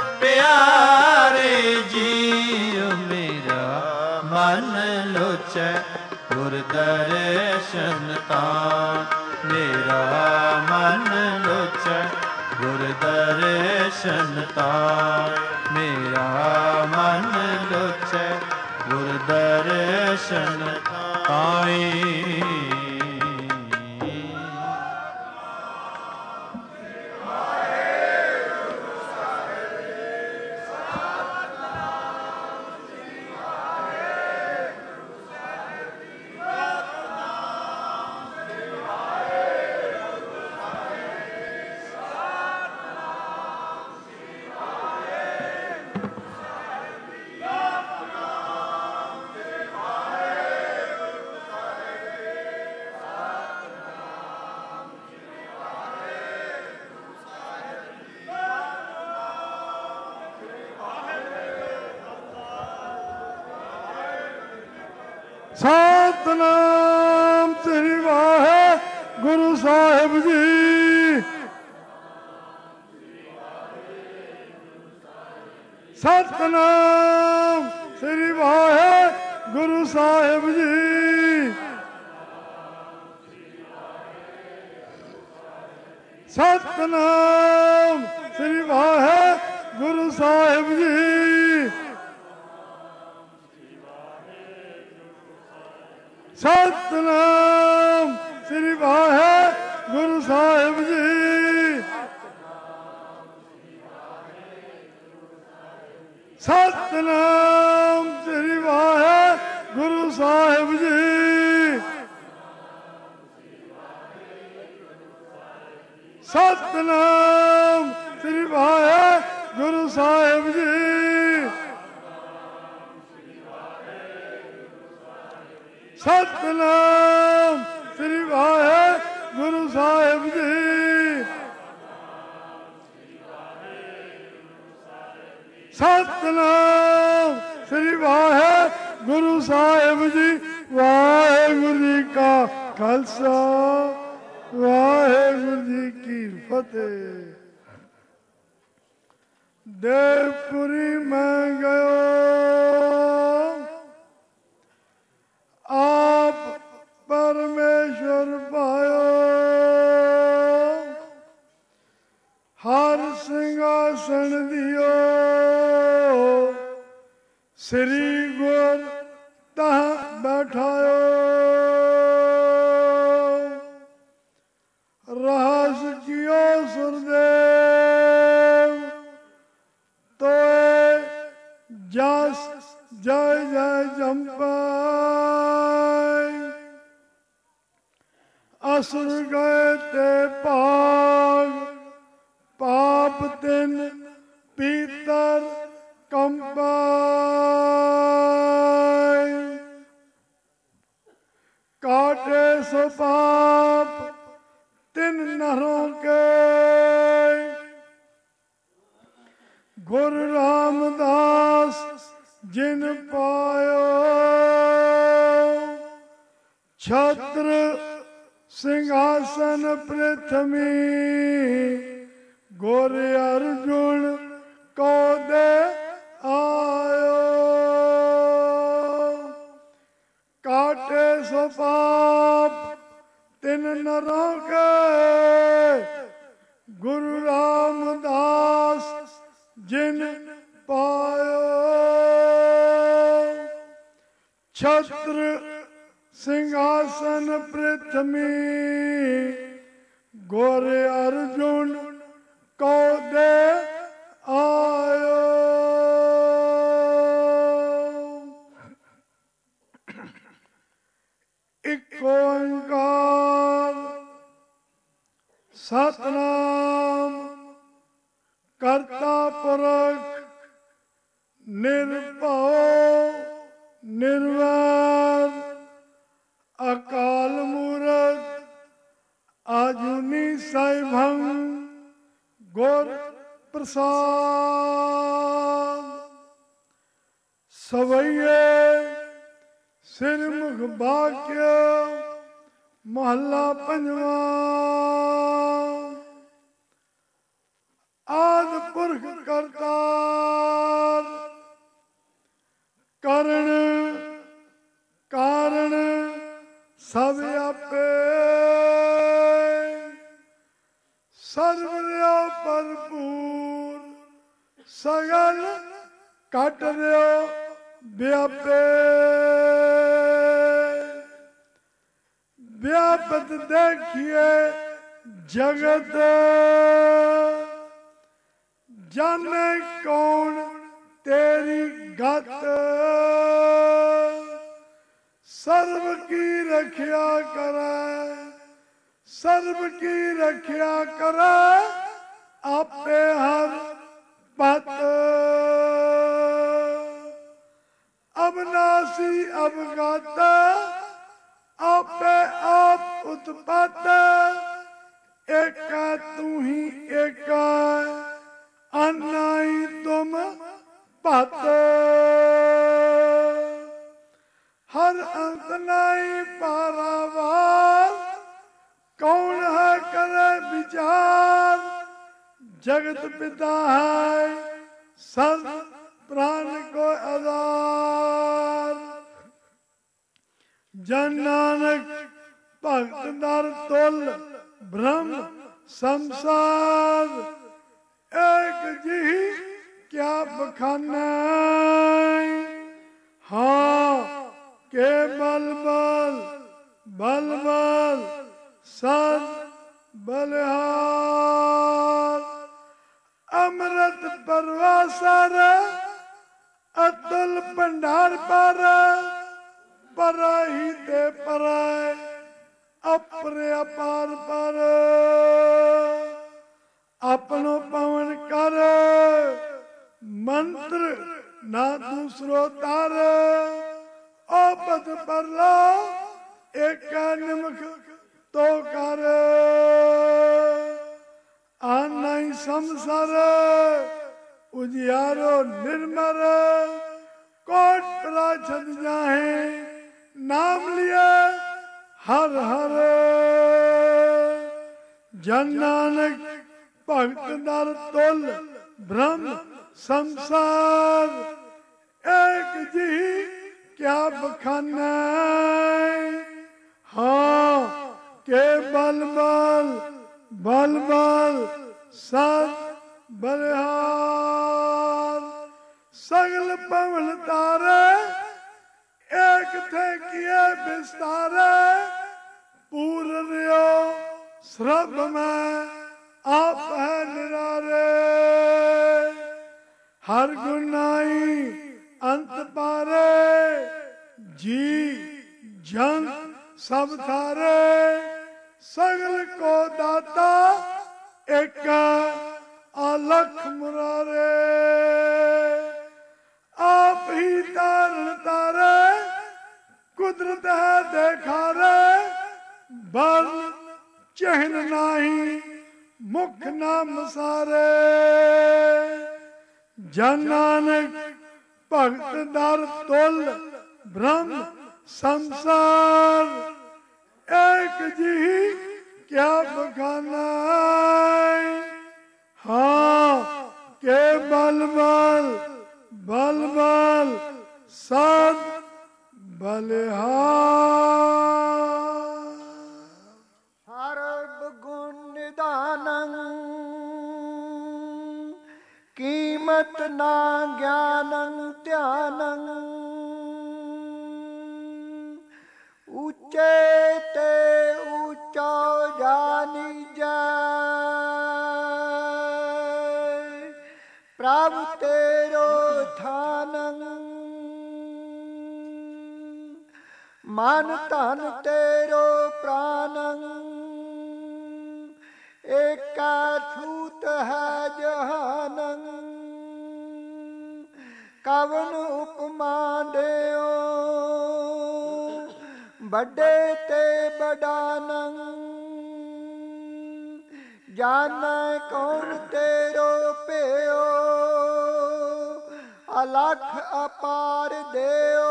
ਪਿਆਰੇ ਜੀਓ ਮੇਰਾ ਮਨ ਲੋਚੈ ਗੁਰ ਦਰਸ਼ਨ ਤਾਂ ਮੇਰਾ ਮਨ ਲੋਚੈ ਗੁਰ ਦਰਸ਼ਨ ਤਾਏ। ਮੇਰਾ ਮਨ ਲੋਚੈ ਗੁਰ ਦਰਸ਼ਨ ਤਾਏ। ਸਤਿਨਾਮ ਸ੍ਰੀ ਵਾਹਿਗੁਰੂ ਸਾਹਿਬ ਜੀ। ਸਤਿਨਾਮ ਸ੍ਰੀ ਵਾਹਿਗੁਰੂ ਸਾਹਿਬ ਜੀ। ਸਤਿਨਾਮ ਸ੍ਰੀ ਵਾਹਿਗੁਰੂ ਸਾਹਿਬ ਜੀ। ਸਤਿਨਾਮ ਸ੍ਰੀ ਵਾਹਿਗੁਰੂ ਸਾਹਿਬ ਜੀ। ਸਤਿਨਾਮ ਸ੍ਰੀ ਵਾਹਿਗੁਰੂ ਸਾਹਿਬ ਜੀ। ਸਤਿਨਾਮ ਸ੍ਰੀ ਵਾਹਿਗੁਰੂ ਸਾਹਿਬ ਜੀ। ਸਤਿਨਾਮ ਸ੍ਰੀ ਵਾਹਿਗੁਰੂ ਸਾਹਿਬ ਜੀ। ਸਤਿਨਾਮ ਸ੍ਰੀ ਵਾਹਿਗੁਰੂ ਸਾਹਿਬ ਜੀ। ਵਾਹਿਗੁਰੂ ਜੀ ਕਾ ਖਾਲਸਾ ਵਾਹਿਗੁਰੂ ਜੀ ਕੀ ਫਤਿਹ। ਦੇਵਪੁਰੀ ਮੈਂ ਗਇਓ ਆਪ ਪਰਮੇਸ਼ਰ ਪਾਇਓ। ਹਰ ਸਿੰਘਾਸਣ ਦਿਓ ਸ੍ਰੀ ਗੁਰ ਤਹ ਬੈਠਾਇਓ। ਰਹਸ ਜਿਉ ਸੁਰਦੇਵ ਤੋਏ ਜਸ ਜੈ ਜੈ ਜੰਪੈ। ਅਸੁਰ ਗਏ ਤੇ ਭਾਗ ਪਾਪ ਤਿਨ ਪੀਤਰ ਕੰਪੈ। ਕਾਟੇ ਸੋ ਪਾਪ ਤਿਨ ਨਰੋਂ ਕੇ ਗੁਰੂ ਰਾਮਦਾਸ ਜਿਨ ਪਾਇਓ। ਛਤਰ ਸਿੰਘਾਸਨ ਪ੍ਰਥਮੀ ਗੁਰ ਅਰਜੁਨ ਕੋ ਦੇ ਆਇਓ। ਕਾਟੇ ਸੋ ਪਾਪ ਤਿਨ ਨਰੋਂ ਕੇ ਗੁਰੂ ਰਾਮਦਾਸ ਜਿਨ ਪਾਇਓ। ਛਤਰ ਸਿੰਘਾਸਨ ਪ੍ਰਥਮੀ ਗੁਰ ਅਰਜੁਨ ਕੋ ਦੇ ਆਇਓ। ਇਕ ਓੰਕਾਰ ਸਤਿਨਾਮ ਕਰਤਾ ਪੁਰਖ ਨਿਰਭਉ ਨਿਰਵੈਰ ਅਕਾਲ ਮੂਰਤ ਆਜੂਨੀ ਸੈਭੰ ਗੁਰ ਪ੍ਰਸਾਦ। ਸਵਈਏ ਸਿਰਮੁਖ ਬਾਕਿਆ ਮਹੱਲਾ ਪੰਜਵਾਂ। ਆਦਿ ਪੁਰਖ ਕਰਤਾਰ ਕਰਨ ਕਾਰਨ ਸਭ ਆਪੇ। ਸਰਬ ਰਿਓ ਭਰਪੂਰ ਸਗਲ ਕੱਟ ਰਿਓ ਵਿਆਪੇ ਵਿਆਪਤ ਦੇਖੀਏ ਜਗਤ ਜਾਣੇ ਕੌਣ ਤੇਰੀ ਗਤ ਸਰਬ ਕੀ ਰੱਖਿਆ ਕਰੈ ਸਰਬ ਕੀ ਰੱਖਿਆ ਕਰੈ ਆਪੇ ਹਰ ਪਤ ਅਬਨਾਸੀ ਅਬਗਤ ਆਪੇ ਆਪ ਉਤਪਤ ਏਕਾ ਤੂੰ ਹੀ ਏਕਾ ਅਨਾਈ ਤੁਮ ਭਤ ਹਰ ਅੰਤ ਨਾਈ ਪਾਰਾਵਾਰ ਕੌਣ ਹੈ ਕਰੇ ਵਿਚਾਰ ਜਗਤ ਪਿਤਾ ਹੈ ਸਭ ਪ੍ਰਾਨ ਕੋ ਆਧਾਰ ਜਨ ਨਾਨਕ ਭਗਤ ਦਰ ਤੁਲ ਬ੍ਰਹਮ ਸੰਸਾਰ ਏਕ ਜਿਹੀ ਕਿਆ ਬਖਾਨਾ ਹਾਂ ਕੇ ਬਲ ਬਲ ਬਲ ਬਲ ਸਦ ਬਲਿਹਾਰ ਅੰਮ੍ਰਿਤ ਪਰਵਾਸਰ ਅਤੁਲ ਭੰਡਾਰ ਪਰ ਪਰਾਹੀ ਤੇ ਪਰਾਇ ਅਪਰੇ ਅਪਾਰ ਪਰ ਆਪਣੋ ਪਵਨ ਕਰ ਮੰਤਰ ਨਾ ਦੂਸਰੋ ਤਾਰ ਆਪਤ ਪਰ ਲਾ ਏਕਾ ਨਿਮਖ ਤੋ ਕਰ ਆਨਾਈ ਸੰਸਾਰ ਉਜਿਆਰੋ ਨਿਰਮਰ ਕੋਟ ਪ੍ਰਾਛਦ ਜਾਹੇ ਨਾਮ ਲਿਆ ਹਰ ਹਰ ਜਨ ਨਾਨਕ ਭਗਤ ਦਰ ਤੁਲ ਬ੍ਰਹਮ ਸੰਸਾਰ ਏਕ ਜਿਹੀ ਕਿਆ ਬਖਾਨਾ ਹਾਂ ਕੇ ਬਲ ਬਲ ਬਲ ਬਲ ਸਦ ਬਲਿਹਾਰ ਸਗਲ ਪਵਨ ਤਾਰੇ ਏਕ ਥੇ ਕੀਏ ਵਿਸਤਾਰੇ ਪੂਰ ਰਿਓ ਸਰਬ ਮੈਂ ਆਪ ਹੈ ਨਿਰਾਰੇ ਹਰ ਗੁਨਾਈ ਅੰਤ ਪਾਰੇ ਜੀ ਜਨ ਸਭ ਥਾਰੇ ਸਗਲ ਕੋ ਦਾਤਾ ਏਕ ਅਲਖ ਮੁਰਾਰੇ ਆਪ ਹੀ ਤਾਰਨ ਤਾਰੇ ਕੁਦਰਤ ਹੈ ਦੇਖਾਰੇ ਬਲ ਚਹਿਨ ਨਾਹੀ ਮੁਖ ਨਾ ਮਸਾਰੇ ਜਨ ਨਾਨਕ ਭਗਤ ਦਰ ਤੁਲ ਬ੍ਰਹਮ ਸੰਸਾਰ ਏਕ ਜਿਹੀ ਕਿਆ ਬਖਾਨਾ ਹਾਂ ਕੇ ਬਲ ਬਲ ਬਲ ਬਲ ਸਦ ਬਲਿਹਾਰ ਸਰਬ ਗੁਣ ਨਿਧਾਨੰ ਕੀਮਤ ਨਾ ਗਿਆਨੰ ਧਿਆਨੰ ਉੱਚੇ ਤੇ ਉੱਚਾ ਜਾਨੀਜੈ ਪ੍ਰਭ ਤੇਰੋ ਥਾਨੰ ਮਨ ਧਨ ਤੇਰੋ ਪ੍ਰਾਨੰ ਏਕਾ ਛੂਤ ਹੈ ਜਹਾਨੰ ਕਵਨ ਉਪਮਾ ਦਿਓ ਵੱਡੇ ਤੇ ਬਡਾਨੰ ਜਾਣੈ ਕੌਣ ਤੇਰੋ ਭਿਓ ਅਲਖ ਅਪਾਰ ਦਿਓ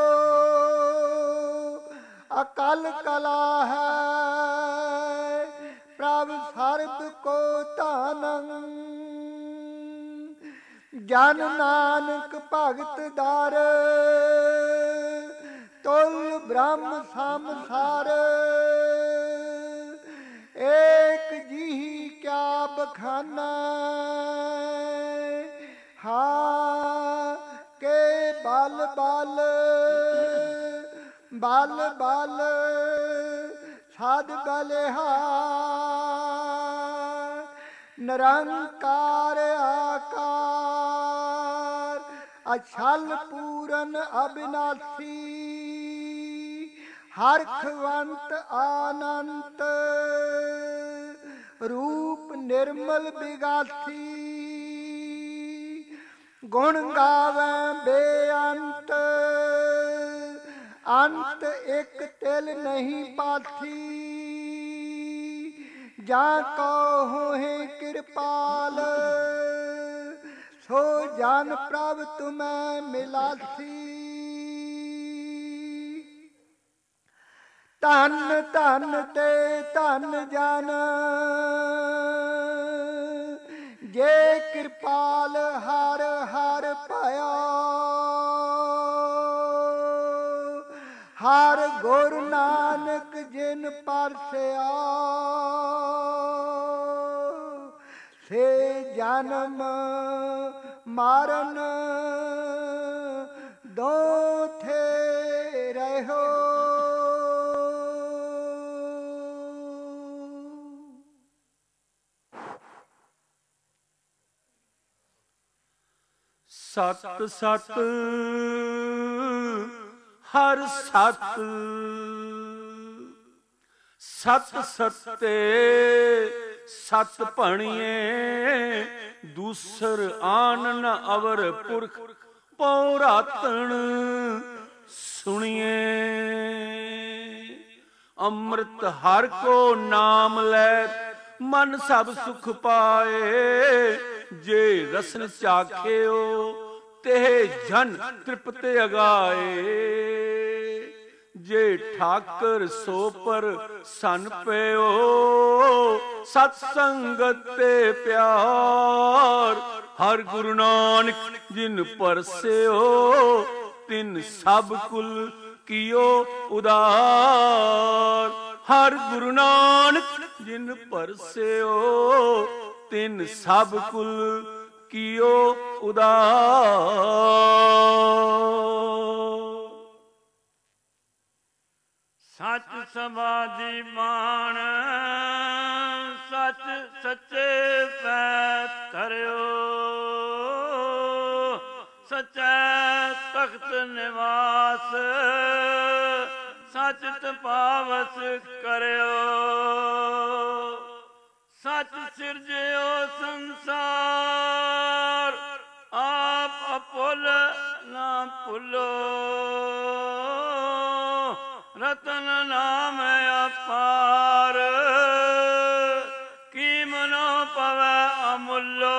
ਅਕਲ ਕਲਾ ਹੈ ਪ੍ਰਭ ਸਰਬ ਕੋ ਧਾਨੰ ਜਨ ਨਾਨਕ ਭਗਤ ਦਰ ਤੁਲ ਬ੍ਰਹਮ ਸੰਸਾਰ ਏਕ ਜਿਹੀ ਕਿਆ ਬਖਾਨਾ ਹਾ ਕੇ ਬਲ ਬਲ ਬਲ ਬਲ ਸਾਧ ਬਲਿਹਾਰ ਨਿਰੰਕਾਰ ਆਕਾਰ ਅਛਲ ਪੂਰਨ ਅਬਿਨਾਸੀ ਹਰਖਵੰਤ ਆਨੰਤ ਰੂਪ ਨਿਰਮਲ ਬਿਗਾਸੀ ਗੁਣ ਗਾਵੈ ਬੇਅੰਤ ਅੰਤ ਇੱਕ ਤਿਲ ਨਹੀਂ ਪਾਥੀ ਜਾਂ ਕੋ ਹੋਏ ਕਿਰਪਾਲ ਸੋ ਜਨ ਪ੍ਰਭ ਤੁਮੈ ਮਿਲਾਸੀ ਧਨ ਧਨ ਤੇ ਧਨ ਜਨ ਜੇ ਕਿਰਪਾਲ ਹਰ ਹਰ ਭਇਆ ਹਰ ਗੁਰ ਨਾਨਕ ਜਿਨ ਪਰਸਿਆ ਸੇ ਜਨਮ ਮਾਰਨ ਦੋਥੇ ਰਹੋ। ਸਤ ਸਤ ਹਰ ਸਤ ਸਤ ਸਤੇ ਸਤ ਭਣੀਏ ਦੂਸਰ ਆਨ ਨ ਅਵਰ ਪੁਰਖ ਪਉ ਰਾਤਣ ਸੁਣੀਏ। ਅੰਮ੍ਰਿਤ ਹਰ ਕੋ ਨਾਮ ਲੈ ਮਨ ਸਭ ਸੁਖ ਪਾਏ ਜੇ ਰਸਨ ਚਾਖਿਓ ਤੇ ਜਨ ਤ੍ਰਿਪਤ ਅਗਾਏ। ਜੇ ਠਾਕਰ ਸੋ ਪਰ ਸਨ ਪਿਓ ਸਤ ਸੰਗਤ ਤੇ ਪਿਆਰ ਹਰ ਗੁਰੂ ਨਾਨਕ ਜਿਨ ਪਰਸਿਓ ਤਿਨ ਸਭ ਕੁਲ ਕੀਓ ਉਦਾਰ। ਹਰ ਗੁਰੂ ਨਾਨਕ ਜਿਨ ਪਰਸਿਓ ਤਿਨ ਸਭ ਕੁਲ ਕੀਓ ਉਦਾਰ। ਸੱਚ ਸਮਾਧੀ ਮਾਣ ਸੱਚ ਸੱਚੇ ਪੈ ਧਰਿਓ ਸੱਚੈ ਤਖਤ ਨਿਵਾਸ ਸੱਚ ਤਪਾਵਸ ਕਰਿਓ। ਸੱਚ ਸਿਰਜਿਓ ਸੰਸਾਰ ਆਪ ਅਪੁੱਲ ਨਾ ਭੁੱਲੋ ਰਤਨ ਨਾਮ ਅਪਾਰ ਕੀਮਨੋ ਪਵੈ ਅਮੁੱਲੋ।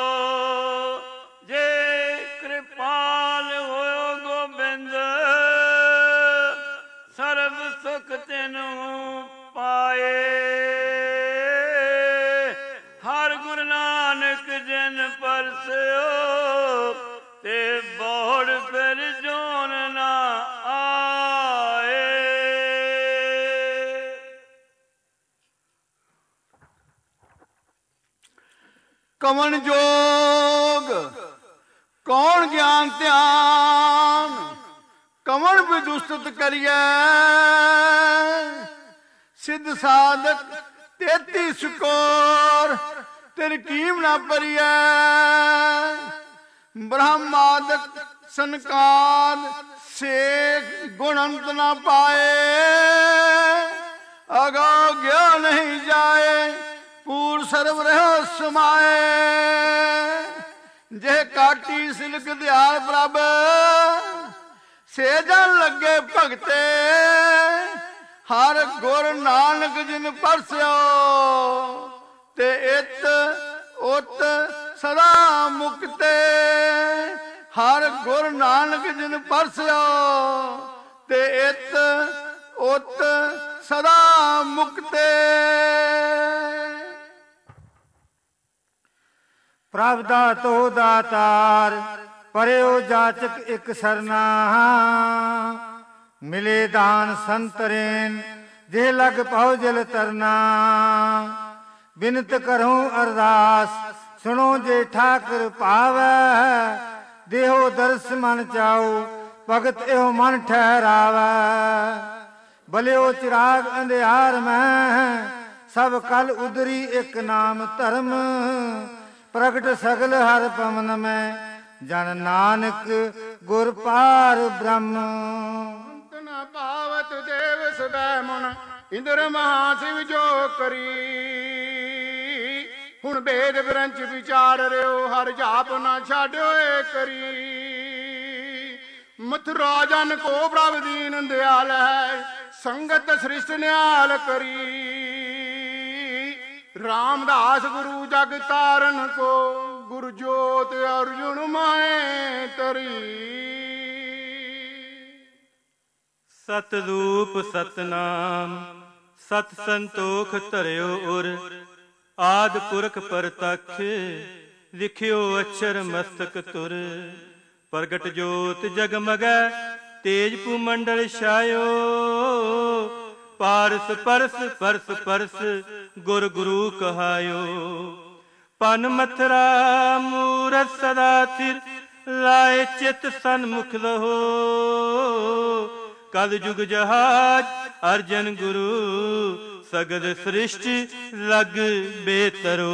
ਜੇ ਕਿਰਪਾਲ ਹੋਇਓ ਗੋਬਿੰਦ ਸਰਬ ਸੁਖ ਤੈਨੂੰ ਪਾਏ। ਹਰ ਗੁਰੂ ਨਾਨਕ ਜਿਨ ਪਰਸਿਓ ਤੇ ਬੋੜ ਫਿਰ ਜੋਨ ਨਾ ਆਏ। ਕਵਣ ਜੋਗ ਕੌਣ ਗਿਆਨ ਧਿਆਨ ਕਵਣ ਵਿਦੁਸਤ ਕਰੀਐ। ਸਿੱਧ ਸਾਧਕ ਤੇਤੀ ਸੁਕੋਰ ਤਿਰਕੀਮ ਨਾ ਭਰੀਐ। ਬ੍ਰਹਮਾਦਿਕ ਸੰਕਾਦ ਸੇਖ ਗੁਣ ਅੰਤ ਨਾ ਪਾਏ। ਅਗਾ ਗਿਆ ਨਹੀਂ ਜਾਏ ਪੂਰ ਸਰਬ ਰਹਿ ਸਮਾਏ। ਜੇ ਕਾਟੀ ਸਿਲਕ ਦਿਆਲ ਪ੍ਰਭ ਸੇ ਜਨ ਲੱਗੇ ਭਗਤੇ। ਹਰ ਗੁਰ ਨਾਨਕ ਜਿਨ ਪਰਸਿਓ ਤੇ ਇਤ ਉਤ ਸਦਾ ਮੁਕਤੇ। ਹਰ ਗੁਰ ਨਾਨਕ ਜਿਨ ਪਰਸਿਓ ਤੇ ਇਤ ਉਤ ਸਦਾ ਮੁਕਤੇ। ਪ੍ਰਭ ਦਾਤੋ ਦਾਤਾਰ ਪਰਿਓ ਜਾਚਕ ਇਕ ਸਰਨਾ। ਮਿਲੇ ਦਾਨ ਸੰਤਰੇਨ ਜੇ ਲਗ ਪਾਉ ਜਲ ਤਰਨਾ। ਬਿਨਤ ਕਰੂੰ ਅਰਦਾਸ ਸੁਣੋ ਜੇ ਠਾਕਰ ਪਾਵੈ। ਦੇਹੋ ਦਰਸ ਮਨ ਚਾਉ ਭਗਤ ਇਹੋ ਮਨ ਠਹਿਰਾਵੈ। ਬਲਿਓ ਚਿਰਾਗ ਅੰਧਿਆਰ ਮੈਂ ਸਭ ਕਲ ਉਦਰੀ ਇੱਕ ਨਾਮ ਧਰਮ। ਪ੍ਰਗਟ ਸਗਲ ਹਰ ਪਵਨ ਮੈਂ ਜਨ ਨਾਨਕ ਗੁਰ ਪਾਰ ਬ੍ਰਹਮ। ਅੰਤ ਨ ਪਾਵਤ ਦੇਵ ਸਦੈ ਮੁਨ ਇੰਦਰ ਮਹਾਸਿਵ ਜੋ ਕਰੀ। ਹੁਣ ਵੇਦ ਗ੍ਰੰਥ ਵਿਚਾਰ ਰਿਓ ਹਰ ਜਾਪ ਨਾ ਛਾੜਿਓ ਏ ਕਰੀ। ਮਥੁਰਾ ਜਨ ਕੋ ਪ੍ਰਭ ਦੀਨ ਦਿਆਲ ਹੈ ਸੰਗਤ ਸ੍ਰਿਸ਼ਟ ਨਿਆਲ ਕਰੀ। ਰਾਮਦਾਸ ਗੁਰੂ ਜਗ ਤਾਰਨ ਕੋ ਗੁਰ ਜੋਤ ਅਰਜੁਨ ਮਾਏ ਤਰੀ। ਸਤਰੂਪ ਸਤਨਾਮ ਸਤ ਸੰਤੋਖ ਧਰਿਓ ਉਰ। ਆਦਿ ਪੁਰਖ ਪਰਤਖ ਲਿਖਿਓ ਅਛਰ ਮਸਤਕ ਤੁਰ। ਪ੍ਰਗਟ ਜੋਤ ਜਗਮਗੈ ਤੇਜ ਭੂਮੰਡਲ ਛਾਇਓ। ਪਾਰਸ ਪਰਸ ਪਰਸ ਪਰਸ ਗੁਰ ਗੁਰੂ ਕਹਾਇਓ। ਪਨ ਮਥਰਾ ਮੂਰਤ ਸਦਾ ਥਿਰ ਲਾਏ ਚਿਤ ਸਨਮੁਖ ਲਹੋ। ਕਲ ਜੁਗ ਜਹਾਜ ਅਰਜਨ ਗੁਰੂ ਸਗਲ ਸ੍ਰਿਸ਼ਟ ਲਗ ਬੇਤਰੋ।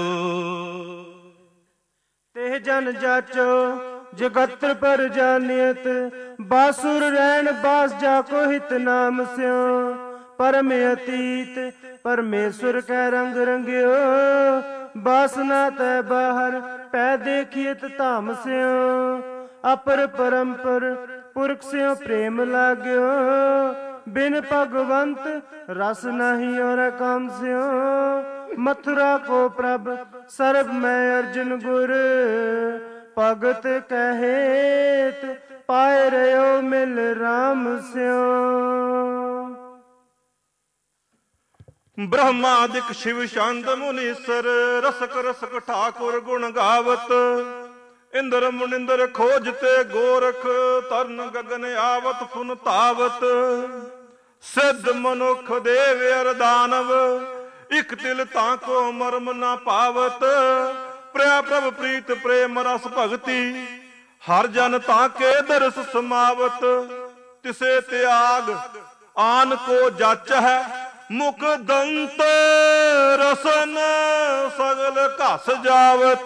ਤੇ ਜਨ ਜਾਚੋ ਜਗਤਰ ਪਰ ਜਾਣਿਤ। ਬਾਸੁਰ ਰਹਿਣ ਬਾਸ ਜਾ ਕੋ ਹਿਤ ਨਾਮ ਸਿਓ। ਪਰਮ ਅਤੀਤ ਪਰਮੇਸ਼ਵਰ ਕੈ ਰੰਗ ਰੰਗਿਓ। ਬਾਸਨਾ ਤੈ ਬਾਹਰ ਪੈ ਦੇਖੀਤ ਧਾਮ ਸਿਓ। ਅਪਰ ਪਰੰਪਰ ਪੁਰਖ ਸਿਓ ਪ੍ਰੇਮ ਲਾਗਿਓ। ਬਿਨ ਭਗਵੰਤ ਰਸ ਨਹੀਂ ਔਰ ਕੰਮ ਸਿਓ। ਮਥੁਰਾ ਕੋ ਪ੍ਰਭ ਸਰਬ ਮੈਂ ਅਰਜਨ ਗੁਰ। ਭਗਤ ਕਹੇਤ ਪਾਏ ਰਿਓ ਮਿਲ ਰਾਮ ਸਿਓ। ਬ੍ਰਹਮਾਦਿਕ ਸ਼ਿਵ ਸ਼ਾਂਤ ਮੁਨੀਸਰ ਰਸਕ ਰਸਕ ਠਾਕੁਰ ਗੁਣ ਗਾਵਤ। ਇੰਦਰ ਮੁਨਿੰਦਰ ਖੋਜ ਤੇ ਗੋਰਖ ਤਰਨ ਗਗਨ ਆਵਤ ਫੁਨ ਧਾਵਤ। ਸਿੱਧ ਮਨੁੱਖ ਦੇਵ ਅਰ ਦਾਨਵ ਇਕ ਤਿਲ ਤਾਂ ਕੋ ਮਰਮ ਨਾ ਪਾਵਤ। ਪ੍ਰਿਆ ਪ੍ਰਭ ਪ੍ਰੀਤ ਪ੍ਰੇਮ ਰਸ ਭਗਤੀ ਹਰ ਜਨ ਤਾਂ ਕੇ ਦਰਸ ਸਮਾਵਤ। ਤਿਸੇ ਤਿਆਗ ਆਨ ਕੋ ਜਚ ਹੈ ਮੁਖ ਦੰਤ ਰਸਨ ਸਗਲ ਘਸ ਜਾਵਤ।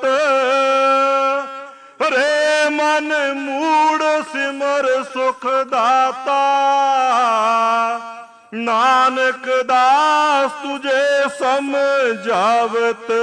ਰੇ ਮਨ ਮੂੜ ਸਿਮਰ ਸੁਖ ਦਾਤਾ। ਨਾਨਕ ਦਾਸ ਤੁਝੇ ਸਮਝਾਵਤ।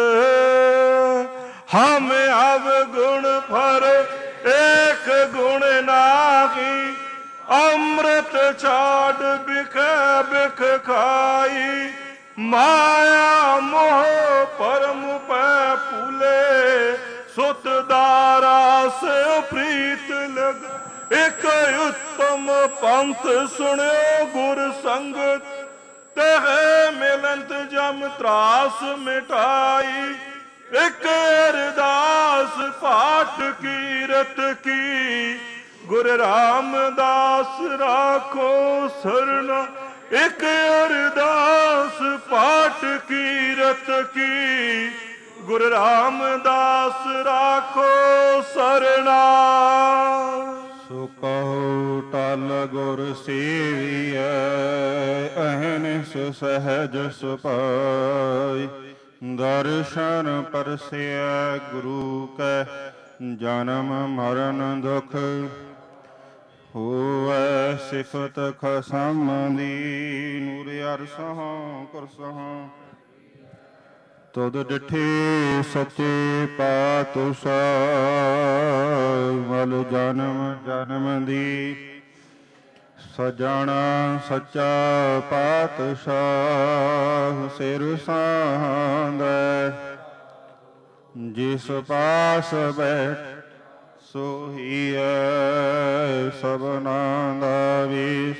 ਹਮ ਅਵਗੁਣ ਫਰ ਏਕ ਗੁਣ ਨਾਹੀ। ਅੰਮ੍ਰਿਤ ਛਾੜ ਬਿਖ ਬਿਖ ਖਾਈ। ਮਾਇਆ ਮੋਹ ਪਰਮ ਪੈ ਭੂਲੇ। ਸੁਤ ਦਾਰਾ ਸੇ ਪ੍ਰੀਤ ਲਗ। ਇਕ ਉਤਮ ਪੰਥ ਸੁਣਿਓ ਗੁਰ ਸੰਗਤ। ਤਹਿ ਮਿਲੰਤ ਜਮ ਤਰਾਸ ਮਿਟਾਈ। ਇਕ ਅਰਦਾਸ ਪਾਠ ਕੀਰਤ ਕੀ। ਗੁਰ ਰਾਮਦਾਸ ਰਾਖੋ ਸਰਨਾ। ਇਕ ਅਰਦਾਸ ਪਾਠ ਕੀਰਤ ਕੀ। ਗੁਰ ਰਾਮਦਾਸ ਰਾਖੋ ਸਰਨਾ। ਸੋ ਕਹੋ ਟਲ ਗੁਰ ਸੇਵੀਐ ਅਹਨਿਸ ਸਹਿਜ ਸੁਭਾਈ। ਦਰਸ਼ਨ ਪਰਸਿਐ ਗੁਰੂ ਕੈ ਜਨਮ ਮਰਨ ਦੁਖ। ਹੋਵੈ ਸਿਫਤ ਖਸਮ ਦੀ ਨੂਰ ਅਰਸਹੁ ਕੁਰਸਹੁ। ਤੁਧ ਡਿਠੇ ਸੱਚੇ ਪਾਤਸ਼ਾਹ ਮਲ ਜਨਮ ਜਨਮ ਦੀ। ਸਜਣਾ ਸੱਚਾ ਪਾਤਸ਼ਾਹ ਸਿਰ ਸਾਂਦੈ। ਜਿਸ ਪਾਸ ਬੈਠ ਸੋਹੀਐ ਸਭਨਾ ਦਾ ਵੀਸ।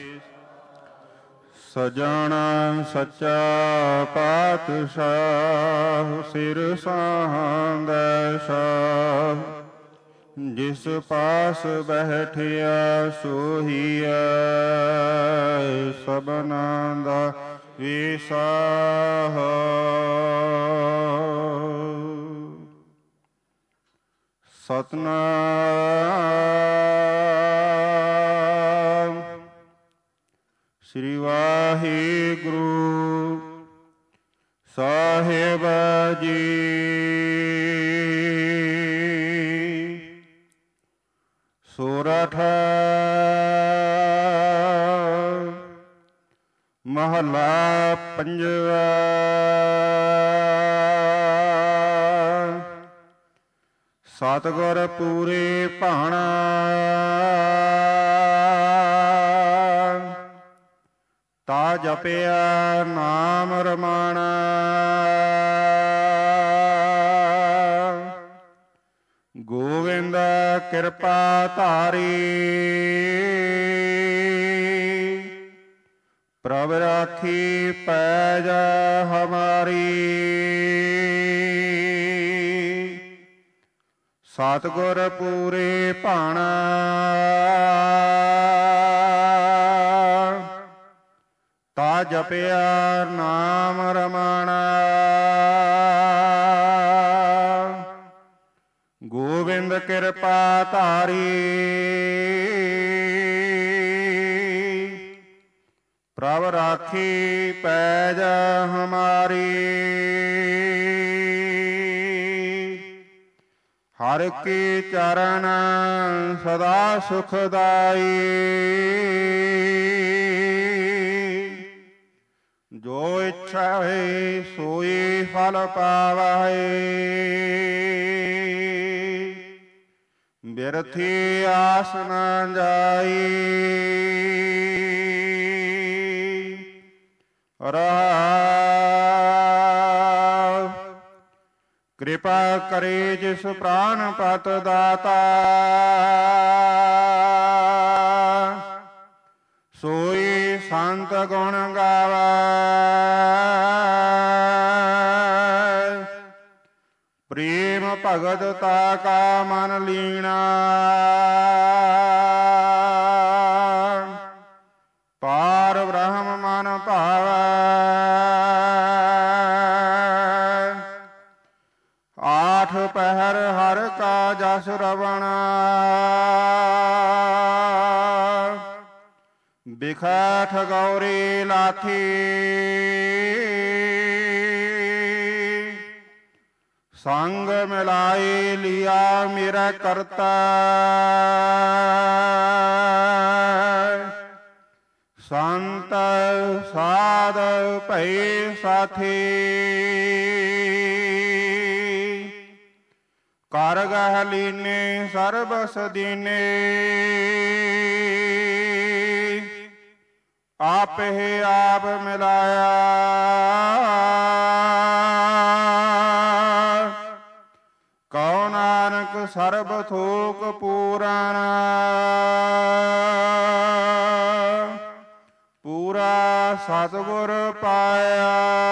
ਸਜਣਾ ਸੱਚਾ ਪਾਤਸ਼ਾਹ ਸਿਰ ਸਾਂਦੈ ਸਾਹ। ਜਿਸ ਪਾਸ ਬੈਠਿਆ ਸੋਹੀਐ ਸਭਨਾ ਦਾ ਵਿਸਾਹ। ਸਤਨਾਮ ਸ੍ਰੀ ਵਾਹਿਗੁਰੂ ਸਾਹਿਬ ਜੀ। ਸੋਰਠ ਮਹਲਾ ਪੰਜਵਾ। ਸਤਿਗੁਰ ਪੂਰੇ ਭਾਣਾ ਤਾ ਜਪਿਆ ਨਾਮ ਰਮਾਣਾ। ਗੋਵਿੰਦ ਕਿਰਪਾ ਧਾਰੀ ਪ੍ਰਭ ਰਾਖੀ ਪੈਜ ਹਮਾਰੀ। ਸਤਿਗੁਰ ਪੂਰੇ ਭਾਣਾ ਤਾ ਜਪਿਆ ਨਾਮ ਰਮਾਣਾ। ਗੋਵਿੰਦ ਕਿਰਪਾ ਧਾਰੀ ਪ੍ਰਭ ਰਾਖੀ ਪੈਜ ਹਮਾਰੀ। ਹਰ ਕੇ ਚਰਨ ਸਦਾ ਸੁਖਦਾਈ। ਜੋ ਇੱਛਾ ਹੈ ਸੋਈ ਫਲ ਪਾਵੈ। ਬਿਰਥੀ ਆਸ ਨ ਜਾਈ। ਰਹਾਉ ਕਿਰਪਾ ਕਰੇ ਜਿਸ ਪ੍ਰਾਨ ਪਤ ਦਾਤਾ। ਸੋਈ ਸੰਤ ਗੁਣ ਗਾਵੈ। ਪ੍ਰੇਮ ਭਗਤ ਤਾ ਕਾ ਮਨ ਲੀਣਾ। ਪਾਰ ਬ੍ਰਹਮ ਮਨ ਭਾਵੈ। ਆਠ ਪਹਿਰ ਹਰ ਕਾ ਜਸ ਰਵਣਾ। ਬਿਖੈ ਠਗੌਰੀ ਲਾਥੀ। ਸੰਗ ਮਿਲਾਈ ਲਿਆ ਮੇਰਾ ਕਰਤਾ। ਸੰਤ ਸਾਧ ਭਈ ਸਾਥੀ। ਕਰ ਗਹਿ ਲੀਨੇ ਸਰਬਸ ਦੀਨੇ। ਆਪੇ ਆਪ ਮਿਲਾਇਆ। ਕਉ ਨਾਨਕ ਸਰਬ ਥੋਕ ਪੂਰਨ। ਪੂਰਾ ਸਤਿਗੁਰ ਪਾਇਆ।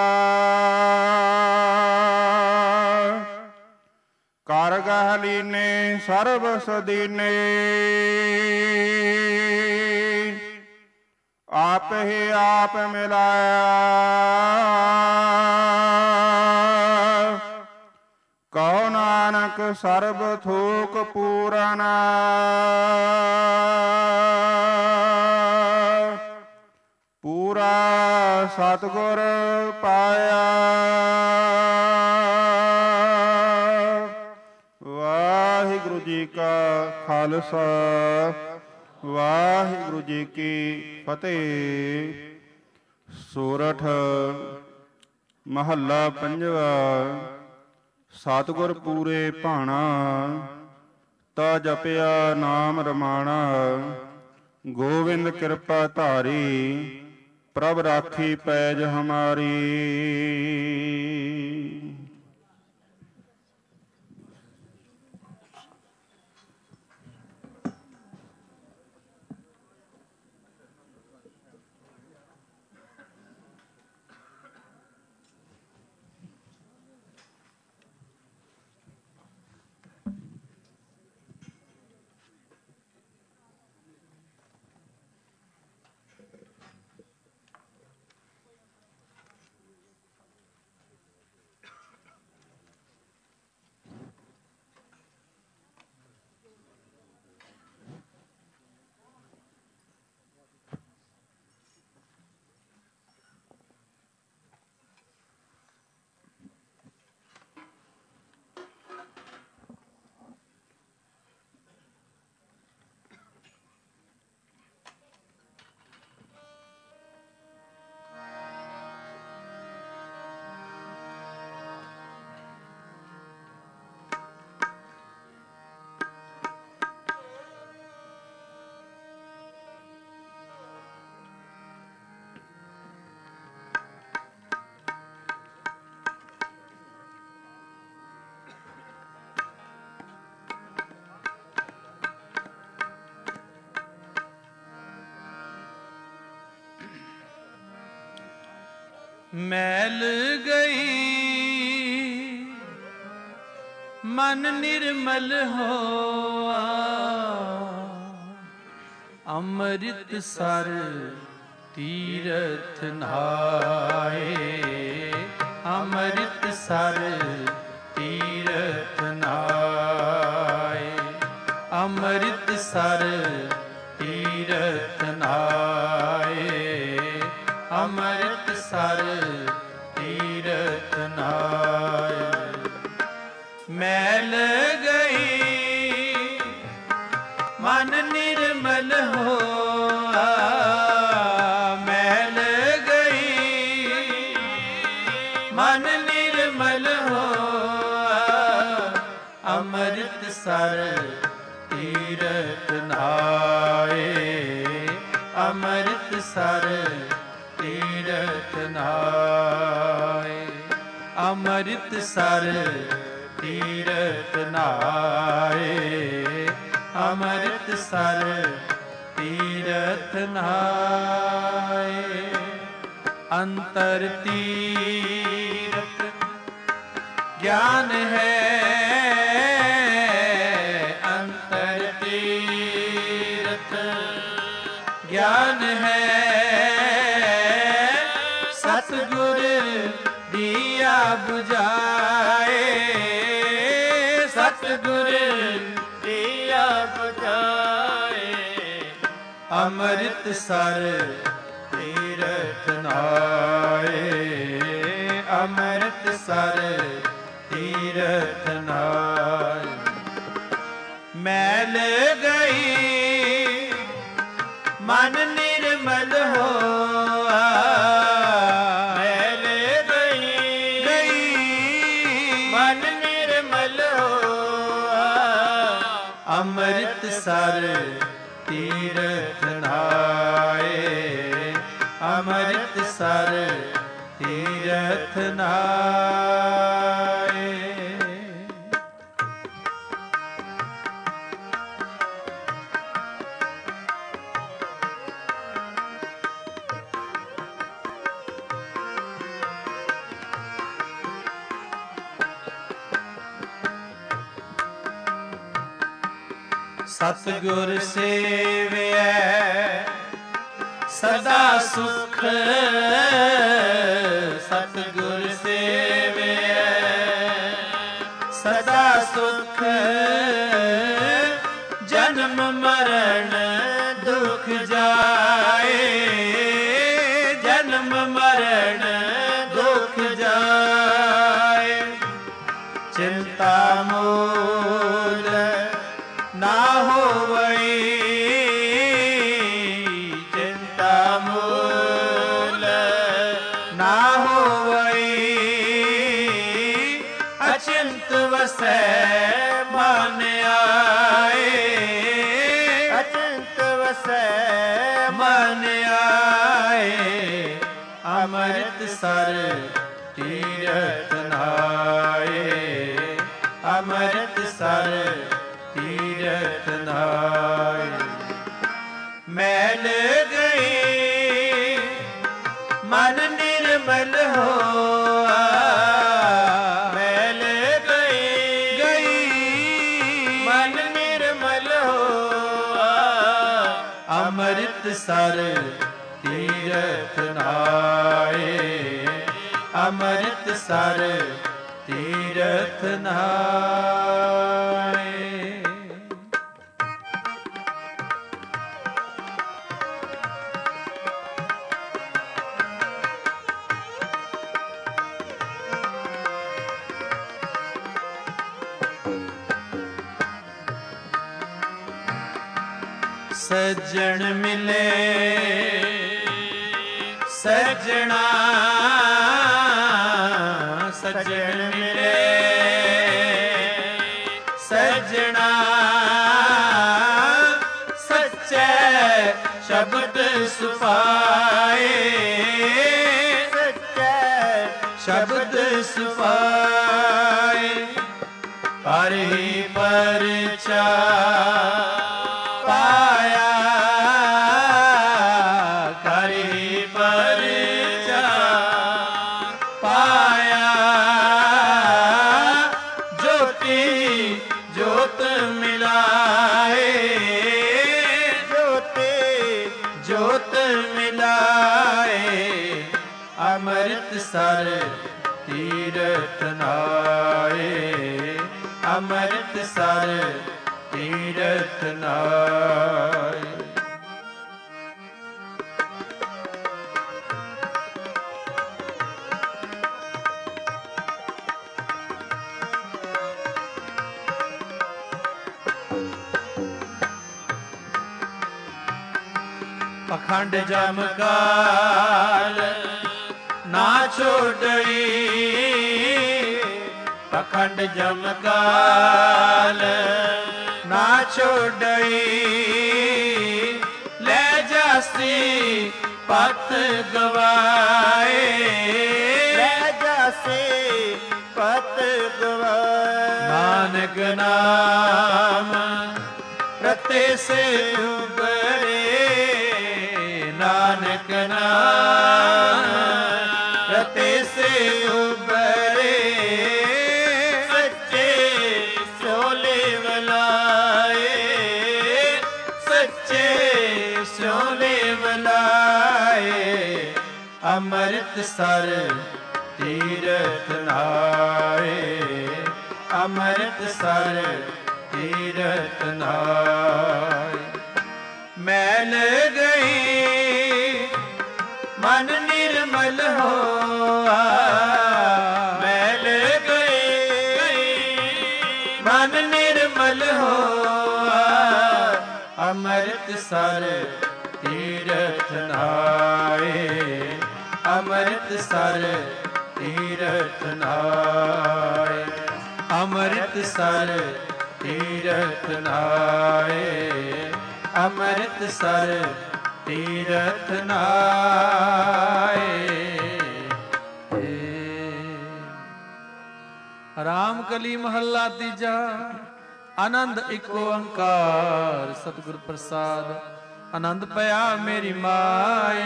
ਕਰ ਗਹਿ ਲੀਨੇ ਸਰਬਸ ਦੀਨੇ। ਆਪੇ ਆਪ ਮਿਲਾਇਆ। ਕਉ ਨਾਨਕ ਸਰਬ ਥੋਕ ਪੂਰਨ। ਪੂਰਾ ਸਤਿਗੁਰ ਪਾਇਆ। ਵਾਹਿਗੁਰੂ ਜੀ ਕਾ ਖਾਲਸਾ ਵਾਹਿਗੁਰੂ ਜੀ ਕੀ ਫਤਿਹ। ਸੋਰਠ ਮਹੱਲਾ ਪੰਜਵਾ। ਸਤਿਗੁਰ ਪੂਰੇ ਭਾਣਾ ਤਾ ਜਪਿਆ ਨਾਮ ਰਮਾਣਾ। ਗੋਵਿੰਦ ਕਿਰਪਾ ਧਾਰੀ ਪ੍ਰਭ ਰਾਖੀ ਪੈਜ ਹਮਾਰੀ। ਮੈਲ ਗਈ ਮਨ ਨਿਰਮਲ ਹੋਆ, ਅੰਮ੍ਰਿਤ ਸਰ ਤੀਰਥ ਨਹਾਏ, ਅੰਮ੍ਰਿਤ ਸਰ ਤੀਰਥ ਨਹਾਏ, ਅੰਮ੍ਰਿਤ ਸਰ ਤੀਰਥ ਨਹਾਏ, ਅੰਮ੍ਰਿਤ ਸਰ ਤੀਰਥ ਨਹਾਏ। ਮੈਲ ਗਈ ਮਨ ਨਿਰਮਲ ਹੋਆ, ਮੈਲ ਗਈ ਮਨ ਨਿਰਮਲ ਹੋਆ, ਅੰਮ੍ਰਿਤ ਸਰ ਤੀਰਥ ਨਹਾਏ, ਅੰਮ੍ਰਿਤ ਸਰ ਤੀਰਥ ਨਹਾਏ, ਅੰਮ੍ਰਿਤ ਸਰ ਤੀਰਥ ਨਹਾਏ, ਅੰਮ੍ਰਿਤ ਸਰ ਤੀਰਥ ਨਹਾਏ। ਅੰਤਰ ਤੀਰਥ ਗਿਆਨ ਹੈ, ਅੰਤਰ ਤੀਰਥ ਗਿਆਨ ਹੈ, ਸਤਿਗੁਰ ਦੀਆ ਬੁਝਾਏ, ਸਤਿਗੁਰ ਦੀਆ ਬੁਝਾਏ, ਅੰਮ੍ਰਿਤ ਸਰ ਤੀਰਥ ਨਹਾਏ, ਅੰਮ੍ਰਿਤ ਸਰ ਤੀਰਥ ਨਹਾਏ। ਮੈਲ ਗਈ ਮਨ ਨਿਰਮਲ ਹੋਆ, ਮੈਲ ਗਈ ਗਈ ਮਨ ਨਿਰਮਲ ਹੋਆ, ਅੰਮ੍ਰਿਤ ਸਰ ਤੀਰਥ ਨਹਾਏ, ਅੰਮ੍ਰਿਤ ਸਰ ਤੀਰਥ ਨਹਾਏ। ਸਤਿਗੁਰ ਸੇਵਿਐ ਸਦਾ ਸੁਖ, ਸਤਿਗੁਰ ਸੇਵਿਐ ਸਦਾ ਸੁਖ, ਜਨਮ ਮਰਨ ਦੁਖ ਜਾਏ, ਜਨਮ ਮਰਨ ਦੁਖ ਜਾਏ। ਚਿੰਤਾ ਮੂਲ ਨਾ ਹੋਵਈ, ਚਿੰਤਾ ਮੂਲ ਨਾ ਹੋਵਈ, ਅਚਿੰਤ ਵਸੈ ਮਨ ਆਏ, ਅਚਿੰਤ ਵਸੈ ਮਨ ਆਏ, ਅੰਮ੍ਰਿਤ ਸਰ ਤੀਰਥ ਨਹਾਏ, ਅੰਮ੍ਰਿਤ ਸਰ ਤੀਰਥ ਨਹਾਏ। ਮੈਲ ਗਈ ਮਨ ਨਿਰਮਲ ਹੋਆ, ਮੈਲ ਗਈ ਗਈ ਮਨ ਨਿਰਮਲ ਹੋਆ, ਅੰਮ੍ਰਿਤ ਸਰ ਤੀਰਥ ਨਹਾਏ, ਅੰਮ੍ਰਿਤ ਸਰ ਤੀਰਥ ਨਹਾਏ। ਸੱਜਣ ਮਿਲੇ ਸੱਜਣਾ, ਸੱਜਣ ਮਿਲੇ ਸੱਜਣਾ, ਸੱਚੇ ਸ਼ਬਦ ਸੁਭਾਏ, ਸੱਚੇ ਸ਼ਬਦ ਸੁਭਾਏ। ਪਰ ਹੀ ਪਰਚਾ ਪਾਇਆ, ਕਰ ਹੀ ਪਰਚਾ ਜੋਤ ਮਿਲਾਏ, ਜੋਤੇ ਜੋਤ ਮਿਲਾਏ, ਅੰਮ੍ਰਿਤਸਰ ਤੀਰਥ ਨਾਏ, ਅੰਮ੍ਰਿਤਸਰ ਤੀਰਥ ਨਾਏ। ਪਖੰਡ ਜਮਕਾਲ ਨਾ ਛੋੜਈ, ਪਖੰਡ ਜਮਕਾਲ ਨਾ ਛੋੜਈ, ਲੈ ਜਾਸੀ ਪਤ ਗਵਾਏ, ਲੈ ਜਾਸੀ ਪਤ ਗਵਾਏ। ਨਾਨਕ ਨਾਮ ਰਤੇ ਸੇ ਉਬਰੇ, ਨਾਨਕ ਨਾਮ ਰਤੇ ਸੇ ਉਬਰੇ, ਸੱਚੇ ਸੋਲੇ ਵਲਾਏ, ਸੱਚੇ ਸੋਲੇ ਵਲਾਏ, ਅੰਮ੍ਰਿਤਸਰ ਤੀਰਥ ਨਾਏ, ਅੰਮ੍ਰਿਤਸਰ ਤੀਰਥ ਨਾਏ। ਮੈਲ ਗਈ ਮਨ ਨਿਰਮਲ ਹੋਆ, ਮੈਲ ਗਈ ਮਨ ਨਿਰਮਲ ਹੋਆ, ਅੰਮ੍ਰਿਤਸਰ ਤੀਰਥ ਨਾਏ, ਅੰਮ੍ਰਿਤਸਰ ਤੀਰਥ ਨਾਏ, ਅੰਮ੍ਰਿਤਸਰ ਤੀਰਥ ਨਾਏ, ਅੰਮ੍ਰਿਤਸਰ ਤੀਰਥ ਨਾਏ। ਰਾਮ ਕਲੀ ਮਹੱਲਾ ਤੀਜਾ। ਆਨੰਦ ਇੱਕ ਓੰਕਾਰ ਸਤਿਗੁਰ ਪ੍ਰਸਾਦ। ਆਨੰਦ ਪਿਆ ਮੇਰੀ ਮਾਏ,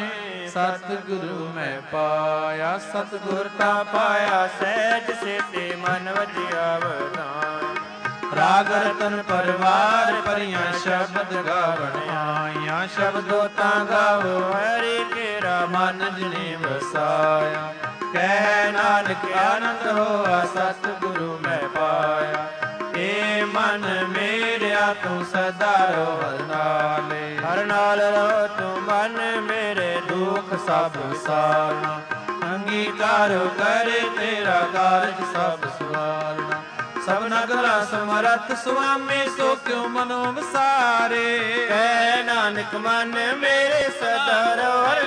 ਸਤਿਗੁਰੂ ਮੈਂ ਪਾਇਆ, ਸਤਿਗੁਰ ਤਾਂ ਪਾਇਆ ਸਹਿਜ ਸੇਤੇ ਮਨ ਵਜਿਆ ਵਦਾਨ। ਰਾਗ ਰਤਨ ਪਰਵਾਰ ਭਰੀਆਂ ਸ਼ਬਦ ਗਾਵਣ ਆਈਆਂ, ਸ਼ਬਦੋ ਤਾਂ ਗਾਵੋ ਹਰੀ ਕੇਰਾ ਮਨ ਜਿਨੇ ਵਸਾਇਆ। ਕਹਿ ਨਾਨਕ ਆਨੰਦ ਹੋਆ ਸਤਿਗੁਰੂ ਮੈਂ ਪਾਇਆ, ਏ ਮਨ ਮੇਰਿਆ ਤੂੰ ਸਦਾ ਰੋ ਹਰ ਨਾਲੇ, ਹਰ ਨਾਲ ਰੋ ਤੂੰ ਮਨ ਮੇਰੇ, ਦੁਖ ਸਭ ਸਾਰਨਾ, ਅੰਗੀਕਾਰ ਕਰੇ ਤੇਰਾ ਕਾਰਜ ਸਭ ਸਵਾਰਨਾ। ਸਭਨਾ ਗਲਾ ਸਮਰੱਥ ਸੁਆਮੀ, ਸੋ ਕਿਉ ਮਨੋ ਵਿਸਾਰੇ। ਕਹਿ ਨਾਨਕ ਮਨ ਮੇਰੇ ਸਦਾ ਰੋ ਹਰ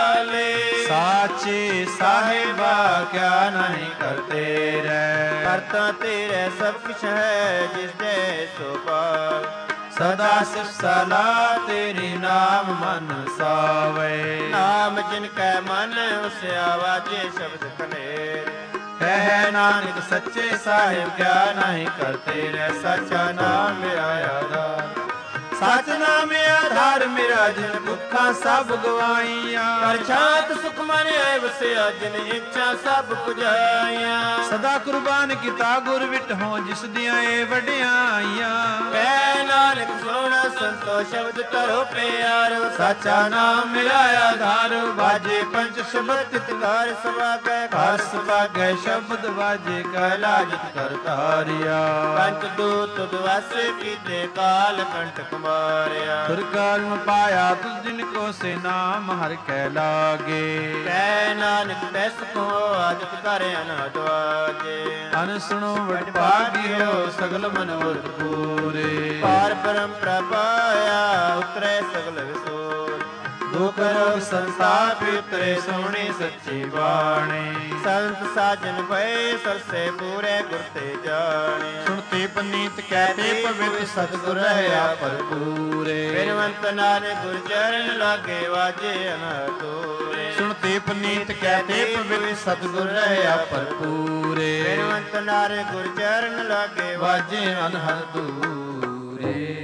ਨਾਲੇ। ਸਾਚੇ ਸਾਹਿਬਾ ਕਿਆ ਨਹੀਂ ਕਰਤੇ ਰਹਿ, ਕਰਤਾ ਤੇਰੇ ਸਭ ਕੁਛ ਹੈ ਜਿਸ ਦੇ ਸੋ ਪਾਲ। ਸਦਾ ਸਿਫ ਸਲਾਹ ਤੇਰੀ ਨਾਮ ਮਨ ਸਾਵੇ, ਨਾਮ ਜਿਨ ਕੈ ਮਨ ਉਸ ਆਵਾਜੇ ਸ਼ਬਦ ਕਨੇਰ। ਕਹਿ ਨਾਨਕ ਸੱਚੇ ਸਾਹਿਬ ਕਿਆ ਨਹੀਂ ਕਰਤੇ ਰਹਿ, ਸੱਚਾ ਨਾਮ ਮੇਰਾ ਆਧਾਰ, ਸੱਚ ਨਾਮ ਆਧਾਰ ਮੇਰਾ, ਜਿਨ ਦੁੱਖਾਂ ਸਭ ਗਵਾਈਆਂ। ਕਰ ਸ਼ਾਂਤ ਸੁਖ ਮਨ ਆਏ ਵਸਿਆ, ਜਿਨ ਇੱਛਾ ਸਭ ਪੁਜਾਈਆਂ। ਸਦਾ ਕੁਰਬਾਨ ਕੀਤਾ ਗੁਰ ਵਿਟਹੁ, ਜਿਸ ਦੀਆਂ ਏ ਵਡਿਆਈਆਂ। ਕਹਿ ਨਾਨਕ ਸੋਹਣਾ ਸੰਤੋ ਸ਼ਬਦ ਕਰੋ ਪਿਆਰੋ। ਸਾਚਾ ਨਾਮ ਮੇਰਾ ਆਧਾਰ, ਵਾਜੇ ਪੰਜ ਸ਼ਬਦ ਤਿਤਕਾਰ ਸਵਾਗੈ, ਘਰ ਸੁਭਾਗੈ ਸ਼ਬਦ ਵਾਜੇ, ਕਹਿਲਾਜਿਤ ਕਰ ਤਾਰਿਆ। ਪੰਚ ਦੂਤ ਦਵਾਸੇ ਕੀਤੇ, ਕਾਲ ਕੰਟਕ ਮਾਰਿਆ। ਤੁਰ ਕਾਲਮ ਪਾਇਆ ਤੁਸ ਜਿਨ ਕੋ ਸੇ ਨਾਮ ਹਰ ਕੈ ਲਾਗੇ। ਕਹਿ ਨਾਨਕ ਤੈਸ ਕੋ ਆਦਿਤ ਕਰ ਅਨਾਦ ਵਾਜੇ। ਅਨ ਸੁਣੋ ਵਡ ਭਾਗਿਓ, ਸਗਲ ਮਨੋਰਥ ਪੂਰੇ। ਪਾਰ ਬ੍ਰਹਮ ਪ੍ਰਪਾਇਆ, ਉਤਰੈ ਸਗਲ ਵਿਸੂਰ। ਦੁਖ ਰੋਗ ਸੰਤਾਪ ਉਤਰੇ, ਸੋਹਣੀ ਸੱਚੀ ਬਾਣੀ। ਸੰਤ ਸਾਜਨ ਭਏ, ਸਰਸੇ ਪੂਰੇ ਗੁਰ ਤੇ ਜਾਣੇ। ਸੁਣਤੇ ਪਨੀਤ ਕਹਤੇ ਪਵਿੱਤ, ਸਤਿਗੁਰ ਰਹਾ ਭਰਪੂਰੇ। ਬਿਨਵੰਤ ਨਾਨਕ ਗੁਰ ਚਰਨ ਲਾਗੇ, ਵਾਜੇ ਅਨਹਤੂਰੇ। ਸੁਣਤੇ ਪਨੀਤ ਕਹਤੇ ਪਵਿੱਤ, ਸਤਿਗੁਰ ਰਹਾ ਭਰਪੂਰੇ। ਬਿਨਵੰਤ ਨਾਨਕ ਗੁਰ ਚਰਨ ਲਾਗੇ, ਵਾਜੇ ਅਨਹਤੂਰੇ।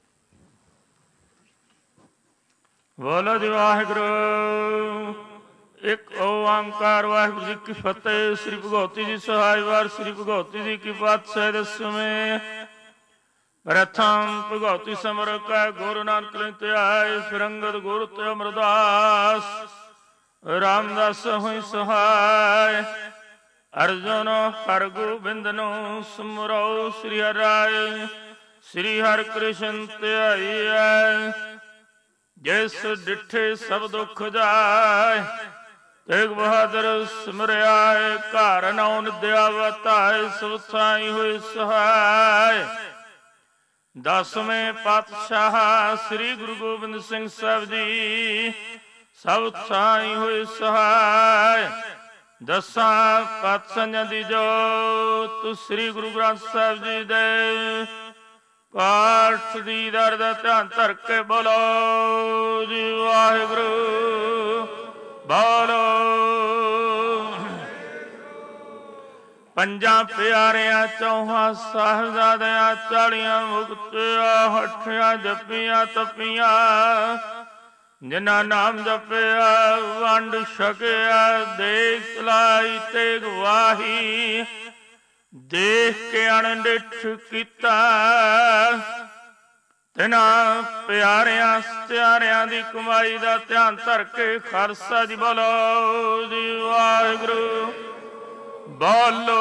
ਬੋਲੋ ਜੀ ਵਾਹਿਗੁਰੂ। ਇੱਕ ਓੰਕਾਰ ਵਾਹਿਗੁਰੂ ਜੀ ਕੀ ਫਤਿਹ। ਸ੍ਰੀ ਭਗਵਤੀ ਜੀ ਸਹਾਇ ਵਾਰ ਸ੍ਰੀ ਭਗਵਤੀ ਜੀ ਕੀ ਪਾਤਸ਼ਾਹ ਦਸਵੇਂ। ਪ੍ਰਥਮ ਭਗਵਤੀ ਸਮਰ ਕੈ ਗੁਰੂ ਨਾਨਕ ਲਿ ਧਿਆਏ। ਫਿਰ ਅੰਗਦ ਗੁਰੂ ਤੇ ਅਮਰਦਾਸ ਰਾਮਦਾਸ ਹੋਇ ਸਹਾਇ। ਅਰਜੁਨ ਹਰਿ ਗੋਬਿੰਦ ਨੂੰ ਸਿਮਰਉ। ਸ੍ਰੀ ਹਰਿ ਰਾਇ ਸ੍ਰੀ ਹਰਿ ਕ੍ਰਿਸ਼ਨ ਧਿਆਈਐ। ਜਿਸ ਡਿਠੇ ਸਭ ਦੁਖ ਜਾਇ। ਤੇਗ ਬਹਾਦਰ ਸਿਮਰਿਆਏ। ਘਰ ਨੌ ਨਿਦਿਆ ਵਤਾਏ। ਸਭ ਥਾਈ ਹੋਇ ਸਹਾਇ। ਦਸਵੇਂ ਪਾਤਸ਼ਾਹ ਸ੍ਰੀ ਗੁਰੂ ਗੋਬਿੰਦ ਸਿੰਘ ਸਾਹਿਬ ਜੀ ਸਭ ਥਾਈ ਹੋਇ ਸਹਾਇ। ਦਸਾਂ ਪਾਤਸ਼ਾਹਾਂ ਦੀ ਜੋਤ ਸ੍ਰੀ ਗੁਰੂ ਗ੍ਰੰਥ ਸਾਹਿਬ ਜੀ ਦੇ ਪਾਠ ਦੀ ਦਰ ਦਾ ਧਿਆਨ ਧਰ ਕੇ ਬੋਲੋ ਜੀ ਵਾਹਿਗੁਰੂ ਬੋਲੋ। ਪੰਜਾਂ ਪਿਆਰਿਆਂ ਚੌਹਾਂ ਸਾਹਿਬਜ਼ਾਦਿਆਂ ਚਾਲੀਆਂ ਮੁਕਤਿਆਂ ਹੱਠਿਆਂ ਜੱਪੀਆਂ ਤਪੀਆਂ। ਜਿਨ੍ਹਾਂ ਨਾਮ ਜਪਿਆ ਵੰਡ ਛਕਿਆ। ਦੇਖ ਚਲਾਈ ਤੇ ਗਵਾਹੀ ਦੇਖ ਕੇ ਅਣਡਿੱਠ ਕੀਤਾ। ਤਿਨਾਂ ਪਿਆਰਿਆਂ ਸਤਿਆਰਿਆਂ ਦੀ ਕਮਾਈ ਦਾ ਧਿਆਨ ਧਰ ਕੇ ਖਾਲਸਾ ਜੀ ਬੋਲੋ ਜੀ ਵਾਹਿਗੁਰੂ ਬੋਲੋ।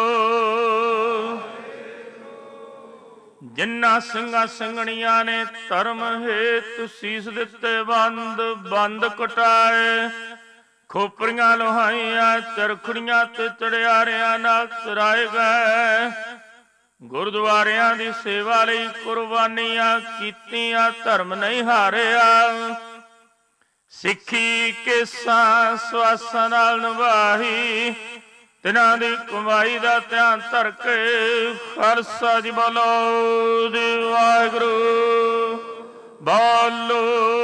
ਜਿਨ੍ਹਾਂ ਸਿੰਘਾਂ ਸਿੰਘਣੀਆਂ ਨੇ ਧਰਮ ਹੇਤੁ ਸੀਸ ਦਿੱਤੇ ਬੰਦ ਬੰਦ ਕਟਾਏ। ਖੋਪਰੀਆਂ ਲੋਹਾਈਆਂ ਚਰਖੜੀਆਂ ਤੇ ਚੜਿਆਰਿਆਂ ਨਾਲ ਚਰਾਏ ਗਏ। ਗੁਰਦੁਆਰਿਆਂ ਦੀ ਸੇਵਾ ਲਈ ਕੁਰਬਾਨੀਆਂ ਕੀਤੀਆਂ। ਧਰਮ ਨਹੀਂ ਹਾਰਿਆ। ਸਿੱਖੀ ਕੇਸਾਂ ਸਵਾਸਾਂ ਨਾਲ ਨਿਭਾਈ। ਤਿਨਾਂ ਦੀ ਕਮਾਈ ਦਾ ਧਿਆਨ ਧਰ ਕੇ ਖਾਲਸਾ ਜੀ ਬੋਲੋ ਜੀ ਵਾਹਿਗੁਰੂ ਬੋਲੋ।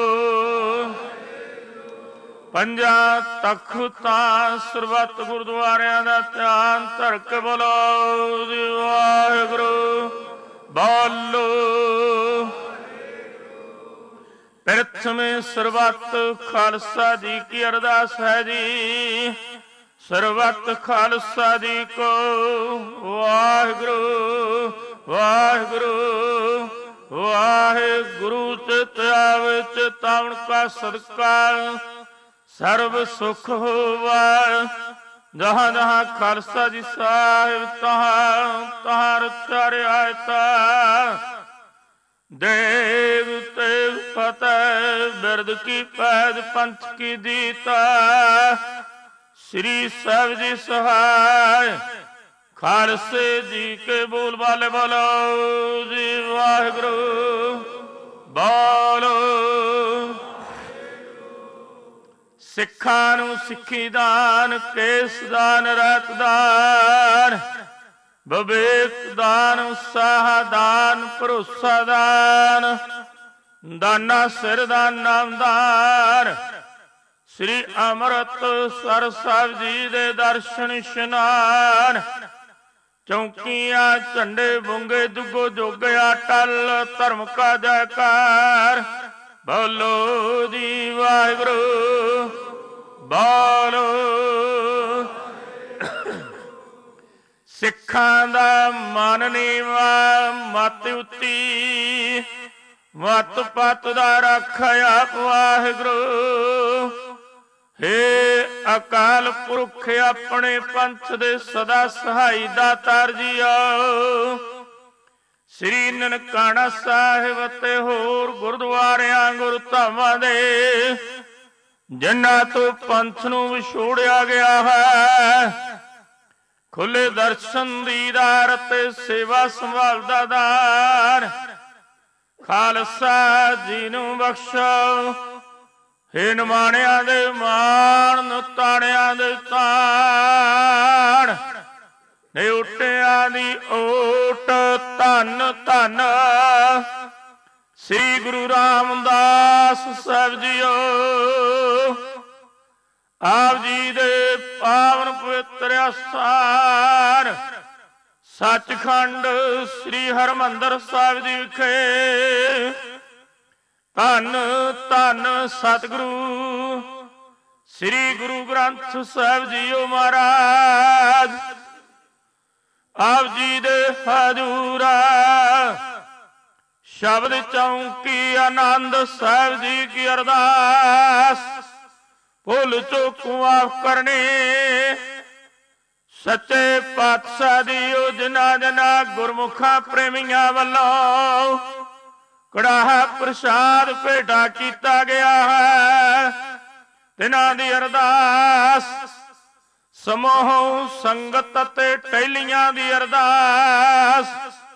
ਪੰਜਾਂ ਤਖ਼ਤਾਂ ਸਰਬੱਤ ਗੁਰਦੁਆਰਿਆਂ ਦਾ ਧਿਆਨ ਧਰ ਕੇ ਬੋਲੋ ਜੀ ਵਾਹਿਗੁਰੂ ਬੋਲੋ। ਪ੍ਰਥਮੇ ਸਰਬੱਤ ਖਾਲਸਾ ਜੀ ਕੀ ਅਰਦਾਸ ਹੈ ਜੀ। ਸਰਬੱਤ ਖਾਲਸਾ ਜੀ ਕੋ ਵਾਹਿਗੁਰੂ ਵਾਹਿਗੁਰੂ ਵਾਹਿਗੁਰੂ। ਚਿਤ ਆਵੇ ਚਿਤਾਵਨ ਕਾ ਸਦਕਾ ਸਰਬ ਸੁਖ ਹੋਵਾ। ਜਹਾਂ ਜਹਾਂ ਖਾਲਸਾ ਜੀ ਸਾਹਿਬ ਤਹਾਂ ਤਹਾਂ ਰਚਾ ਰਿਆਇਤਾ। ਦੇਵ ਤੇਗ ਫਤਿਹ ਬਿਰਦ ਕੀ ਪੈਦ ਪੰਥ ਕੀ ਦੀਤਾ। ਸ੍ਰੀ ਸਾਹਿਬ ਜੀ ਸਹਾਇ ਖਾਲਸੇ ਜੀ ਕੇ ਬੋਲ ਬਾਲੇ ਬੋਲੋ ਜੀ ਵਾਹਿਗੁਰੂ ਬੋਲੋ। ਸਿੱਖਾਂ ਨੂੰ ਸਿੱਖੀ ਦਾਨ ਕੇਸ ਦਾਨ ਰਹਿਤ ਦਾਨ ਵਿਵੇਕ ਦਾਨ ਉਤਸਾਹ ਦਾਨ ਭਰੋਸਾ ਦਾਨ ਦਾਨਾ ਸਿਰ ਦਾਨ ਨਾਮ ਦਾਨ। ਸ੍ਰੀ ਅੰਮ੍ਰਿਤਸਰ ਸਾਹਿਬ ਜੀ ਦੇ ਦਰਸ਼ਨ ਇਸ਼ਨਾਨ। ਚੌਂਕੀਆਂ ਝੰਡੇ ਬੁੰਗੇ ਦੁੱਗੋ ਜੋਗਿਆ ਟਲ ਧਰਮ ਕਾ ਜੈਕਾਰ। ਬੋਲੋ ਜੀ ਵਾਹਿਗੁਰੂ ਬੋਲੋ। ਸਿੱਖਾਂ ਦਾ ਮਨ ਨੀਵਾ ਮਤ ਉੱਤੀ। ਮਤ ਪਤ ਦਾ ਰੱਖਿਆ ਵਾਹਿਗੁਰੂ। ਹੇ ਅਕਾਲ ਪੁਰਖ ਆਪਣੇ ਪੰਥ ਦੇ ਸਦਾ ਸਹਾਈ ਦਾਤਾਰ ਜੀਓ। ਸ੍ਰੀ ਨਨਕਾਣਾ ਸਾਹਿਬ ਤੇ ਹੋਰ ਗੁਰਦੁਆਰਿਆਂ ਗੁਰਧਾਮਾਂ ਦੇ ਜਿਨ੍ਹਾਂ ਤੋਂ ਪੰਥ ਨੂੰ ਵਿਛੋੜਿਆ ਗਿਆ ਹੈ। ਖੁੱਲੇ ਦਰਸ਼ਨ ਦੀਦਾਰ ਤੇ ਸੇਵਾ ਸੰਭਾਲ ਦਾ ਦਾਨ ਖਾਲਸਾ ਜੀ ਨੂੰ ਬਖਸ਼ੋ। ਹੇ ਨਿਮਾਣਿਆਂ ਦੇ ਮਾਣ ਨਤਾਣਿਆਂ ਦੇ ਤਾਣ। ਨੇ ਉੱਟਿਆਂ ਦੀ ਓਟ ਧੰਨ ਧੰਨ ਸ੍ਰੀ ਗੁਰੂ ਰਾਮਦਾਸ ਸਾਹਿਬ ਜੀਓ। ਆਪ ਜੀ ਦੇ ਪਾਵਨ ਪਵਿੱਤਰ ਅਸਥਾਨ ਸੱਚਖੰਡ ਸ੍ਰੀ ਹਰਿਮੰਦਰ ਸਾਹਿਬ ਜੀ ਵਿਖੇ ਧੰਨ ਧੰਨ ਸਤਿਗੁਰੂ ਸ੍ਰੀ ਗੁਰੂ ਗ੍ਰੰਥ ਸਾਹਿਬ ਜੀਓ ਮਹਾਰਾਜ ਆਪ ਜੀ ਦੇ ਹਜ਼ੂਰਾ ਸ਼ਬਦ ਚੌਂਕੀ ਆਨੰਦ ਸਾਹਿਬ ਜੀ ਕੀ ਅਰਦਾਸ ਭੁੱਲ ਚੁੱਕ ਮਾਫ ਕਰਨੀ ਸੱਚੇ ਪਾਤਸ਼ਾਹ ਦੀ ਉਹ ਜਿਨ੍ਹਾਂ ਜਿਨ੍ਹਾਂ ਗੁਰਮੁਖਾਂ ਪ੍ਰੇਮੀਆਂ ਵੱਲੋਂ ਕੜਾਹ ਪ੍ਰਸ਼ਾਦ ਭੇਟਾ ਕੀਤਾ ਗਿਆ ਹੈ ਤਿਨਾਂ ਦੀ ਅਰਦਾਸ ਸਮੂਹ ਸੰਗਤ ਅਤੇ ਟਹਿਲੀਆਂ ਦੀ ਅਰਦਾਸ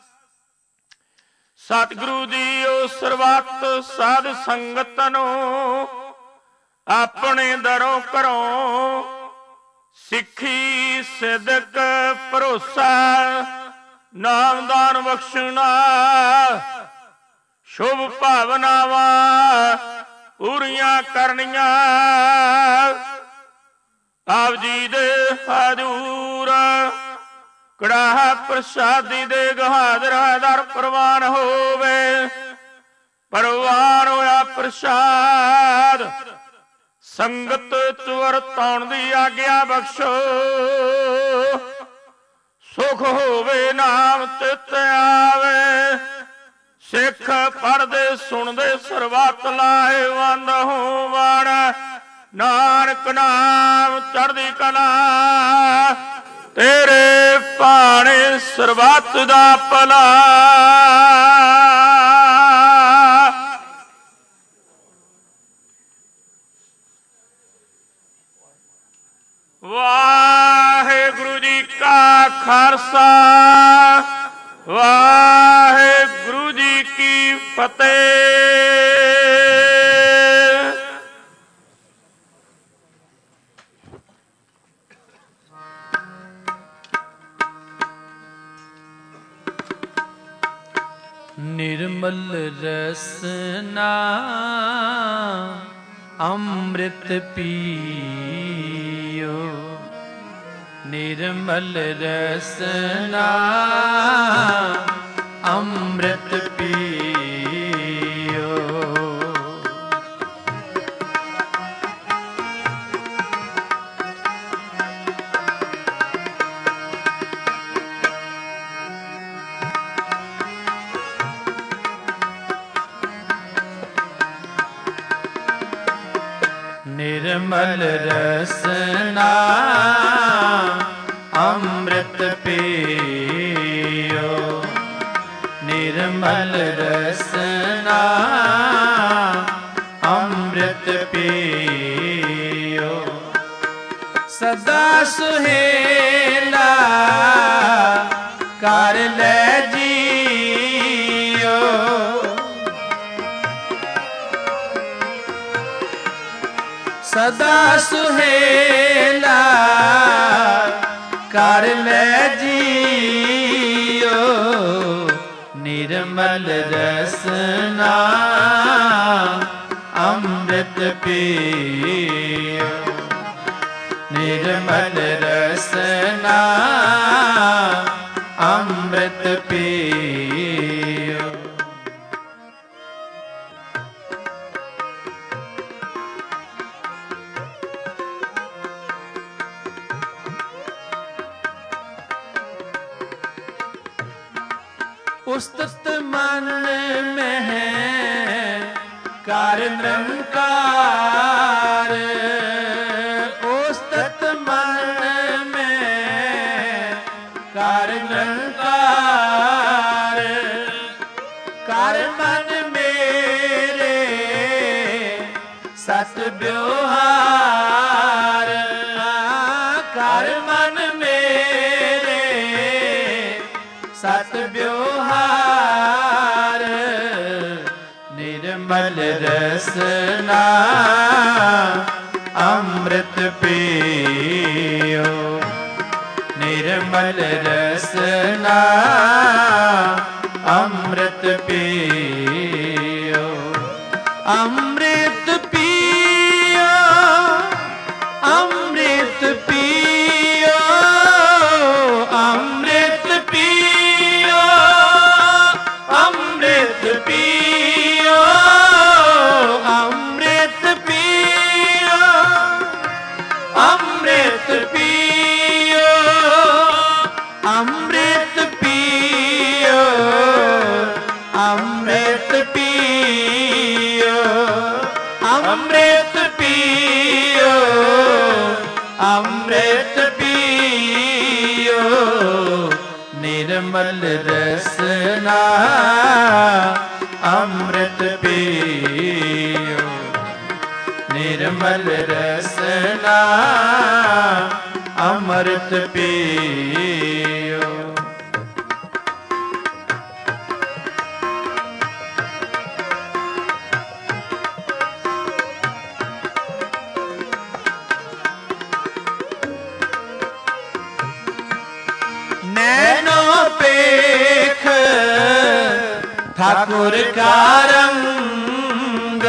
ਸਤਿਗੁਰੂ ਜੀ ਉਹ ਸਰਬੱਤ ਸਾਧ ਸੰਗਤ ਨੂੰ ਆਪਣੇ ਦਰੋਂ ਘਰੋਂ ਸਿੱਖੀ ਸਿਦਕ ਭਰੋਸਾ ਨਾਮਦਾਨ ਬਖਸ਼ਣਾ ਸ਼ੁਭ ਭਾਵਨਾਵਾਂ ਪੂਰੀਆਂ ਕਰਨੀਆਂ ਆਪ ਜੀ ਦੇ ਹਜ਼ੂਰ ਕੜਾਹ ਪ੍ਰਸ਼ਾਦੀ ਦੇ ਗਹਾਦਰ ਦਰ ਪ੍ਰਵਾਨ ਹੋਵੇ ਪ੍ਰਵਾਨ ਹੋਇਆ ਪ੍ਰਸ਼ਾਦ ਸੰਗਤ ਚੁਰ ਤਾਉਣ ਦੀ ਆਗਿਆ ਬਖਸ਼ੋ ਸੁਖ ਹੋਵੇ ਨਾਮ ਚਿਤ ਆਵੇ ਸਿੱਖ ਪੜ੍ਹਦੇ ਸੁਣਦੇ ਸਰਬੱਤ ਲਾਹੇਵੰਦ ਹੋਵਣ ਨਾਨਕ ਨਾਮ ਚੜ੍ਹਦੀ ਕਲਾ ਤੇਰੇ ਭਾਣੇ ਸਰਬੱਤ ਦਾ ਭਲਾ ਵਾਹਿਗੁਰੂ ਜੀ ਕਾ ਖਾਲਸਾ ਵਾਹਿਗੁਰੂ ਜੀ ਕੀ ਫਤਿਹ। निर्मल रसना अमृत पियो निर्मल रसना अमृत पियो निर्मल रसना अमृत पियो निर्मल रसना अमृत पियो सदा सुहेला कर ले जियो सदा सुहेला कर ले जियो निर्मल रसना अमृत पियो निर्मल रसना अमृत पियो उस्तत मन में है कार निरंकार उस्तत मन में कार निरंकार कार मन मेरे सत व्यवहार कार मन मेरे सत व्यवहार निर्मल रसना अमृत पियो निर्मल रसना अमृत पियो अमृत पियो अमृत पियो अमृत पियो अमृत पियो अमृत पियो निर्मल रसना अमृत पियो निर्मल रसना अमृत पियो। पेख ठाकुर का रंग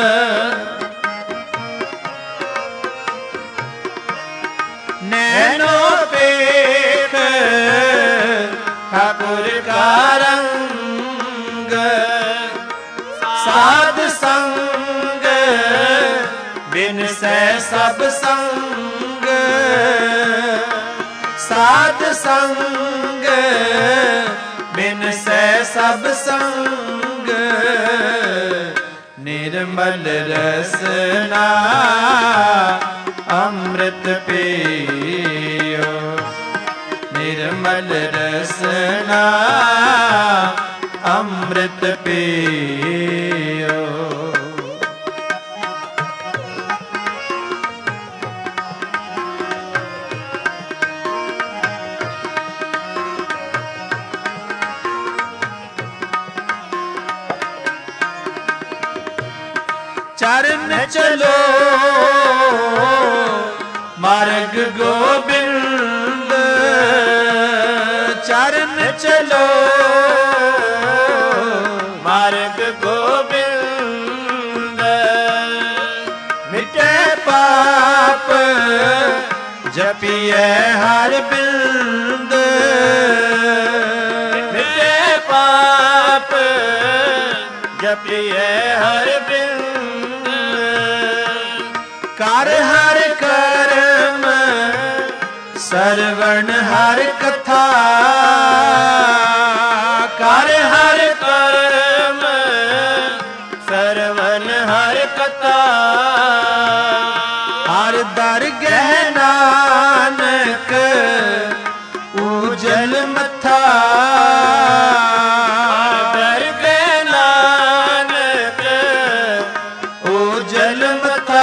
नैनो पेख ठाकुर का रंग साध संग बिन से सब संग साध संग बिन से सब संग निर्मल रसना अमृत पियो निर्मल रसना अमृत पियो। चरण चलो मार्ग गोबिंद चरण चलो मार्ग गोबिंद मिटे पाप जपिए हर बिंद मिटे पाप जपिए हर बिंद कर हर कर्म सरवण हर कथा कर हर कर्म सरवण हर कथा हर दरगह नानक उजल मथा दरगह नानक उजल मथा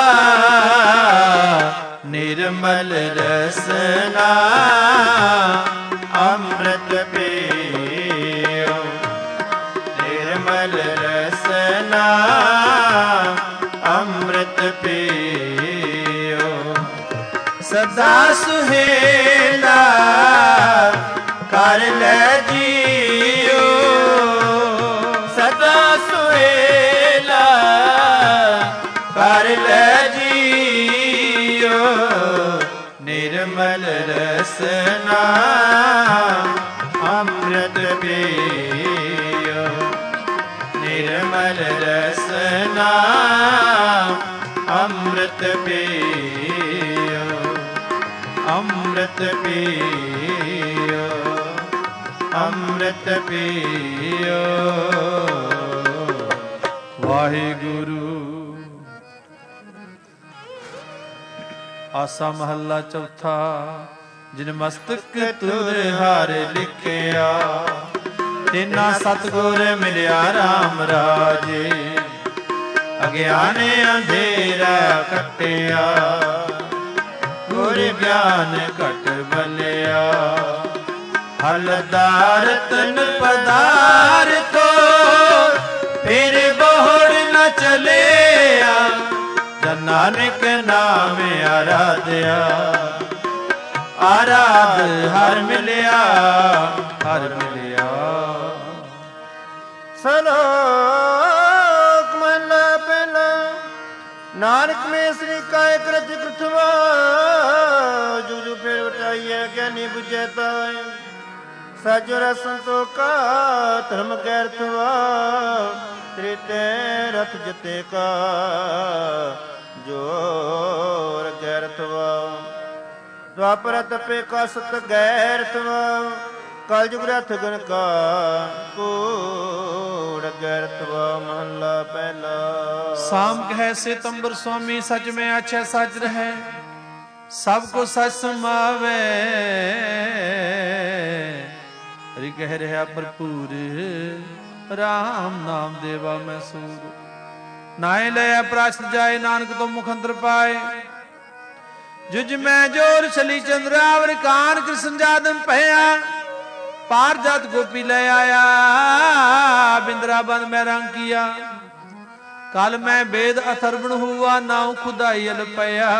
निर्मल रसना अमृत पियो निर्मल रसना अमृत पियो। सदा सुहेला कर ले जियो सदा सुहेला कर ले जियो निर्मल रसना अमृत पियो निर्मल रसना अमृत पियो अमृत पियो अमृत पियो। वाहिगुरु। आसा महला चौथा जिन मस्तक तुर हार लिखिया तिना सतगुर मिलिया राम राजे अज्ञाने अंधेरा कटिया गुर ज्ञान घट बलिया हलदार तन पदार्थो फिर बोहड़ न चलिया नानक नाम आराध्या आराध हर मिलिया हर मिलिया। सलोक महला पहला नानक में श्री काय कृत कृथवा जुजु फिर बटाइए ज्ञानी बुझेता साजुरा संतोखा धर्म गैरथवा त्रिते रथ जते का जोर गैरथवा द्वापर तपे का सत गैरथवा कलयुग रथ गण का कूड़ गैरथवा महला पहला। साम कहे सितंबर स्वामी सच में अच्छे सच रहे सबको सच समावे ਹਰੀ ਕਹਿ ਰਿਹਾ ਭਰਪੂਰ ਰਾਮ ਨਾਮ ਦੇਵਾ ਮੈਂ ਸੂਰ। ਨਾਏ ਲਿਆ ਪ੍ਰਾਸ਼ਤ ਜਾਏ ਨਾਨਕ ਤੋਂ ਮੁਖ ਅੰਦਰ ਪਾਏ। ਜੁਜ ਮੈਂ ਜੋਰ ਛਲੀ ਚੰਦਰਾਵਰ ਕਾਨ ਕ੍ਰਿਸ਼ਨ ਜਾਦਮ ਭਇਆ। ਪਾਰ ਜਾਤ ਗੋਪੀ ਲੈ ਆਇਆ ਬਿੰਦਰਾ ਬੰਦ ਮੈਂ ਰੰਗ ਕੀਆ। ਕਲ ਮੈਂ वेद अथर्वण हुआ नाउ खुदाई अल पया।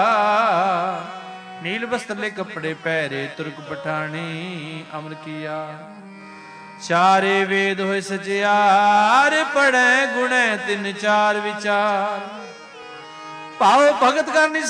नील वस्त्र ले कपड़े पहरे तुर्क पठानी अमर किया। चारे वेद होए सचियार पढ़े गुणे तिन चार विचार। पाओ भगत करनी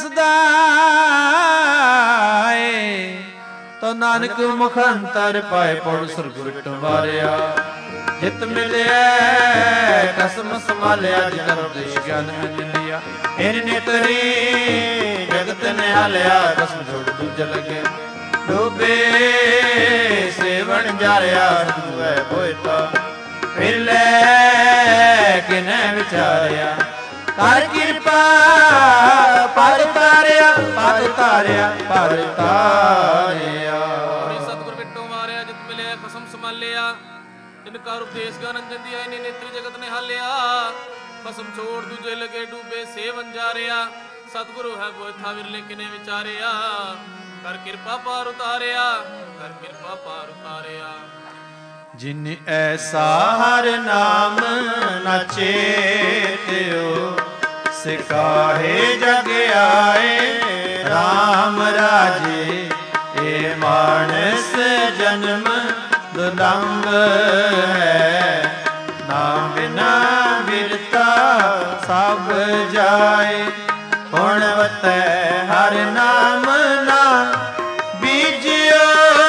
सदाए तो नानक मुख अंतर पाए पौड़ सुरग विट मारिया। जित मिलिया कसम संभालिया जितर देश ज्ञान में लिया। इन नेतरी जगत ने हालिया कसम छोड़ दूजा लगे। डूबे सेवन जारिया है बोता फिर ले किने विचारिया। कर कृपा पर तारिया पर तारिया पर तारिया। सतगुर बिट्टो मारिया जित मिलिया कसम संभालिया। इनका उपदेश गानंजन दिया इन्हें नेत्री जगत ने हालिया। कसम छोड़ दूजे लगे डूबे सेवन जा रहा। सतगुरु है वो था विरले किने विचारिया। कर कृपा पार उतारिया कर कृपा पार उतारिया। जिन ऐसा हर नाम न चेत्यो सिकाहे जग आए राम राजे। ए मानस जन्म दुलंग है नाम बिना विरता सब जाए। गुणवत हर नाम ना बीजियो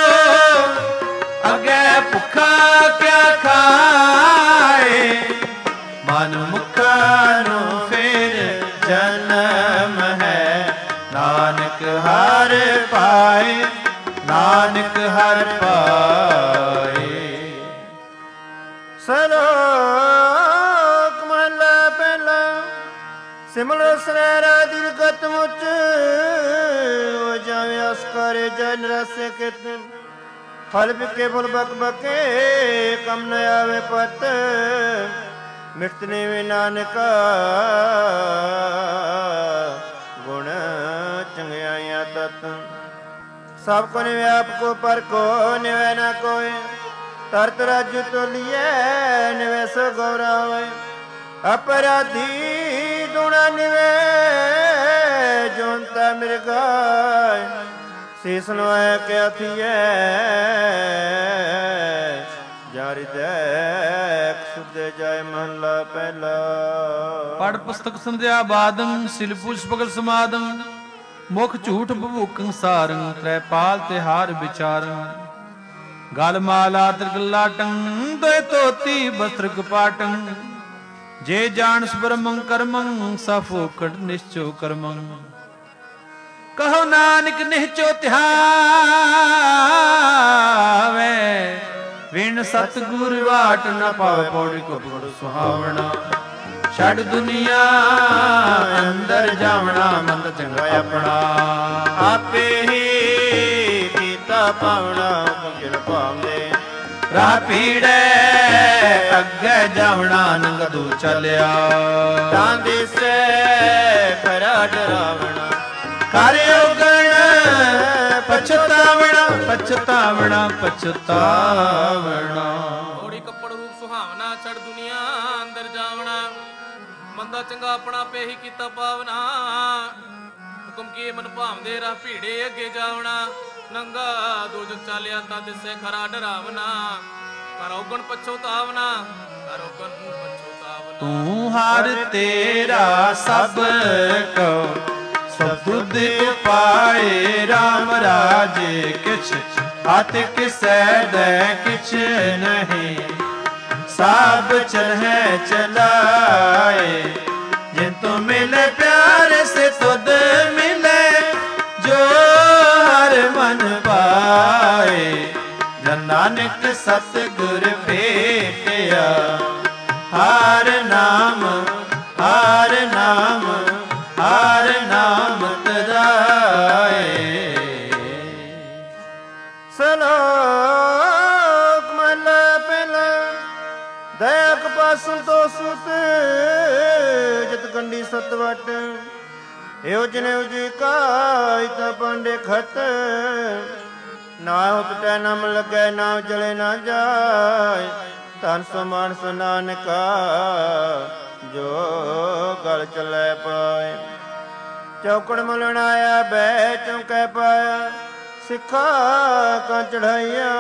अगे भुखा क्या खाए। मन मुखा नु फिर जन्म है नानक हर पाए नानक हर पाए। सलोक महला पहला सिमल सनैरा दीर्घत मुच हो जावे अस्कारे जन रसे कितन। फल बिके फुल बक बके कम न आवे पत। मिटने में नानका गुण चंगियाइया तत। सब को निवे आपको पर को निवे न कोई। तरत राजू तो लिए निवे सो गौरावे। अपराधी दुणा निवे जोनता मृगाय। शीस नवाय क्या थिए जारी देख सुधे जाए महला पहला। पढ़ पुस्तक संध्या बादम सिल पुष पगल समादम। मुख झूठ भभूकं सारं त्रैपाल तिहार विचारं। गल माला त्रिगलाटं दय तोती वस्त्र कपाटं। जे जानस ब्रह्मं कर्मं सफोकट निश्चो कर्मं। कहो नानक निश्चो ध्यावे विण सतगुर वाट न पावे पौड़ी को बड़ सुहावना। छड़ दुनिया अंदर जावना मंद चंगा अपना। आपे ही कीता पावना कंजर पावदे। राह पीड़े अगे जावना नंगदू चलिया। तांदी से खरा डरावना कर उगण पछतावना पछतावना पछतावना। ओड़ी कपड़ रूप सुहावना छड़ दुनिया अंदर जावना। मंदा चंगा अपना पे ही कीता पावना। हुक्म किए मन भावदे राह भीड़े अगे जावना। नंगा दो जग चालिया ता दिसे खरा डरावना। करो गण पछतावना करो गण पछतावना। तू हर तेरा सब को सब तुद पाए। राम राजे किछ हाथ किसै दे किछ नहीं। सब चलहे चलाए जिन तो मिले प्यार से तुद मिले। जो हर मन पाए जन नानक सतगुर भेटिया। हर नाम हर नाम हर नाम तराए। सलोक ਦਇਆ ਕਪਾ ਸੰਤੋਖ ਸੁਤ ਜਤ ਕੰਡੀ ਸਤਵਟ ਇਹੋ ਜਨੇਊ ਜੀ ਕਾ ਇਤਾ ਪਾਂਡੇ ਖਤ ਨਾ ਹੁਤ ਟੈ ਨਮ ਲੱਗੈ ਨਾ ਜਲੇ ਨਾ ਜਾਏ ਧਨ ਸੋ ਮਾਨਸ ਨਾਨਕਾ ਜੋ ਗਲ ਚਲੇ ਪਾਏ ਚੌਕੜ ਮਲਣ ਆਇਆ ਬੈ ਚੌਂਕੈ ਪਾਇਆ ਸਿੱਖਾ ਕਾ ਚੜਾਈਆਂ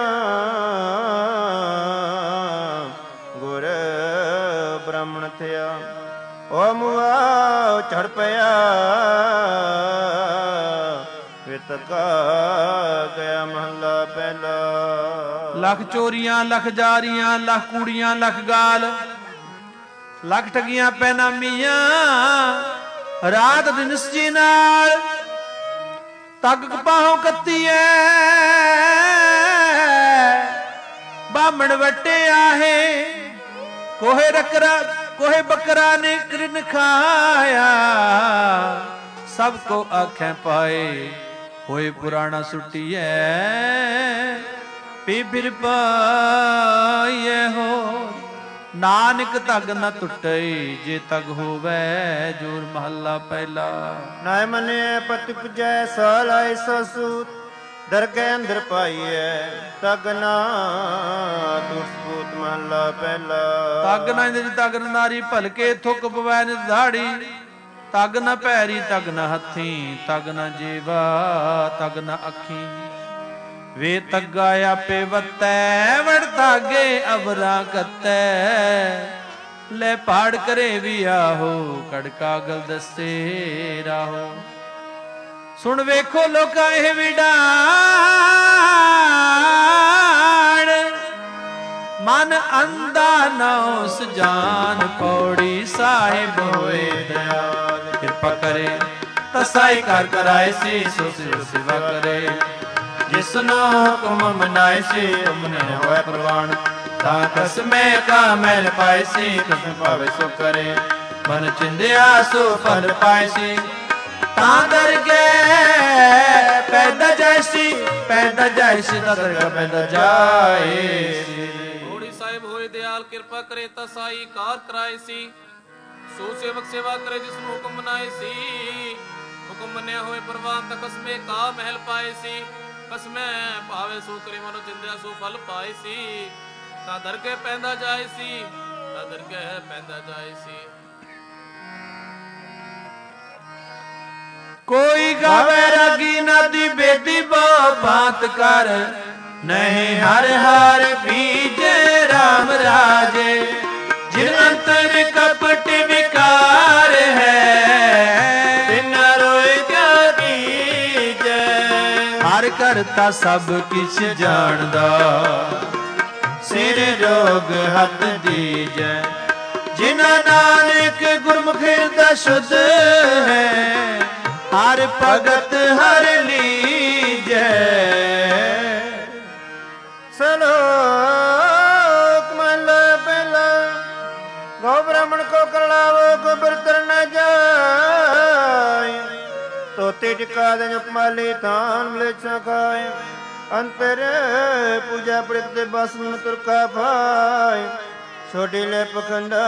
ਗੁਰ ਬ੍ਰਾਹਮਣ ਥਿਆ ਓ ਮੁਆ ਚੜ ਪਿਆ ਵਿਤ ਕਾ ਗਿਆ ਮਹਲਾ ਪਹਿਲਾ। ਲੱਖ ਚੋਰੀਆਂ ਲੱਖ ਜਾਰੀਆਂ ਲੱਖ ਕੂੜੀਆਂ ਲੱਖ ਗਾਲ ਲੱਖ ਠਗੀਆਂ ਪੈਨਾਮੀਆਂ ਰਾਤ ਦਿਨ ਸਜੀ ਨਾਲ ਤੱਕ ਕਪਾਹੋਂ ਕੱਤੀ ਐ ਬਾਹਮਣ ਵਟੇ ਆਹੇ ਕੋਹੇ ਰਕਰਾ ਕੋਹੇ ਬੱਕਰਾ ਨੇ ਕ੍ਰਿਨ ਖਾਇਆ ਸਭ ਕੋ ਆਖੈ ਪਾਏ ਹੋਏ ਪੁਰਾਣਾ ਸੁਟੀਐ ਪੀ ਫਿਰ ਪਾਈਏ ਹੋ ਨਾਨਕ ਧਗ ਨ ਟੁੱਟੈ ਜੇ ਤਗ ਹੋਵੇ ਜੋਰ ਮਹੱਲਾ ਪਹਿਲਾ। ਨਾਇ ਮੰਨਿਐ ਪਤਿ ਪੁਜੈ ਸਾ ਲਾਇ ਸੋ ਸੂਤ ਦਰਗਹਿ ਅੰਦਰ ਪਾਈਐ ਤਗ ਨਾ ਦੁਸਪੂਤ ਮਹੱਲਾ ਪਹਿਲਾ। ਤਗ ਨਾ ਇੰਦਰ ਤਗ ਨਾਰੀ ਭਲਕੇ ਥੁੱਕ ਪਵੈ ਨਿਧਾੜੀ ਤਗ ਨ ਪੈਰੀ ਤਗ ਨ ਹੱਥੀ ਤਗ ਨ ਜੀਵਾ ਤਗ ਨ ਅੱਖੀ ਵੇ ਤੱਗਾ ਆਪੇ ਵਤੈ ਵੜ ਤਾਗੇ ਅਵਰਾ ਕੱਤੈ ਲੈ ਪਾੜ ਕਰੇ ਵੀ ਆਹੋ ਕੜ ਕਾਗਲ ਦਸੇ ਰਾਹੋ। ਸੁਣ ਵੇਖੋ ਲੋਕਾਂ ਇਹ ਵਿਡਾਣ ਮਨ ਅੰਦਾ ਨਉ ਸਜਾਨ ਪੌੜੀ ਸਾਹਿਬ ਹੋਏ ਦਇਆਲ ਕਿਰਪਾ ਕਰੇ ਤਸਾਈ ਕਰ ਕਰਾਏ ਸੀ ਸੋ ਸੇਵਾ ਕਰੇ ਜਿਸਨੋ ਹੁਕਮ ਮਨਾਏ ਸੀ ਤੁਮਨੇ ਹੋਏ ਪ੍ਰਵਾਨ ਤਾਂ ਕਸਮੇ ਕਾ ਮੈਲ ਪਾਏ ਸੀ ਕਸਮ ਪਾਵੇ ਸੋ ਕਰੇ ਮਨ ਚਿੰਦਿਆ ਸੋ ਫਲ ਪਾਏ ਸੀ ਤਾਂ ਦਰਗਹਿ ਪੈਦਾ ਜਾਇਸੀ ਪੈਦਾ ਜਾਇਸੀ ਤਾਂ ਦਰਗਹਿ ਪੈਦਾ ਜਾਏ ਹੋੜੀ ਸਾਹਿਬ ਹੋਏ ਦਿਆਲ ਕਿਰਪਾ ਕਰੇ ਤਾਂ ਸਾਈ ਕਾਰ ਕਰਾਏ ਸੀ ਸੋ ਸੇਵਕ ਸੇਵਾ ਕਰੇ ਜਿਸ ਨੂੰ ਹੁਕਮ ਮਨਾਏ ਸੀ ਹੁਕਮ ਮੰਨਿਆ ਹੋਏ ਪ੍ਰਵਾਨ ਤਾਂ ਕਸਮੇ ਕਾ ਮਹਿਲ ਪਾਏ ਸੀ ਕਸਮੈ ਭਾਵੇ ਸੋ ਕਰੇ ਮਨੋ ਚਿੰਦਿਆ ਸੋ ਫਲ ਪਾਏ ਸੀ ਤਾਂ ਦਰਗਹਿ ਪੈਂਦਾ ਜਾਏ ਸੀ ਤਾਂ ਦਰਗਹਿ ਪੈਂਦਾ ਜਾਏ ਸੀ। ਕੋਈ ਗਾਵੇ ਰਾਗੀ ਨਦੀ ਬੇਦੀ ਬੋ ਬਾਤ ਕਰ ਨਹੀਂ ਹਰ ਹਰ ਬੀਜੇ ਰਾਮ ਰਾਜੇ ਜਿਨ ਅੰਤਰ ਕਪਟ ਵਿਕਾਰ ਹੈ ਤਿਨ ਰੋਇ ਕਿਆ ਕੀਜੈ ਹਰ ਕਰਤਾ ਸਭ ਕਿਛ ਜਾਣਦਾ ਸਿਰ ਰੋਗ ਹੱਥ ਦੀਜੈ ਜਿਨਾ ਨਾਨਕ ਗੁਰਮੁਖ ਹਿਰਦਾ ਸ਼ੁੱਧ ਹੈ ਹਰ ਭਗਤ ਹਰ ਲੀਜੈ। ਸਲੋਕ ਮਹਲਾ ਪਹਿਲਾ ਗੋ ਬ੍ਰਾਹਮਣ ਕੋ ਕਰਲਾਵੋ ਕੋ ਬਰਤਰ ਨ ਜਾਏ ਤੋਤੇ ਟਿਕਾ ਦੇ ਉਪਮਾਲੀ ਥਾਨ ਮਲੇਛਾ ਖਾਏ ਅੰਤਰ ਪੂਜਾ ਪ੍ਰਿਤ ਦੇ ਬਸਨ ਤੁਰਕਾ ਭਾਏ ਛੋਟੀ ਲੈ ਪਖੰਡਾ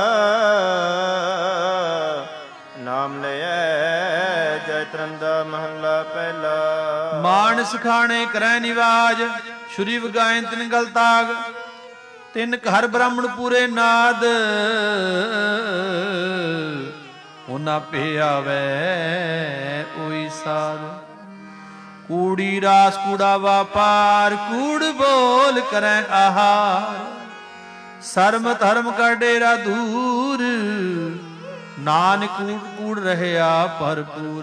ਨਾਮ ਲਿਐ ਜੈ ਤਰੰਦਾ ਮਹੱਲਾ ਪਹਿਲਾ। ਮਾਨ ਸਖਾਣੇ ਕਰੈ ਨਿਵਾਜ ਸ਼ੁਰੀ ਵਗਾਇਨ ਤਿਨ ਗਲ ਤਾਗ ਤਿਨ ਘਰ ਬ੍ਰਾਹਮਣ ਪੂਰੇ ਨਾਦ ਉਹਨਾਂ ਪੇ ਆਵੈ ਓਈ ਸਾਧ ਕੂੜੀ ਰਾਸ ਕੂੜਾ ਵਾਪਾਰ ਕੂੜ ਬੋਲ ਕਰੈ ਆਹਾਰ ਸਰਮ ਧਰਮ ਕਾ ਡੇਰਾ ਦੂਰ ਨਾਨਕ ਕੂੜ ਕੂੜ ਰਹਿਆ ਭਰਪੂਰ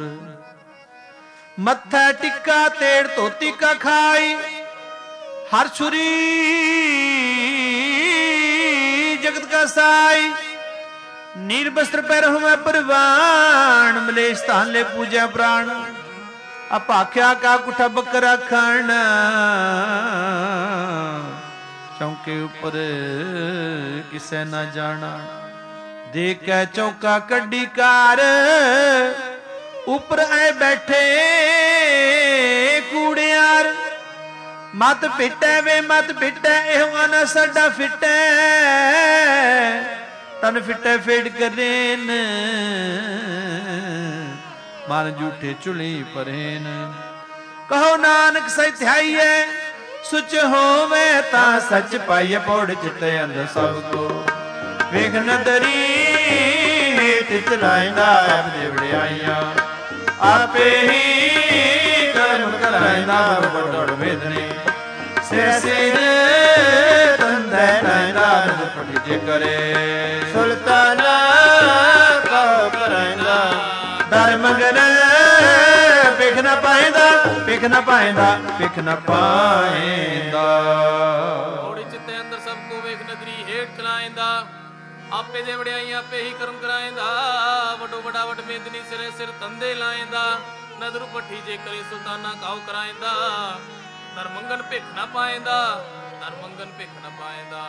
ਮੱਥਾ ਟਿੱਕਾ ਤੇੜ ਧੋਤੀ ਕਾ ਖਾਈ ਹਰ ਛੁਰੀ ਜਗਤ ਕਾ ਸਾਈ ਨੀਰ ਬਸਤਰ ਪਹਿਰਹੁ ਮੈਂ ਪਰਵਾਨ ਮਲੇਸ਼ ਧਾਨ ਲੈ ਪੂਜਾ ਪ੍ਰਾਣ ਅਪਾਖਿਆ ਕਾ ਕੁਠਾ ਬੱਕਰਾ ਖਾਣ ਚੌਂਕੇ ਉੱਪਰ ਕਿਸੇ ਨਾ ਜਾਣਾ ਦੇਖੈ ਚੌਕਾ ਕੱਢੀ ਕਾਰ ਉੱਪਰ ਆਏ ਬੈਠੇ ਕੂੜਿਆਰ मत फिटै वे मत फिटै एहो आना साडा फिटै तन फिटै फेड करेन मन झूठे चुली परेन। कहो नानक सत्याई है सुच होवे ता सच पाइए पौड़ चित्ते अंदर सबको वेख नदरी हेठ चलाइंदा आप देवड़े आइया आपे ही कर्म कराइंदा बड़ोड़ वेदने सिर सिर तंदे लाइंदा पटी जे करे सुल्ताना का कराइंदा दर मगर पिख न पाइंदा पिख न पाइंदा पिख न पाइंदा। घोड़ी चित्ते अंदर सबको वेख नदरी हेठ चलाइंदा आपे दे वड़ियाई आपे ही कर्म कराइंदा वडो वडा वड मेदनी सिरे सिर तंदे लाइंदा नदरू पट्ठी जे करे सुल्ताना काव कराइंदा दर मंगन भिख न पाइंदा दर मंगन भिख न पाइंदा।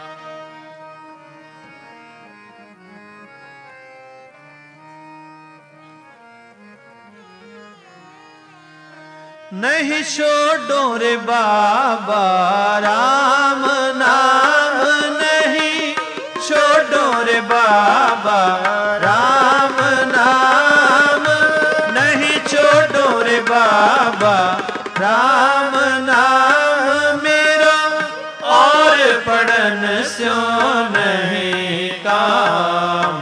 नहीं छोड़ो रे बाबा राम नाम नहीं छोड़ो रे बाबा राम नाम नहीं छोड़ो रे बाबा राम नाम मेरो और पढ़न स्यो नहीं काम।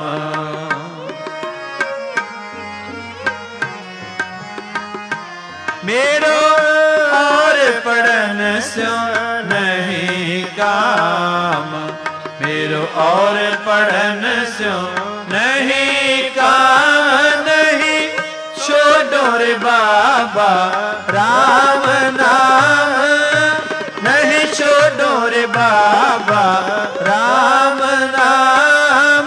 मेरो और पढ़न स्यो नहीं काम मेरो और पढ़न स्यो नहीं काम नहीं छोड़ो रे बाबा राम नाम नहीं छोड़ो रे बाबा राम नाम।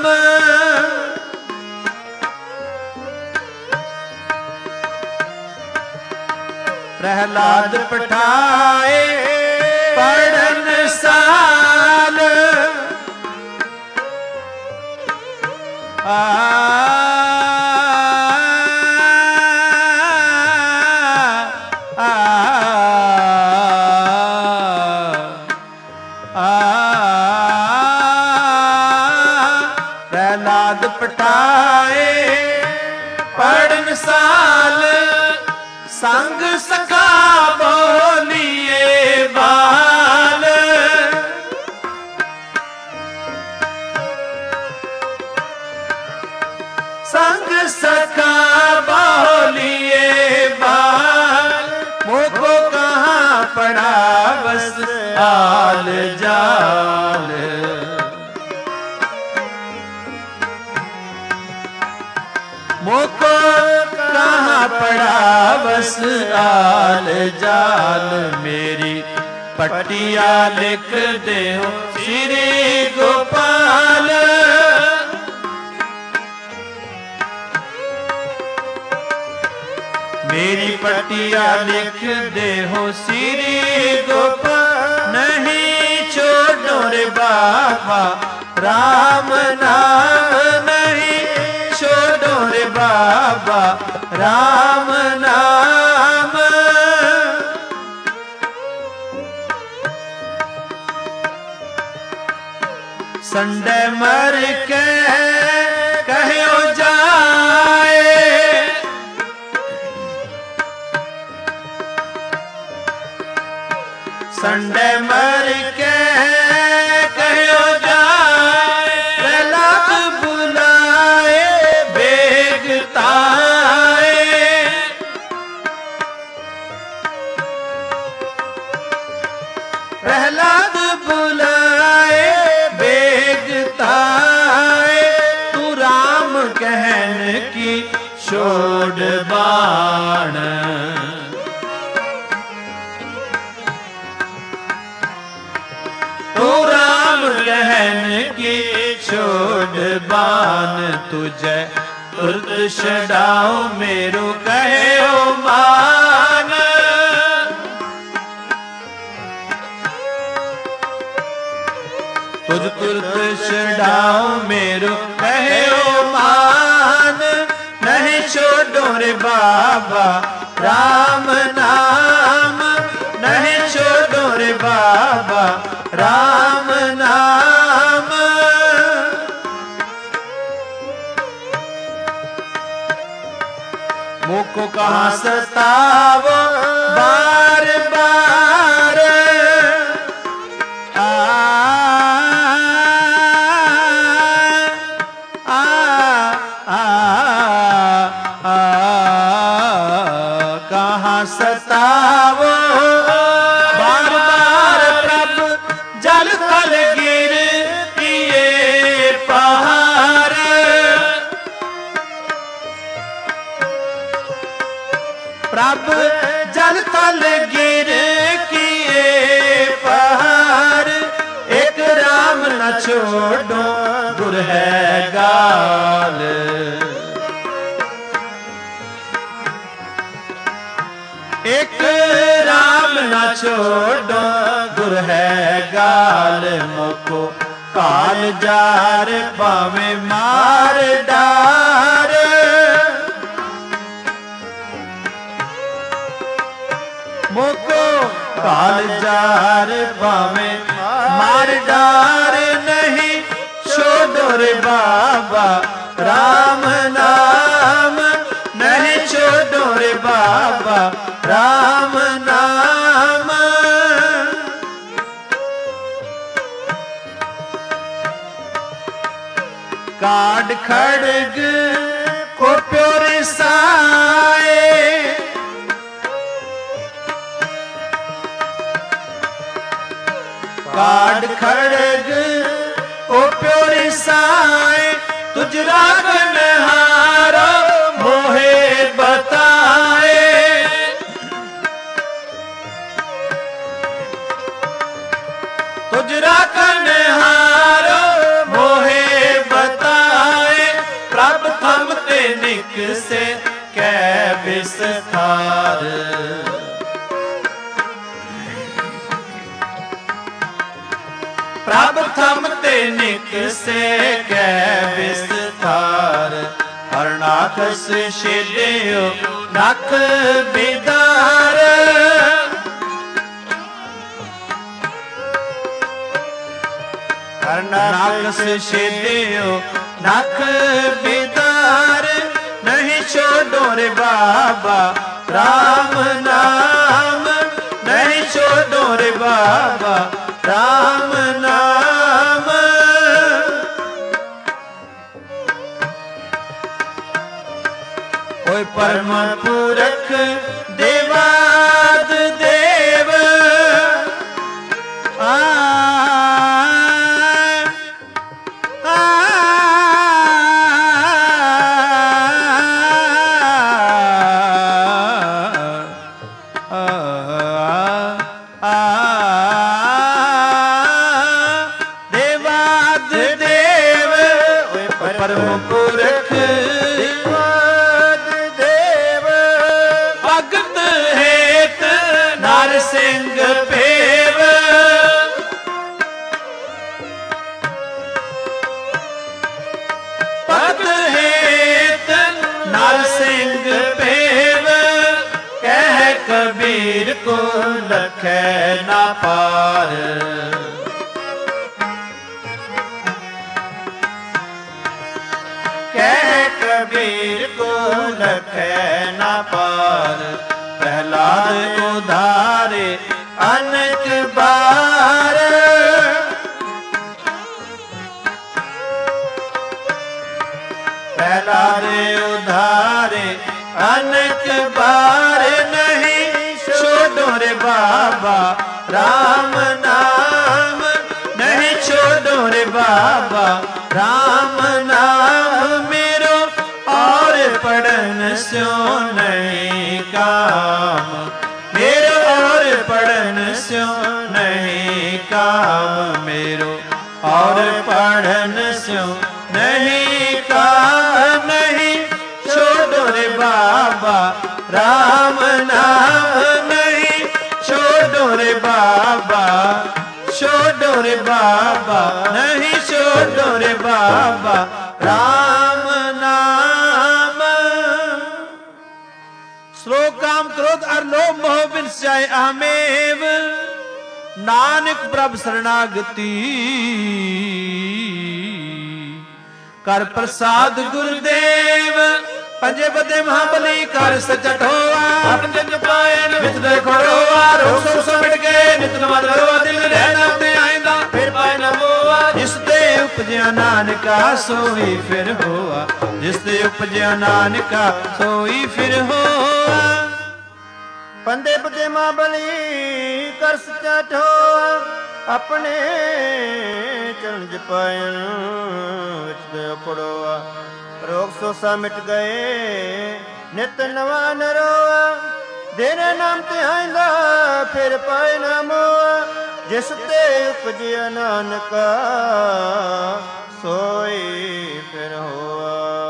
प्रहलाद पठाए पढ़न साल आ, आ, आ, प्रहलाद पठाए पढ़न साल संग सखा बोलिए बाल संग सखा बोलिए बाल मोको कहाँ पड़ा बस आल जाल मोको कहाँ पड़ा बस आल जाल मेरी पटिया लिख दे हो श्री गोपाल मेरी पटिया लिख दे हो श्री गोपाल नहीं छोड़ो रे बाबा राम नाम नहीं छोड़ो रे बाबा राम नाम। संडे मर के कहो जाए संडे मर के कहो जाए प्रहलाद बुलाए बेगताए प्रहलाद बुलाए बेगताए तू राम कहन की छोड़ बाण तू राम कहन की छोड़ बान तुझे तुरत छड़ाओ मेरो कहो मान तुझ तुरत छड़ाओ मेरो कहो मान नहीं छोड़ो रे बाबा राम नाम नहीं छोड़ो रे बाबा राम नाम। मुको कहाँ सतावो बार बार, आ आ आ आ कहाँ सतावो बार बार, प्रभु जल थल गिर किए पहाड़। प्रभु जल थल गिर किए पहाड़, एक राम न छोड़ो गुर है गाल। एक राम न छोड़ो गुर है गाल, मुको काल जार पावे मार डार। मुको काल जार पावे मार डार, नहीं छोड़ो रे बाबा राम नाम, नहीं छोड़ो रे बाबा राम नाम। काड खड़ग को प्योर साए, काड खड़ग को प्योर साए, तुझ रागन हारो मोहे बताए। तुझ रागन हारो मोहे बताए, प्रभ थमते निक से कै विस्तार। प्रभ थमते निक से कै विस्तार, हरनाखस शेलियो नख बिदार। हरनाखस शेलियो नख बिदार, नहीं छोड़ो रे बाबा राम नाम, नहीं छोड़ो रे बाबा राम नाम। ओए परम पुरख देवाद देव, आ आ परम पुरख देव, भगत हेत नर सिंह पेव। भगत हेत नर सिंह पेव, कह कबीर को लखै ना पार। कह कबीर को लखै ना पार, प्रहलाद उधारे अनेक बार। प्रहलाद उधारे अनेक बार, नहीं छोड़ो रे बाबा राम नाम, नहीं छोड़ो रे बाबा राम नाम। मेरो और पढ़न स्यो नहीं काम, मेरो और पढ़न स्यो नहीं काम, मेरो और पढ़न स्यो नहीं काम। नहीं छोड़ो रे बाबा राम नाम, नहीं छोड़ो रे बाबा, छोड़ो रे बाबा, नहीं छोड़ो रे बाबा राम नाम। श्लोक काम क्रोध और लोभ मोह विषय अहमेव, ਨਾਨਕ ਪ੍ਰਭ ਸਰਣਾਗਤੀ ਕਰ ਪ੍ਰਸਾਦ ਗੁਰਦੇਵ ਪੰਜੇ ਬਦੇ ਮਹਾਬਲੀ ਕਰ ਸਚਟ ਹੋਆ ਆਪਣੇ ਜਪਾਇਨ ਵਿੱਚ ਦੇਖੋ ਰੋਆ ਰੋਗ ਸੋ ਸੋ ਮਿਟ ਗਏ ਨਿਤ ਨਵਾਦ ਰੋਆ ਦਿਲ ਰਹਿਣਾ ਤੇ ਆਇਂਦਾ ਫਿਰ ਪਾਇ ਨਾ ਮੋਆ ਜਿਸ ਤੇ ਉਪਜਿਆ ਨਾਨਕਾ ਸੋਈ ਫਿਰ ਹੋਆ ਜਿਸ ਤੇ ਉਪਜਿਆ ਨਾਨਕਾ ਸੋਈ ਫਿਰ ਹੋਆ ਪੰਦੇ ਬਦੇ ਮਹਾਬਲੀ ਕਰ ਸਚਟ ਹੋਆ ਆਪਣੇ ਚਰਨ ਜਪਾਇਨ ਵਿੱਚ ਦੇਖੋ ਰੋਆ ਰੋਗ ਸੋਸਾ ਮਿਟ ਗਏ ਨਿਤ ਨਵਾ ਨਰੋਆ ਤੇਰੇ ਨਾਮ ਤੇ ਆਇਂਦਾ ਫਿਰ ਪਾਏ ਨਾ ਮੋਆ ਜਿਸ ਤੇ ਉਪਜਿਆ ਨਾਨਕਾ ਸੋਈ ਫਿਰ ਹੋਆ।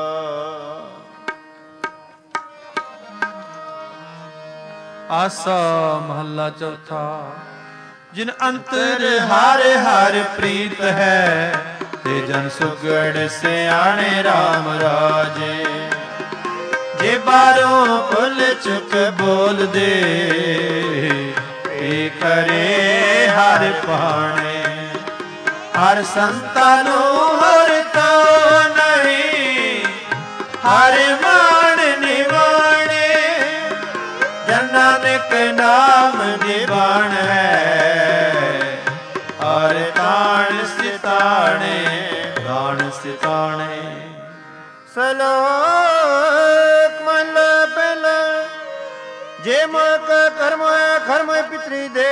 ਆਸਾ ਮਹੱਲਾ ਚੌਥਾ। ਜਿਨ ਅੰਤਰ ਹਰ ਹਰ ਪ੍ਰੀਤ ਹੈ ਤੇ ਜਨ ਸੁਗੜ ਸਿਆਣੇ RAM ਰਾਜੇ। ਜੇ ਬਾਹਰੋਂ ਭੁੱਲ ਚੁੱਕ ਬੋਲਦੇ ਏ ਕਰੇ ਹਰ ਪਾਣੇ। ਹਰ ਸੰਤਾਂ ਨੂੰ ਹਰ ਤੋਂ ਨਹੀਂ ਹਰ ਮਾਣ ਨਿਵਾਣੇ। ਜਨ ਨਾਨਕ ਨਾਮ ਦੀ ਬਾਣ ਹੈ ਹਰ ਤਾਣ ਸਿਤਾਣੇ ਤਾਣ ਸਿਤਾਣੇ। ਸਲੋਕ ਮਹਲਾ ਪਹਿਲਾ। ਜੇ ਮੋਕ ਕਰਮ ਹੋਇਆ ਖਰਮ ਪਿਤਰੀ ਦੇ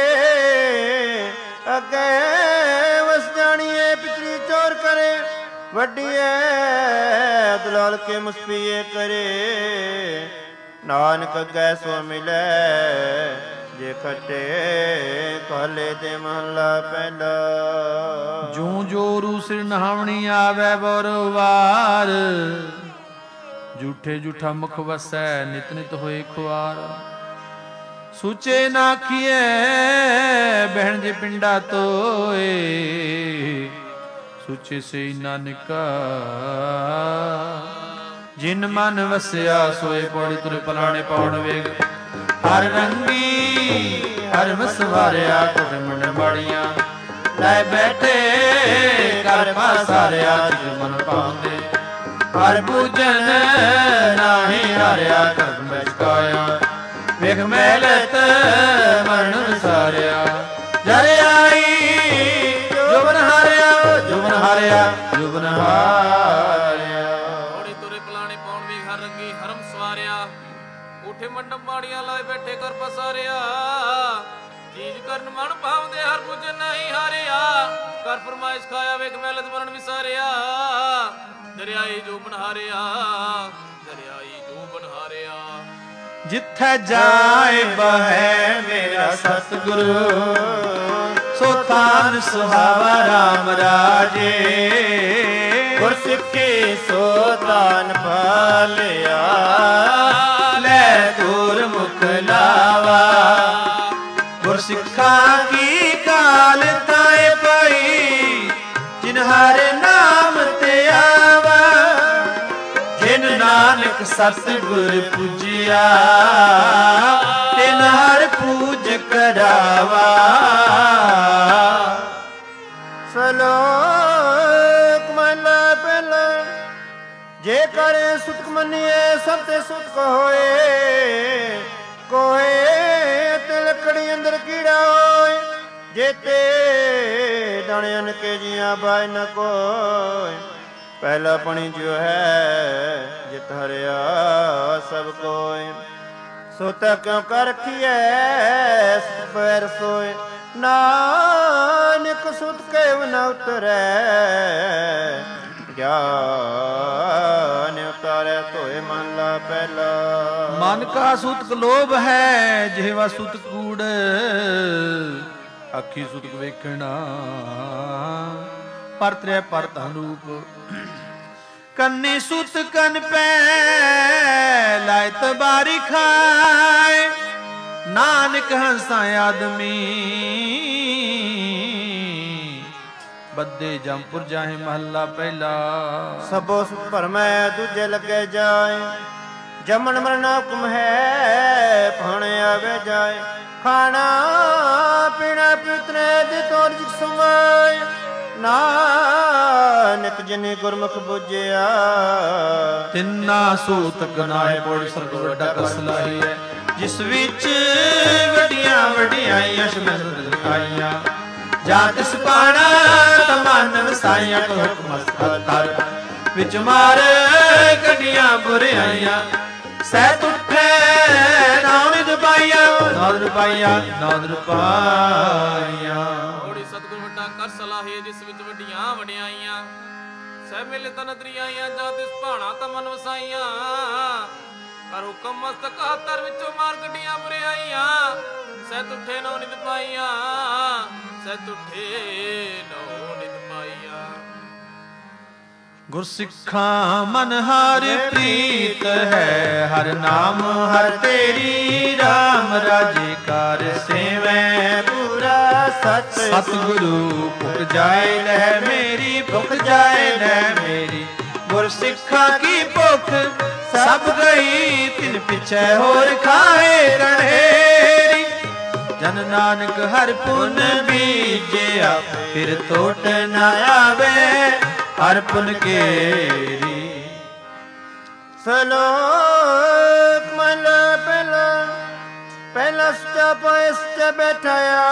ਅੱਗੇ ਵਸ ਜਾਣੀਏ। ਪਿਤਰੀ ਚੋਰ ਕਰੇ ਵੱਡੀਏ ਦਲਾਲ ਕੇ ਮੁਸਪੀਏ ਕਰੇ। ਨਾਨਕ ਅੱਗੇ ਸੋ ਮਿਲੇ ਜੇ ਖੱਟੇ ਕਾਲੇ ਦੇ ਮਹਲਾ ਪਹਿਲਾ। ਜੂ ਜੋਰੂ ਸਿਰ ਨਹਾਵਣੀ ਆਵੇ ਬੋਰਵਾਰ। ਝੂਠੇ ਝੂਠਾ ਮੁਖ ਵਸੈ ਨਿਤ ਨਿਤ ਹੋਏ ਖੁਆਰ। ਸੂਚੇ ਨਾ ਕੀਏ ਬਹਿਣ ਜੇ ਪਿੰਡਾ ਤੋਏ। ਸੂਚੇ ਸੇ ਨਾਨਕਾ ਜਿਨ ਮਨ ਵਸਿਆ ਸੋਏ ਪੌੜੀ ਤੁਰ ਪਲਾਣੇ ਪਾਉਣ ਵੇਗ। ਹਰ ਰੰਗੀ ਹਰ ਵਸਵਾਰਿਆ ਕੁਟ ਮਨ ਬਾੜੀਆਂ। ਲੈ ਬੈਠੇ ਕਰ ਪਾਸਾਰਿਆ ਜਿਸ ਮਨ ਪਾਉਂਦੇ। ਹਰ ਪੂਜਨ ਨਾਹੀ ਹਾਰਿਆ ਕਰਮ ਬਚਕਾਇਆ। ਵੇਖ ਮਹਿਲਤ ਮਰਨ ਸਾਰਿਆ। ਜਰ ਆਈ ਜੁਬਨ ਹਾਰਿਆ ਜੁਬਨ ਹਾਰਿਆ ਜੁਬਨ ਹਾਰਿਆ। ਪੌੜੀ ਤੁਰੇ ਪਲਾਣੇ ਪਾਉਣ ਵੇਗ ਹਰ ਰੰਗੀ ਹਰਮ ਸਵਾਰਿਆ। ਉਠੇ ਮੰਡਪ ਮਾੜੀਆਂ ਲਾਏ ਬੈਠੇ ਕਰ ਪਸਾਰਿਆ। ਚੀਜ਼ ਕਰਨ ਮਨ ਭਾਉਂਦੇ ਹਰ ਪੂਜਨ ਨਹੀਂ ਹਾਰਿਆ। ਕਰ ਫਰਮਾਇਸ਼ ਖਾਇਆ ਵੇਖ ਮਹਿਲਤ ਮਰਨ ਵਿਸਾਰਿਆ। ਦਰਿਆਈ ਜੋ ਬਨਹਾਰਿਆ ਦਰਿਆਈ ਜੋ ਬਨਹਾਰਿਆ। ਜਿੱਥੇ ਜਾਏ ਬਹੈ ਮੇਰਾ ਸਤਿਗੁਰੂ ਸੋ ਤਾਨ ਸੁਹਾਵਾ RAM ਰਾਜੇ। ਗੁਰ ਸਿੱਖੀ ਸੋ ਤਾਨ ਪਾਲਿਆ ਲੈ ਗੁਰਮੁਖ ਲਾਵਾ। ਗੁਰ ਸਿੱਖਾਂ ਕੀ ਕਾਲ ਤਾਏ ਪਈ ਜਿਨ ਹਰ ਨਾਮ ਤੇ ਆਵਾ। ਜਿਨ ਨਾਨਕ ਸਤਿਗੁਰ ਪੂਜਿਆ ਤਿਨ ਹਰ ਪੂਜ ਕਰਾਵਾ। ਸਲੋਕ ਮਹਲਾ ਪਹਿਲਾ। ਜੇ ਕਰੇ ਸੁਤਕ ਮੰਨੀਏ ਸਭ ਤੇ ਸੁਤਕ ਹੋਏ। ਕੋਏ ਤੇ ਲੱਕੜੀ ਅੰਦਰ ਕੀੜਾ ਹੋਏ। ਜੇਤੇ ਦਾਣਿਆਂ ਕੇ ਜੀਆਂ ਬਾਇ ਨ ਕੋਇ। ਪਹਿਲਾ ਪਣੀ ਜੋ ਹੈ ਜਿਤ ਹਰਿਆ ਸਭ ਕੋਇ। ਸੋਤਾ ਕਿਉ ਕਰ ਰਖੀਐ ਪੈਰ ਸੋਏ। ਨਾਨਕ ਸੁਤ ਕੇਵ ਨ ਉਤਰੈ। ਗਿਆਨ ਉਤਾਰੈ ਧੋਏ ਮਹਲਾ ਪਹਿਲਾ। ਮਨ ਕਾ ਸੂਤਕ ਲੋਭ ਹੈ ਜਿਹਵਾ ਸੂਤਕ ਕੂੜ। ਅੱਖੀ ਸੂਤਕ ਵੇਖਣਾ ਪਰਤਰੇ ਪਰ ਧਨ ਰੂਪ। ਕੰਨੀ ਸੁਤ ਕਨ ਪੈ ਲਾਇ ਤਬਾਰੀ ਖਾਏ। ਨਾਨਕ ਹੰਸਾ ਆਦਮੀ ਬੱਦੇ ਜੰਪੁਰ ਜਾਹੇ ਮਹੱਲਾ ਪਹਿਲਾ। ਸਭੋ ਭਰਮੈ ਦੂਜੇ ਲੱਗੇ ਜਾਏ। ਜਮਨ ਮਰਨ ਹੁਕਮ ਹੈ ਭਾਣੇ ਆਵੇ ਜਾਏ। ਖਾਣਾ ਪੀਣਾ ਪਿਤਰੇ ਦੇ ਤੋਰ ਜਿਕ ਸੁਮਾਇ ਨਾਨਕ ਜਿਨੇ ਗੁਰਮੁਖ ਬੁਝਿਆ ਤਿੰਨਾ ਸੂਤਕ ਨਾਏ ਬੋੜ ਸਰਬ ਵੱਡਾ ਕਸ ਲਾਈ ਹੈ ਜਿਸ ਵਿੱਚ ਵੱਡੀਆਂ ਵਡਿਆਈਆਂ ਸ਼ਬਦ ਲਿਖਾਈਆਂ ਜਾਂ ਤਿਸ ਪਾਣਾ ਤਮਨ ਵਸਾਈਆਂ ਕੋ ਹੁਕਮ ਸਤਰ ਵਿੱਚ ਮਾਰ ਕੱਢੀਆਂ ਬੁਰਾਈਆਂ ਸਹਿ ਉੱਠੇ ਨਾਮ ਦਬਾਈਆਂ ਨਾਮ ਦਬਾਈਆਂ ਨਾਮ ਦਬਾਈਆਂ ਥੋੜੀ ਸਤਿਗੁਰ ਵੱਡਾ ਕਰ ਸਲਾਹੇ ਜਿਸ ਵਿੱਚ ਵੱਡੀਆਂ ਵਡਿਆਈਆਂ ਸਹਿ ਮਿਲ ਤਨ ਦਰਿਆਈਆਂ ਜਾਂ ਤਿਸ ਭਾਣਾ ਤਮਨ ਵਸਾਈਆਂ ਕਰ ਹੁਕਮ ਮਸਤਕ ਹੱਤਰ ਵਿੱਚੋਂ ਮਾਰ ਕੱਢੀਆਂ ਬੁਰਾਈਆਂ ਸਹਿ ਤੁਠੇ ਨੋ ਨਿਤ ਪਾਈਆਂ ਸਹਿ ਤੁਠੇ ਨੋ ਨਿਤ ਪਾਈਆਂ ਗੁਰਸਿੱਖਾਂ ਮਨ ਹਰ ਪ੍ਰੀਤ ਹੈ ਹਰ ਨਾਮ ਹਰ ਤੇਰੀ ਰਾਮ ਰਾਜੇ ਕਰ ਸੇਵੈ ਪੂਰਾ ਸਚ ਸਤਿਗੁਰੂ ਭੁਖ ਜਾਏ ਲੈ ਮੇਰੀ ਭੁਖ ਜਾਏ ਲੈ ਮੇਰੀ ਗੁਰਸਿੱਖਾਂ ਕੀ ਭੁਖ ਸਭ ਗਈ ਤਿਨ ਪਿਛੈ ਹੋਰ ਖਾਏ ਗਣੇਰੀ ਜਨ ਨਾਨਕ ਹਰ ਪੁਨ ਬੀਜਿਆ ਫਿਰ ਤੋਟ ਨਾ ਆਵੇ ਹਰ ਪੁਨ ਕੇਰੀ ਸਲੋਕ ਮਨ ਪਹਿਲਾ ਪਹਿਲਾ ਸੁਚਾ ਪਾਇ ਸੁਚਾ ਬੈਠਾਇਆ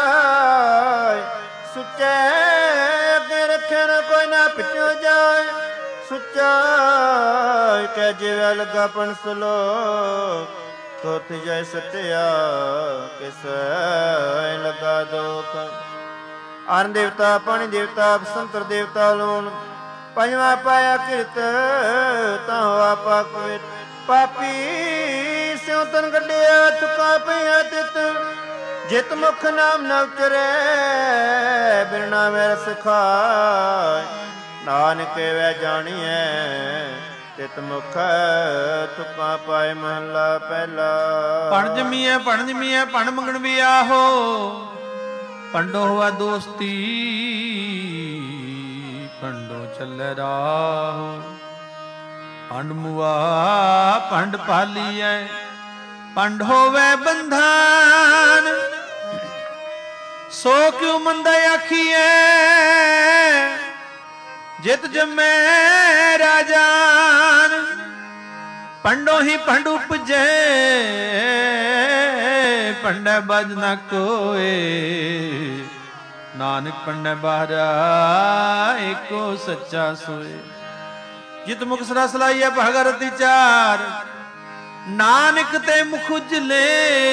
ਸੁਚੇ ਅੱਗੇ ਰੱਖੇ ਨਾ ਕੋਈ ਨਾ ਪਿੱਛੇ ਜਾਏ ਸੁਚਾ ਕਹਿ ਜਿਵੇਂ ਲਗਾ ਪਣ ਸਲੋਕ ਤੋਤ ਜੈ ਸਟਿਆ ਕਿਸ ਲਗਾ ਦੋਖ ਅਰਨ ਦੇਵਤਾ ਪਾਣੀ ਦੇਵਤਾ ਬਸੰਤਰ ਦੇਵਤਾ ਲੋਨ ਪੰਜਵਾ ਪਾਇਆ ਕਿਰਤ ਤਾਂ ਹੋਆ ਪਾਕਵਿਤ ਪਾਪੀ ਸਿਉ ਤਨ ਗੱਡਿਆ ਤੁਕਾ ਪਿਆ ਤਿਤ ਜਿਤ ਮੁਖ ਨਾਮ ਨ ਉਚਰੇ ਬਿਰਣਾ ਮੇਰ ਸਿਖਾਇ ਨਾਨਕ ਵੈ ਜਾਣੀਐ ਤਿਤ ਮੁਖ ਤੁਕਾ ਪਾਏ ਮਹਲਾ ਪਹਿਲਾ ਪਣ ਜਮੀਐ ਪਣ ਜਮੀਐ ਪਣ ਮੰਗਣ ਵੀ ਆਹੋ ਪੰਡੋ ਹੋਆ ਦੋਸਤੀ ਪੰਡੋ ਚੱਲੇ ਰਾਹੋ ਪੰਡ ਮੁਆ ਪੰਡ ਪਾਲੀਐ ਪੰਡ ਹੋਵੇ ਬੰਧਨ ਸੋ ਕਿਉ ਮੰਦਾ ਆਖੀਐ ਜਿਤ ਜਮੈ ਰਾਜਾਨ ਪੰਡੋ ਹੀ ਪੰਡ ਉਪਜੈ ਪੰਡੈ ਬਜ ਨ ਕੋਏ ਨਾਨਕ ਪੰਡੈ ਬਾਹਰਾ ਏਕੋ ਸੱਚਾ ਸੋਏ ਜਿਤ ਮੁਖ ਸਦਾ ਸਲਾਈਐ ਭਗਰਤੀ ਚਾਰ ਨਾਨਕ ਤੇ ਮੁਖ ਉਜਲੇ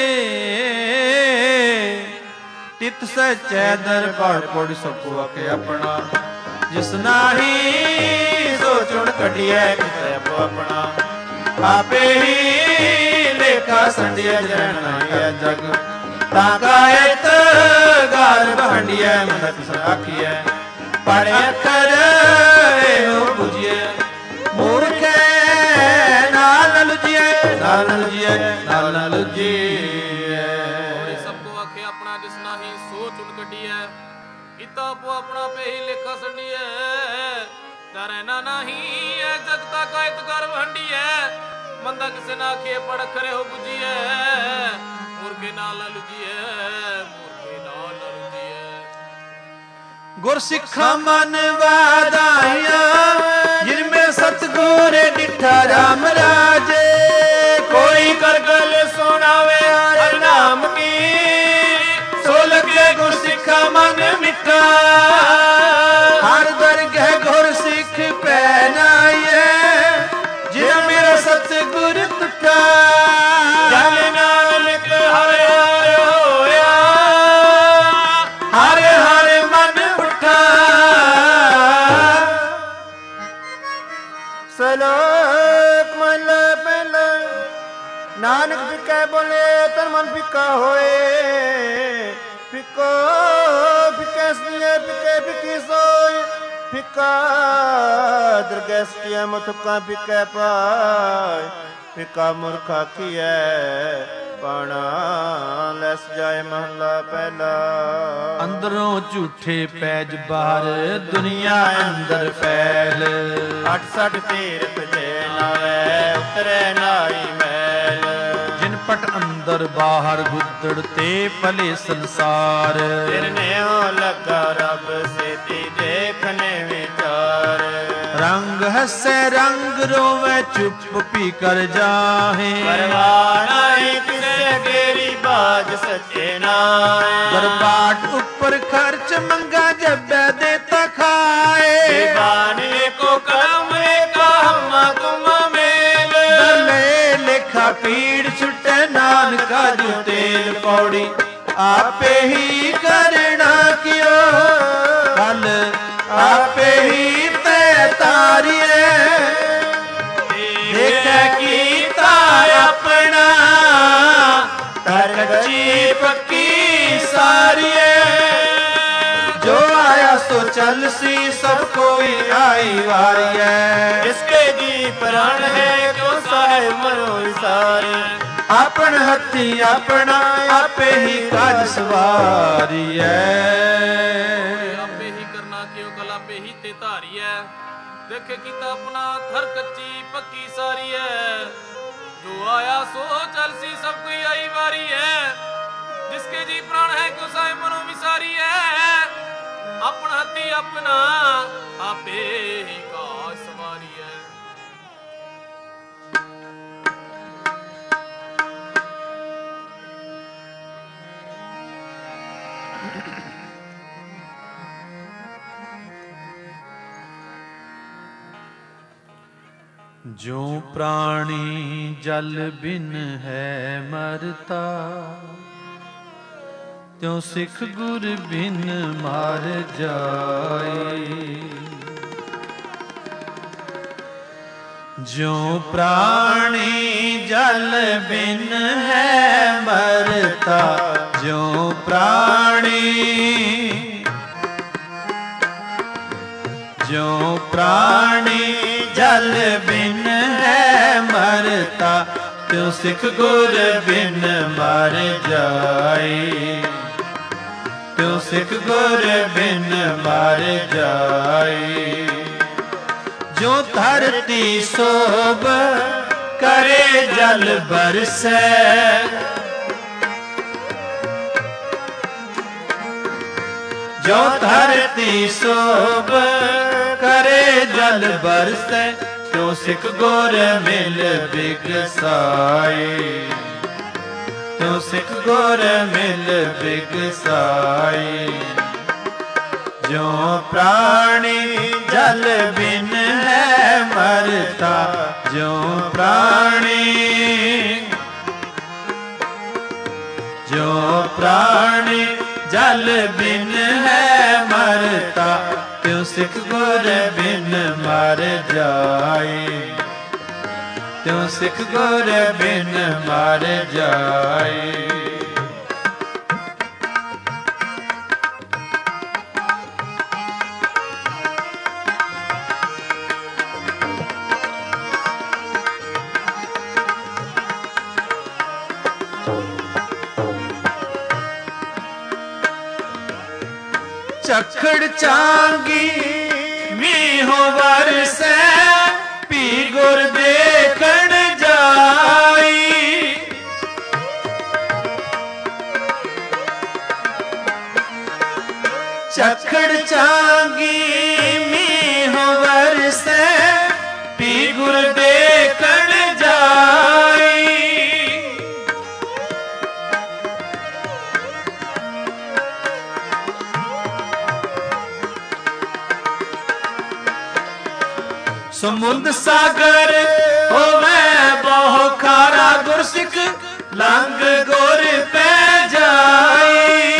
ਤਿਤ ਸਚੈ ਦਰਬਾਰ ਪੜ ਸਕੋ ਆਕੇ ਆਪਣਾ ਜਿਸ ਨਾਹੀ ਸੋ ਚੁਣ ਕਟਿਐ ਕਿਤੇ ਆਪੋ ਆਪਣਾ ਆਪੇ ਹੀ ਲੇਖਾ ਸੰਡਿਆ ਜਨ ਹੈ ਜਗ ਤਾਂ ਕਾਇਤ ਗਾਲ ਬਹੰਡੀਐ ਮਨ ਤਿਸ ਆਖੀਐ ਪੜ ਅੱਖਰ ਇਹੋ 부ਝਿਐ ਮੂਰਖੈ ਨਾਲ ਲੁਜੀਐ ਨਾਲ ਲੁਜੀਐ ਨਾਲ ਲੁਜੀਐ ਸਭ ਕੋ ਆਖੇ ਆਪਣਾ ਜਿਸ ਨਾਹੀ ਸੋ ਚੁਣ ਕੱਢੀਐ ਕੀਤਾ ਆਪੋ ਆਪਣਾ ਪੇ ਹੀ ਲੇਖਾ ਸੰਡੀਐ ਡਰੈ ਨਾ ਨਹੀਂ ਐ ਜਗਤਾ ਕਾਇਤ ਕਰ ਵੰਡੀਐ ਮੰਦਾ ਕਿਸੇ ਨਾ ਆਖੇ ਪੜ ਖਰੇ ਹੋ 부ਝੀਐ ਮੂਰਖੇ ਨਾਲ ਲੁਜੀਐ ਮੂਰਖੇ ਨਾਲ ਲੁਜੀਐ ਗੁਰਸਿੱਖਾਂ ਮਨ ਵਾਦਾਈਆਂ ਜਿਨ ਮੇ ਸਤਿਗੁਰ ਡਿਠਾ ਰਾਮ ਰਾਜੇ ਕੋਈ ਕਰ ਗਲ ਸੁਣਾਵੇ ਹਰਿ ਨਾਮ ਕੀ ਸੋ ਲਗੇ ਗੁਰਸਿੱਖਾਂ ਮਨ ਮਿੱਠਾ ਹਰ ਦਰਗਹਿ ਗੁਰਸਿੱਖ ਪੈ ਨਾਈਐ ਜਿਨ ਮੇਰਾ ਸਤਿਗੁਰ ਤੁਠਾ ਜਨ ਨਾਨਕ ਹਰਿ ਹਰਿ ਹੋਇਆ ਹਰਿ ਹਰਿ ਮਨ ਉਠਾ ਸਲੋਕ ਮਨ ਪਹਿਲਾ ਨਾਨਕ ਫਿੱਕਾ ਬੋਲੇ ਤਨ ਮਨ ਫਿੱਕਾ ਹੋਏ ਫਿੱਕੋ ਫਿੱਕੇ ਸਤਿਏ ਫਿੱਕੇ ਫਿੱਕੀ ਸੋਏ ਫਿੱਕਾ ਦਰਗਹਿ ਸਤਿਏ ਮਥੁਕਾ ਫਿੱਕੇ ਪਾਏ ਫਿੱਕਾ ਮੂਰਖਾ ਕੀਐ ਪਾਣਾ ਲੈਸ ਜਾਏ ਮਹਲਾ ਪਹਿਲਾ ਅੰਦਰੋਂ ਝੂਠੇ ਪੈਜ ਬਾਹਰ ਦੁਨੀਆ ਅੰਦਰ ਫੈਲ ਅੱਠ ਸੱਠ ਤੀਰਥ ਜੇ ਨਾਵੇ ਉਤਰੇ ਨਾਈ ਮੈਲ ਜਿਨ ਪਟ ਅੰਦਰ ਬਾਹਰ ਗੁੱਦੜ ਤੇ ਭਲੇ ਸੰਸਾਰ। ਫਿਰਨਿਓ ਲੱਗਾ ਰੱਬ ਸੇਤੀ ਦੇਖਨੇ ਵਿਚਾਰ। ਰੰਗ ਹੱਸੇ ਰੰਗ ਰੋਵੇ ਚੁੱਪ ਪੀ ਕਰ ਜਾਹੇ। ਪਰਵਾਹ ਨਾਹੀਂ ਕਿਸੇ ਗੇਰੀ ਬਾਜ ਸੱਚੇ ਨਾਏ। ਦਰਬਾਟ ਉੱਪਰ ਖਰਚ ਮੰਗਾ ਜੱਬੇ ਦੇ ਤਖਾਏ। ਦੀਵਾਨੇ ਕੋ ਕਲਮ ਏਕਾ ਹਮਾ ਤੁਮਾ ਮੇਲ। ਦਲੇ ਲੇਖਾ ਪੀੜ ਛੁਟੇ ਨਾਨਕਾ ਜੂ ਤੇਲ ਪੌੜੀ। ਆਪੇ ਹੀ ਕਰਨਾ ਕਿਓ ਕਲ ਆਪੇ ਹੀ ਤੇ ਤਾਰੀਏ। ਦੇਖੈ ਕੀਤਾ ਆਪਣਾ ਕਰ ਕੱਚੀ ਪੱਕੀ ਸਾਰੀਏ। ਜੋ ਆਇਆ ਸੋ ਚੱਲ ਸੀ ਸਭ ਕੋਈ ਆਈ ਵਾਰੀਐ। ਇਸਕੇ ਜੀ ਪ੍ਰਾਣ ਹੈ ਕਿਉ ਸਾਹਿਬ ਮਨੋ ਵਿਸਾਰੇ। ਆਪਣ ਹੱਥੀ ਆਪਣਾ ਆਪੇ ਹੀ ਕਾਜ ਸਵਾਰੀਐ। ਆਪੇ ਹੀ ਕਰਨਾ ਕਿਉ ਕਲ ਆਪੇ ਹੀ ਤੇ ਧਾਰੀਐ। ਦੇਖੇ ਕੀਤਾ ਆਪਣਾ ਥਰ ਕੱਚੀ ਪੱਕੀ ਸਾਰੀਐ। ਜੋ ਆਇਆ ਸੋ ਚੱਲ ਸੀ ਸਭ ਕੋਈ ਆਈ ਵਾਰੀਐ। ਜਿਸਕੇ ਜੀ ਪ੍ਰਾਣ ਹੈ ਕਿਉ ਸਾਹਿਬ ਮਨੋ ਵਿਸਾਰੀਐ। ਆਪਣਾ ਹੱਥੀ ਆਪਣਾ ਆਪੇ ਹੀ ਕਾਜ ਸਵਾਰੀਐ। ਜੋ ਪ੍ਰਾਣੀ ਜਲ ਬਿਨ ਹੈ ਮਰਤਾ। ਤਿਉ ਸਿੱਖ ਗੁਰ ਬਿਨ ਮਰ ਜਾਏ। ਜੋ ਪ੍ਰਾਣੀ ਜਲ ਬਿਨ ਹੈ ਮਰਤਾ। ਜੋ ਪ੍ਰਾਣੀ ਜੋ ਪ੍ਰਾਣੀ ਜਲ ਬਿਨ ਹੈ ਮਰਤਾ। ਤਿਉ ਸਿੱਖ ਗੁਰ ਬਿਨ ਮਰ ਜਾਏ। ਤਿਉ ਸਿੱਖ ਗੁਰ ਬਿਨ ਮਰ ਜਾਏ। ਜੋ ਧਰਤੀ ਸੋਭ ਕਰੇ ਜਲ ਬਰਸੈ। ਜੋ ਧਰਤੀ ਸੋਭ ਕਰੇ ਜਲ ਬਰਸੈ। ਤਿਉ ਸਿੱਖ ਗੁਰ ਮਿਲ ਬਿਗਸਾਏ। ਤਿਉ ਸਿੱਖ ਗੁਰ ਮਿਲ ਬਿਗਸਾਏ। ਜੋ ਪ੍ਰਾਣੀ ਜਲ ਬਿਨ ਹੈ ਮਰਤਾ। ਜੋ ਪ੍ਰਾਣੀ ਜੋ ਪ੍ਰਾਣੀ ਜਲ ਬਿਨ ਹੈ ਮਰਤਾ। ਤਿਉ ਸਿੱਖ ਗੁਰ ਬਿਨ ਮਰ ਜਾਏ। ਤਿਉ ਸਿੱਖ ਗੁਰ ਬਿਨ ਮਰ ਜਾਏ। ਝਖੜ ਚਾਂਗੀ ਮੀਂਹੋਂ ਵਰਸੈ। ਪੀ ਗੁਰ ਦੇਖਣ ਜਾਈ। ਝਖੜ ਚਾਂਗੀ ਮੀਂਹੋਂ ਵਰਸੈ। ਪੀ ਗੁਰ ਦੇਖਣ ਜਾਈ। ਸਮੁੰਦ ਸਾਗਰ ਹੋਵੇ ਬਹੁ ਖਾਰਾ। ਗੁਰਸਿੱਖ ਲੰਘ ਗੁਰ ਪੈ ਜਾਈ।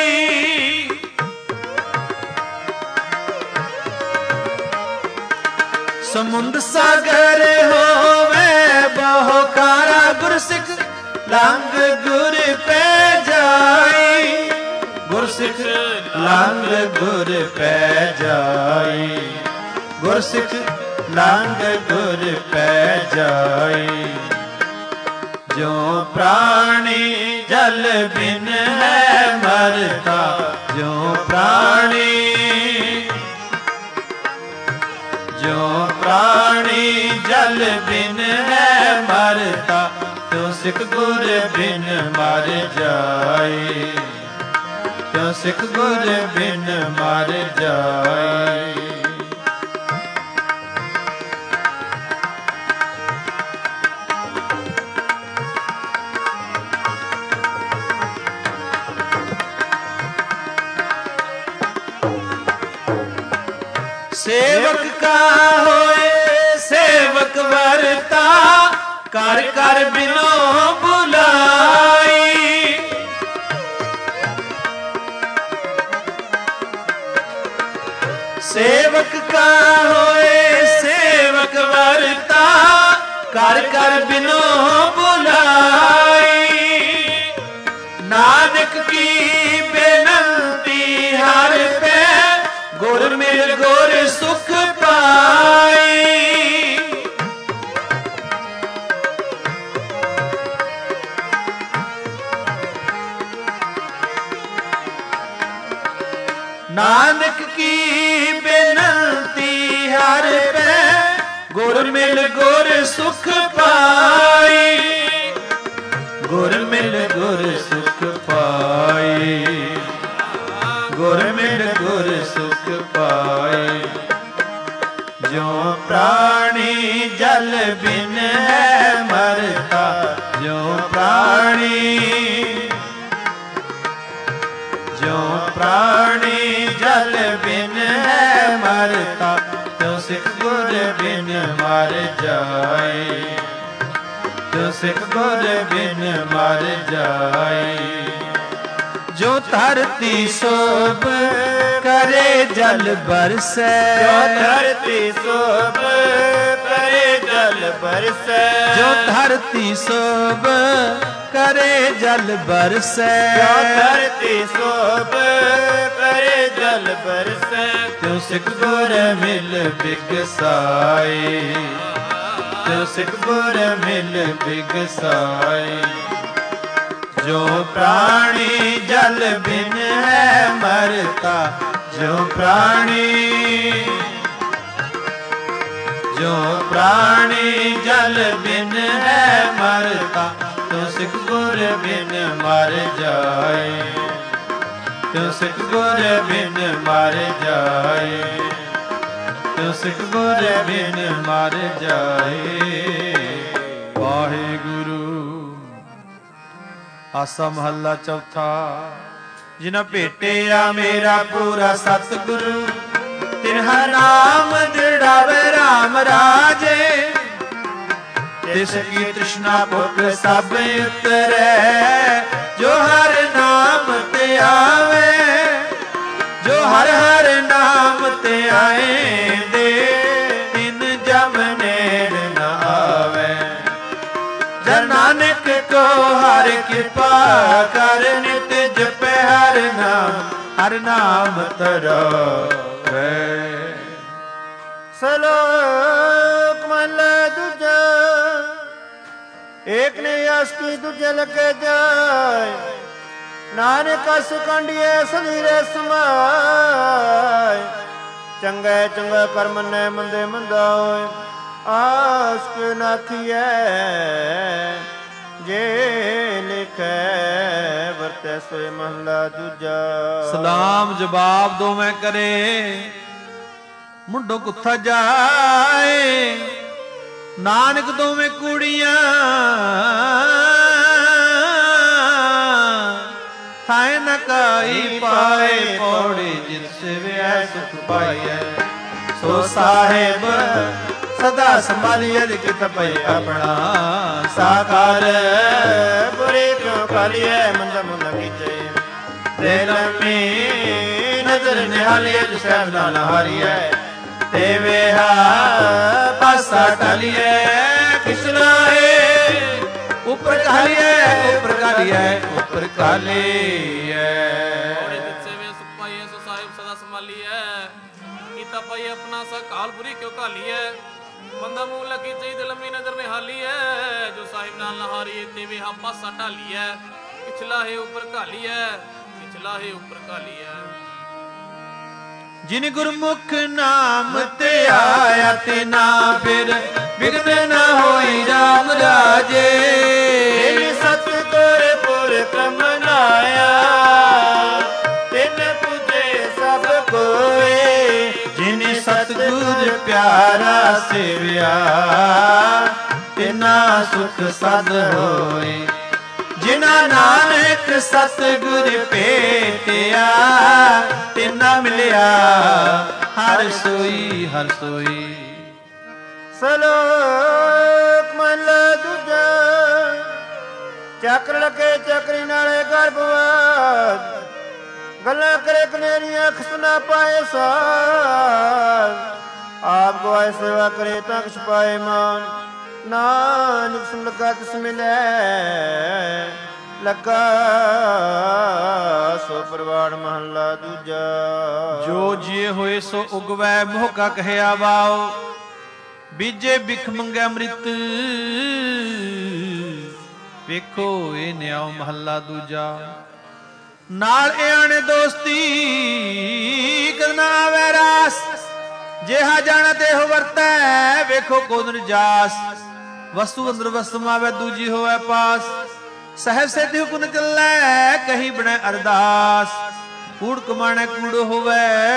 ਸਮੁੰਦ ਸਾਗਰ ਹੋਵੇ ਬਹੁ ਖਾਰਾ। ਗੁਰਸਿੱਖ ਲੰਘ ਗੁਰ ਪੈ ਜਾਈ। ਗੁਰਸਿੱਖ ਲੰਘ ਗੁਰ ਪੈ ਜਾਈ। ਗੁਰਸਿੱਖ ਲੰਘ ਗੁਰ ਪੈ ਜਾਏ। ਜੋ ਪ੍ਰਾਣੀ ਜਲ ਬਿਨ ਹੈ ਮਰਤਾ। ਜੋ ਪ੍ਰਾਣੀ ਜੋ ਪ੍ਰਾਣੀ ਜਲ ਬਿਨ ਹੈ ਮਰਤਾ। ਤਿਉ ਸਿੱਖ ਗੁਰ ਬਿਨ ਮਰ ਜਾਏ, ਤਿਉ ਸਿੱਖ ਗੁਰ ਬਿਨ ਮਰ ਜਾਏ। ਸੇਵਕ ਕਾ ਹੋਏ ਸੇਵਕ ਵਰਤਾ, ਕਰ ਕਰ ਬਿਨੋ ਬੁਲਾਈ। ਸੇਵਕ ਕਾ ਹੋਏ ਸੇਵਕ ਵਰਤਾ, ਕਰ ਕਰ ਬਿਨੋ ਬੁਲਾਈ। ਨਾਨਕ ਕੀ ਬੇਨੰਤੀ ਹਰ ਪੈ, ਗੁਰ ਮਿਲ ਗੁਰ ਸੁਖ ਪਾਈ। ਨਾਨਕ ਕੀ ਬੇਨੰਤੀ ਹਰ ਪੈ, ਗੁਰ ਮਿਲ ਗੁਰ ਸੁਖ ਪਾਈ। ਗੁਰ ਮਿਲ ਗੁਰ ਸੁਖ ਪਾਈ, ਗੁਰ ਮਿਲ ਗੁਰ ਸੁਖ ਪਾਏ। ਜੋ ਪ੍ਰਾਣੀ ਜਲ ਬਿਨ ਹੈ ਮਰਤਾ, ਜੋ ਪ੍ਰਾਣੀ ਜੋ ਪ੍ਰਾਣੀ ਜਲ ਬਿਨ ਹੈ ਮਰਤਾ, ਤਿਉ ਸਿੱਖ ਗੁਰ ਬਿਨ ਮਰ ਜਾਏ, ਤਿਉ ਸਿੱਖ ਗੁਰ ਬਿਨ ਮਰ ਜਾਏ। ਜੋ ਧਰਤੀ ਸੋਭ ਕਰੇ ਜਲ ਬਰਸੈ, ਜੋ ਧਰਤੀ ਸੋਭ ਕਰੇ ਜਲ ਬਰਸੈ, ਜੋ ਧਰਤੀ ਸੋਭ ਕਰੇ ਜਲ ਬਰਸੈ, ਜੋ ਧਰਤੀ ਸੋਭ ਕਰੇ ਜਲ ਬਰਸੈ। ਤਿਉ ਸਿੱਖ ਗੁਰ ਮਿਲ ਬਿਗਸਾਏ, ਤਿਉ ਸਿੱਖ ਗੁਰ ਮਿਲ ਬਿਗਸਾਏ। ਜੋ ਪ੍ਰਾਣੀ ਜਲ ਬਿਨ ਹੈ ਮਰਤਾ, ਜੋ ਪ੍ਰਾਣੀ ਜੋ ਪ੍ਰਾਣੀ ਜਲ ਬਿਨ ਹੈ ਮਰਤਾ, ਤਿਉ ਸਿੱਖ ਗੁਰ ਬਿਨ ਮਰ ਜਾਏ, ਤਿਉ ਸਿੱਖ ਗੁਰ ਬਿਨ ਮਰ ਜਾਏ, ਤਿਉ ਸਿੱਖ ਗੁਰ ਬਿਨ ਮਰ ਜਾਏ। ਵਾਹਿਗੁਰੂ। ਆਸਾ ਮਹੱਲਾ ਚੌਥਾ। ਜਿਨਾ ਭੇਟਿਆ ਮੇਰਾ ਪੂਰਾ ਸਤਿਗੁਰੂ, ਤਿਨ੍ਹਾ ਨਾਮ ਦ੍ਰਿੜਾਵੇ ਰਾਮ ਰਾਜੇ। ਤਿਸ ਕੀ ਤ੍ਰਿਸ਼ਨਾ ਭੁਖ ਸਭ ਉਤਰੈ, ਜੋ ਹਰ ਨਾਮ ਤੇ ਆਵੇ, ਜੋ ਹਰ ਹਰ ਨਾਮ ਤੇ ਆਏਂਦੇ, ਤਿਨ ਜਮ ਨੇੜ ਨ ਆਵੇ। ਜਨ ਨਾਨਕ ਕੋ ਹਰ ਕਿਰਪਾ ਕਰ, ਨਿਤ ਜਪੈ ਹਰ ਨਾਮ, ਹਰ ਨਾਮ ਧਰੈ। ਸਲੋਕ ਮਹਲਾ ਦੂਜਾ। ਏਕ ਨੇ ਅਸ ਕੀ ਦੂਜੇ ਲਗੇ ਜਾਏ, ਨਾਨਕ ਅਸ ਕੰਡੀਏ ਸਦੀਰੇ ਸਮਾਏ। ਚੰਗਾ ਚੰਗਾ ਕਰਮ ਨੇ ਮੰਦੇ ਮੰਦਾ ਹੋਏ, ਆਸ ਕੇ ਨਾਥੀਐ ਜੇ ਲਿਖੈ ਵਰਤੈ ਸੋਏ। ਮਹਲਾ ਦੂਜਾ। ਸਲਾਮ ਜਵਾਬ ਦੋਵੇਂ ਕਰੇ, ਮੁੰਡੋ ਕੁੱਥਾ ਜਾਏ। ਨਾਨਕ ਦੋਵੇਂ ਕੁੜੀਆਂ ਥਾਏ ਨ ਕਾਈ ਪਾਏ, ਪੌੜੀ ਜਿਤ ਸਿਵਿਆ ਸੁਖ ਪਾਈਐ। ਸੋ ਸਾਹਿਬ ਸਦਾ ਸੰਭਾਲੀਐ, ਲਿਖਿਤ ਪਈ ਆਪਣਾ ਸਾਕਾਰ। ਬੁਰੇ ਕਿਉ ਖਾਲੀਐ, ਮੰਦਾ ਮੁੰਦਾ ਕੀਚੇ। ਦੇ ਲੰਮੀ ਨਜ਼ਰ ਨਿਹਾਲੀਐ, ਜਿਸ ਟਾਈਮ ਨਾਲ ਹਾਰੀਐ। ਤੇ ਵੇਹਾ ਪਾਸਾ ਟਾਲੀਐ, ਕਿਸਨਾ ਏ ਉਪਰ ਕਾਲੀਐ, ਉਪਰ ਕਾਲੀਐ, ਉਪਰ ਕਾਲੀਐ। ਸੋ ਸਾਹਿਬ ਸਦਾ ਸੰਭਾਲੀਐ, ਕੀਤਾ ਪਾਈ ਆਪਣਾ ਸਾ ਕਾਲ ਬੁਰੀ ਕਿਉ ਘਾਲੀਐ। ਬੰਦਾ ਮੂੰਹ ਲੱਗੀ ਚਾਹੀਦੇ ਲੰਮੀ ਨਜ਼ਰ ਨਿਹਾਲੀਐ, ਜੋ ਸਾਹਿਬ ਨਾਲ ਨਹਾਰੀਏ। ਤੇ ਵੇਹਾ ਪਾਸਾ ਢਾਲੀਐ, ਪਿਛਲਾ ਹੈ ਉਪਰ ਘਾਲੀਐ, ਪਿਛਲਾ ਹੈ ਉਪਰ ਘਾਲੀਐ। ਜਿਨ ਗੁਰਮੁਖ ਨਾਮ ਤੇ ਆਇਆ, ਤੇ ਨਾ ਫਿਰ ਵਿਗਨ ਨਾ ਹੋਈ ਰਾਮ ਰਾਜੇ। ਪਿਆਰਾ ਸੇਵਿਆ ਤਿਨਾ ਸੁਖ ਸਦ ਹੋਏ। ਜਿਨਾ ਨਾਨਕ ਸਤਿਗੁਰ ਭੇਟਿਆ ਤਿਨਾ ਮਿਲਿਆ ਹਰ ਸੋਈ ਹਰ ਸੋਈ। ਸਲੋਕ ਮਹਲਾ ਦੂਜਾ। ਚੱਕਰ ਲੱਗੇ ਚੱਕਰੀ ਨਾਲੇ ਗਰਭਵਾਦ ਗੱਲਾਂ ਕਰੇ ਕਨੇਰੀਆਂ ਖਸਨਾ ਪਾਏ ਸਾਲ। ਆਪ ਗਵਾਏ ਸੇਵਾ ਕਰੇ ਤਾਂ ਕਿਛ ਪਾਏ ਮਾਨ। ਨਾਨਕ ਸੁਨ ਲਗਾ ਤਿਸ ਮਿਲੈ ਲੱਗਾ ਸੋ ਪ੍ਰਵਾਨ ਮਹਲਾ ਦੂਜਾ। ਜੋ ਜਿਏ ਹੋਏ ਸੋ ਉਗਵੈ ਮੋਹ ਕਾ ਕਹਿਆ ਵਾਓ ਬੀਜੇ ਬਿਖ ਮੰਗੈ ਅੰਮ੍ਰਿਤ ਵੇਖੋ ਇਹ ਨਿਆਉ ਮਹੱਲਾ ਦੂਜਾ। ਨਾਲ ਇਆਣੇ ਦੋਸਤੀ ਕਰਨਾ ਆਵੇ ਰਾਸ ਜਿਹਾ ਜਾਣਾ ਦੇਹ ਵਰਤੈ ਵੇਖੋ ਕੋਦਨ ਜਾਸ। ਵਸਤੂ ਅੰਦਰ ਵਸਤੂ ਆਵੇ ਦੂਜੀ ਹੋਵੇ ਪਾਸ ਸਹਿਬ ਸੇਧਿ ਹੁਕਮ ਚੱਲੈ ਕਹੀ ਬਣੇ ਅਰਦਾਸ। ਕੂੜ ਕਮਾਣੇ ਕੂੜ ਹੋਵੇ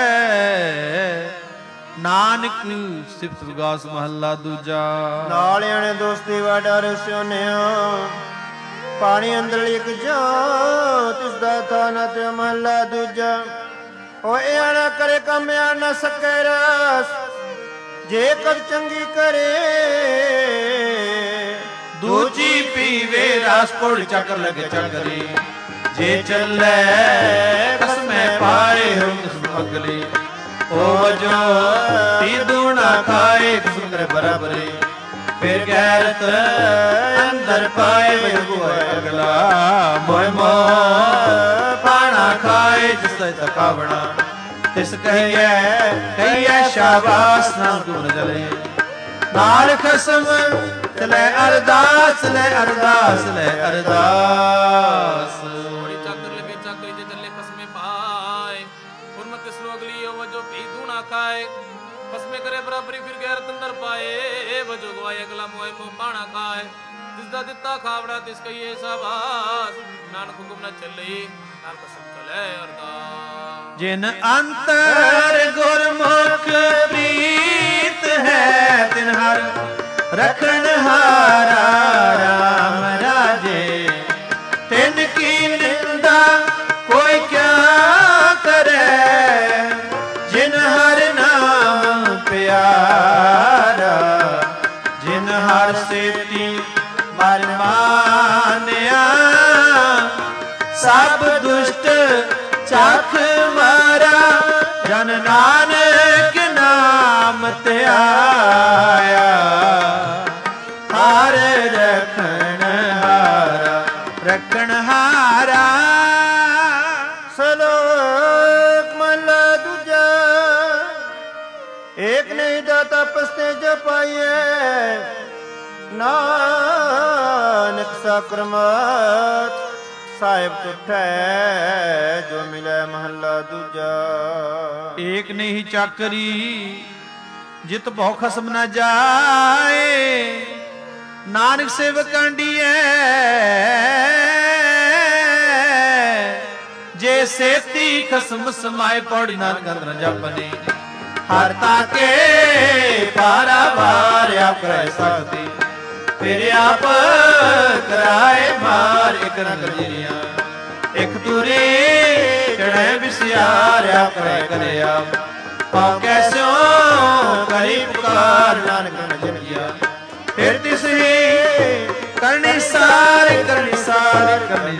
ਨਾਨਕ ਸਿਫਤ ਵਿਗਾਸ ਮਹੱਲਾ ਦੂਜਾ। ਨਾਲ ਆਣੇ ਦੋਸਤੀ ਵਾਡਰ ਸਿਉਨਿਆ ਪਾਣੀ ਅੰਦਰ ਇੱਕ ਜਾਂ ਤਿਸ ਦਾ ਥਾਨਾ ਤੇ ਮਹੱਲਾ ਦੂਜਾ। ਓਏ ਆਣਾ ਕਰੇ ਕੰਮ ਆ ਨਾ ਸਕੇ ਰਸ ਜੇ ਕਦ ਚੰਗੀ ਕਰੇ ਦੂਜੀ ਪੀਵੇ ਰਸ ਕੋੜ ਚੱਕਰ ਲਗੇ ਚੱਕਰੀ ਜੇ ਚੱਲੇ ਕਸਮੈ ਪਾਏ ਹੋ ਕਿਸਮ ਅਗਲੀ। ਓ ਵਜੋ ਤੀ ਦੂਣਾ ਖਾਏ ਸੁੰਦਰ ਬਰਾਬਰੇ ਫਿਰ ਗੈਰਤ ਅੰਦਰ ਪਾਏ ਵਜਗੁਆਏ ਅਗਲਾ। ਮੋਇ ਮੋਹ ਪਾਣਾ ਖਾਏ ਜਿਸ ਤੇ ਤਕਾਵਣਾ ਤਿਸ ਕਹੀਏ ਕਹੀਏ ਸ਼ਾਬਾਸ਼ ਨਾ ਗੁਣ ਜਲੇ। ਨਾਲ ਖਸਮ ਚਲੇ ਅਰਦਾਸ ਚਲੇ ਅਰਦਾਸ ਲੈ ਅਰਦਾਸ। ਥੋੜੀ ਚਾਕਰ ਲਗੇ ਚਾਕਰੀ ਜੇ ਚੱਲੇ ਕਸਮੇ ਪਾਏ ਗੁਰਮਤਿ ਸੋ ਅਗਲੀ ਓ ਵਜੋ ਭੀ ਦੂਣਾ ਖਾਏ ਕਸਮੇ ਕਰੇ ਬਰਾਬਰੀ ਫਿਰ ਗੈਰਤ ਅੰਦਰ ਪਾਏ ਵਜੋ ਗਵਾਏ ਅਗਲਾ ਮੋਏ ਮੋ ਪਾਣਾ ਖਾਏ ਜਿਸ ਦਾ ਦਿੱਤਾ ਖਾਵੜਾ ਤਿਸ ਕਹੀਏ ਸ਼ਾਬਾਸ਼। ਨਾਨਕ ਹੁਕਮ ਨਾ ਚੱਲੇ ਨਾਲ ਕਸਮ ਚਲੇ ਅਰਦਾਸ। ਜਿਨ ਅੰਤਰ ਗੁਰਮੁਖ ਪ੍ਰੀਤ ਹੈ ਤਿਨ ਹਰ ਰਖਣ ਹਾਰਾ ਰਾਮ ਰਾਜੇ। ਤਿਨ ਕੀ ਨਿੰਦਾ ਕੋਈ ਕਿਆ ਕਰੇ ਜਿਨ ਹਰ ਨਾਮ ਪਿਆਰਾ। ਜਿਨ ਹਰ ਸੇਤੀ ਮਨ ਮਾਨਿਆ ਸਭ ਦੁਸ਼ਟ ਚੱਖ ਮਾਰਾ। ਜਨ ਨਾਨਕ ਨਾਮ ਧਿਆਇਆ ਹਰ ਰਖਣ ਹਾਰਾ ਰਖਣ ਹਾਰਾ। ਸਲੋਕ ਮਹਲਾ ਦੂਜਾ। ਏਕ ਨਹੀਂ ਦਾਤਾ ਪਸਤੇ ਜਪਾਈਏ ਨਾਨਕ ਸਾਕਰਮਤ ਸਾਹਿਬ ਤੁਠੈ ਜੋ ਮਿਲੈ ਮਹੱਲਾ ਦੂਜਾ। ਏਕ ਨਹੀਂ ਚਾਕਰੀ ਜਿਤ ਭਉ ਖਸਮ ਨਾ ਜਾਏ ਨਾਨਕ ਸੇਵਕ ਕਾਂਡੀਐ ਜੇ ਸੇਤੀ ਖਸਮ ਸਮਾਏ ਪੜ ਨਾਨਕ ਅੰਦਰ ਜਪਨੇ। ਹਰ ਤਾਕੇ ਪਾਰਾ ਭਾਰ ਆਪ ਕਰੈ ਸਕਤੀ ਫਿਰ ਆਪ ਕਰਾਏ ਮਾਰ ਇਕ ਰੰਗ ਜੀਰੀਆਂ ਇਕ ਤੁਰੇ ਚੜੈ ਵਿਸਿਆਰ ਆਪ ਕਰੈ ਕਰਿਆ ਪਾਉ ਕੈਸੋ ਕਰੀ ਪੁਕਾਰ ਨਾਨਕ ਨਜਿਆ। ਫਿਰ ਤਿਸ ਹੀ ਕਰਨੀ ਸਾਰ ਕਰਨੀ ਸਾਰ ਕਰਨੀ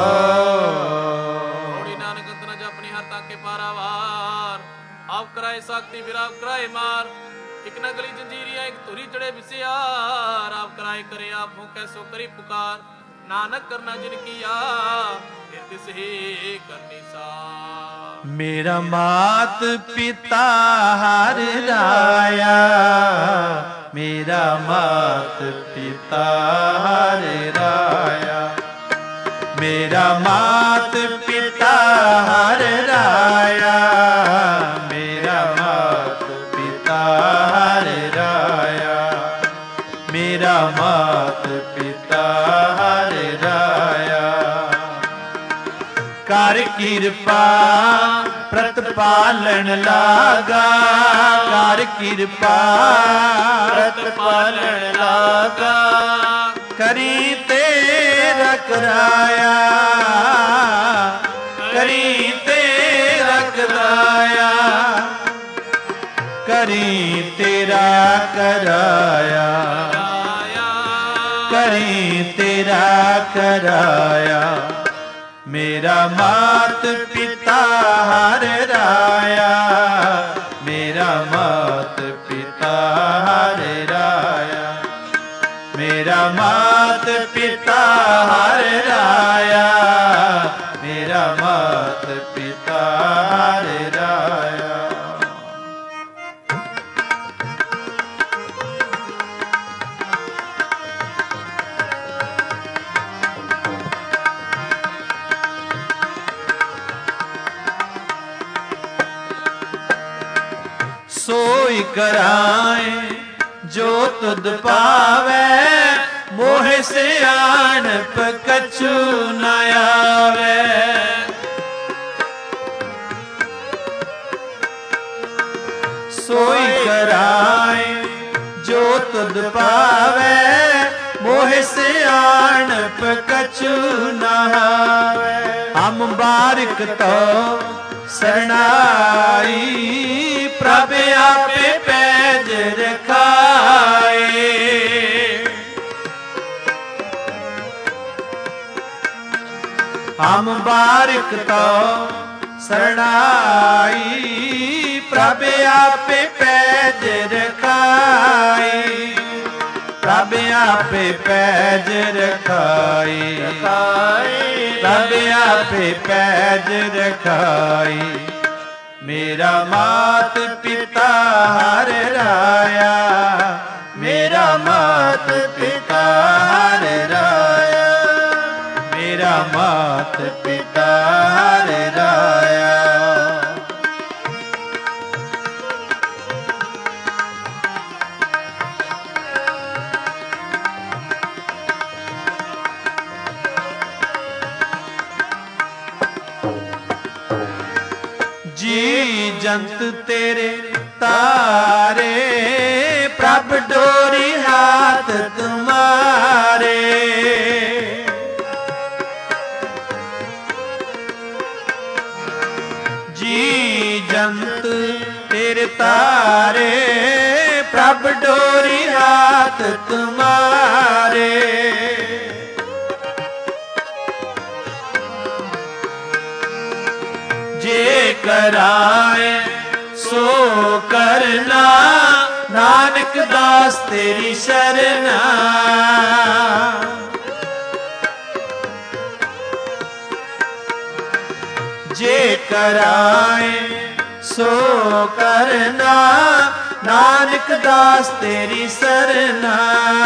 ਸਾਰ। ਨਾਨਕ ਅੰਤਰ ਜਪਨੀ ਹਰ ਤਾਕੇ ਪਾਰਾਵਾਰ ਆਪ ਕਰਾਏ ਸਕਤੀ ਫਿਰ ਆਪ ਕਰਾਏ ਮਾਰ। ਇਕ ਨਗਲੀ ਜੰਜੀਰੀਆ ਇਕ ਧੁਰੀ ਚੜੇ ਵਿਸਿਆਰ ਆਪ ਕਰਾਏ ਕਰੇ ਆਪ ਹੋ ਕੈਸੋ ਕਰੀ ਪੁਕਾਰ। ਨਾਨਕ ਕਰਨਾ ਜਿਨ ਕੀਆ ਫਿਰ ਤਿਸ ਹੀ ਕਰਨੀ ਸਾਰ। ਮੇਰਾ ਮਾਤ ਪਿਤਾ ਹਰ ਰਾਇਆ ਮੇਰਾ ਮਾਤ ਪਿਤਾ ਹਰ ਰਾਇਆ। ਮੇਰਾ ਮਾਤ ਪਿਤਾ ਹਰ ਰਾਇਆ ਮੇਰਾ ਮਾਤ ਪਿਤਾ ਹਰ ਰਾਇਆ। ਮੇਰਾ ਮਾਤ ਪਿਤਾ ਹਰ ਰਾਇਆ। ਕਰ ਕਿਰਪਾ ਪ੍ਰਤ ਪਾਲਣ ਲਾਗਾ ਕਰ ਕਿਰਪਾ ਪ੍ਰਤ ਪਾਲਣ ਲਾਗਾ ਕਰੀ ਤੇਰਾ ਕਰਾਇਆ ਕਰੀ ਤੇਰਾ ਕਰਾਇਆ ਕਰੀ ਤੇਰਾ ਕਰਾਇਆ ਕਰੀ ਤੇਰਾ ਕਰਾਇਆ ਮੇਰਾ ਮਾਤ ਪਿਤਾ ਹਰ ਰਾਇਆ ਮੇਰਾ ਮਾਤ ਪਿਤਾ ਹਰ ਰਾਇਆ ਮੇਰਾ ਮਾਤ ਪਿਤਾ ਹਰ ਰਾਇਆ ਮੇਰਾ ਮਾਤ ਪਿਤਾ ਹਰ ਰਾਇਆ। सोई कराए जो तुद पावे मोह से आणप कछु न आवे सोई कराए जो तुद पावे मोह से आणप कछु न आवे हम बारिक तो सरनाई प्रभ आपे पैज रखाए हम बारिक तो सरनाई प्रभ आपे पैज रखाए प्रभ आपे पैज रखाए प्रभ आपे पैज रखाए मेरा मात पिता हर राया मेरा मात पिता हर राया मेरा मात पिता हर राया। जी जंत तेरे तारे प्रभ डोरी हाथ तुम्हारे जी जंत तेरे तारे प्रभ डोरी हाथ तुम्हारे जे कराए सो करना नानक दास तेरी शरणा जे कराए सो करना नानक दास तेरी शरणा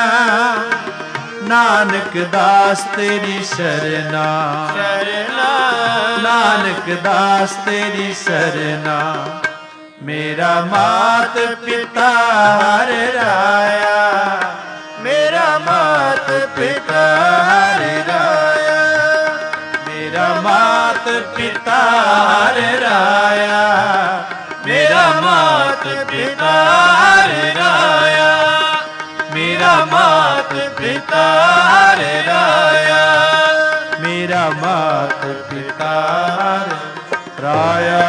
नानक दास तेरी शरणा शरणा नानक दास तेरी शरणा मेरा मात पिता हर राया मेरा मात पिता हर राया मेरा मात पिता हर राया मेरा मात पिता हर राया मेरा मात पिता हर राया मेरा मात पिता हर राया।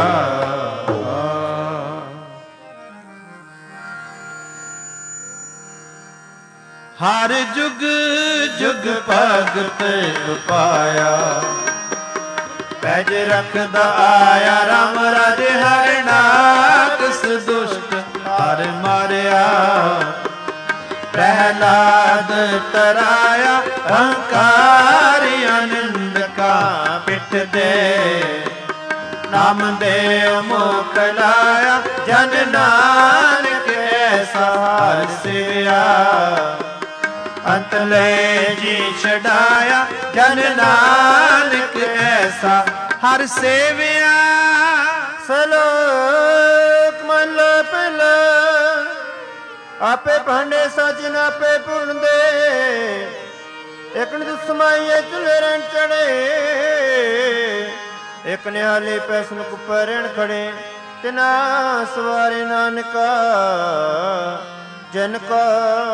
हर जुग जुग भगत पाया पैज रखदा आया राम राजे हर नाकस दुष्ट हर मारिया प्रहलाद तराया अहंकार आनंद का पिठ दे नाम देव मुख लाया जन नानक ऐसा हर सिया अंत ले जी छड़ाया जन नानक ऐसा हर सेविया। सलोक मन लो पहला आपे भांडे साजन आपे भुन दे एक दुसमाइए चुले रण चढ़े ਇੱਕ ਨਿਹਾਲੇ ਪੈਸਨ ਕੁੱਪਰ ਰਹਿਣ ਖੜੇ ਤਿਨਾ ਸਵਾਰੇ ਨਾਨਕਾ ਜਨ ਕੋ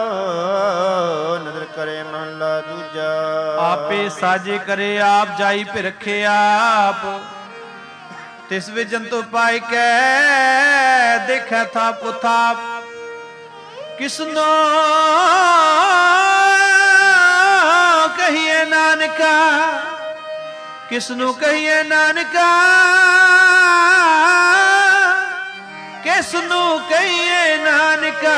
ਨਦਰ ਕਰੇ ਮਹਲਾ ਦੂਜਾ। ਆਪੇ ਸਾਜੇ ਕਰੇ ਆਪ ਜਾਈ ਫਿਰ ਰਖੇ ਆਪ ਤਿਸ ਵਿੱਚ ਜੰਤੂ ਪਾਇ ਕੈ ਦੇਖੈ ਥਾਪ ਥਾਪ ਕਿਸਨੋ ਕਹੀਏ ਨਾਨਕਾ ਕਿਸਨੂੰ ਕਹੀਏ ਨਾਨਕਾ ਕਿਸਨੂੰ ਕਹੀਏ ਨਾਨਕਾ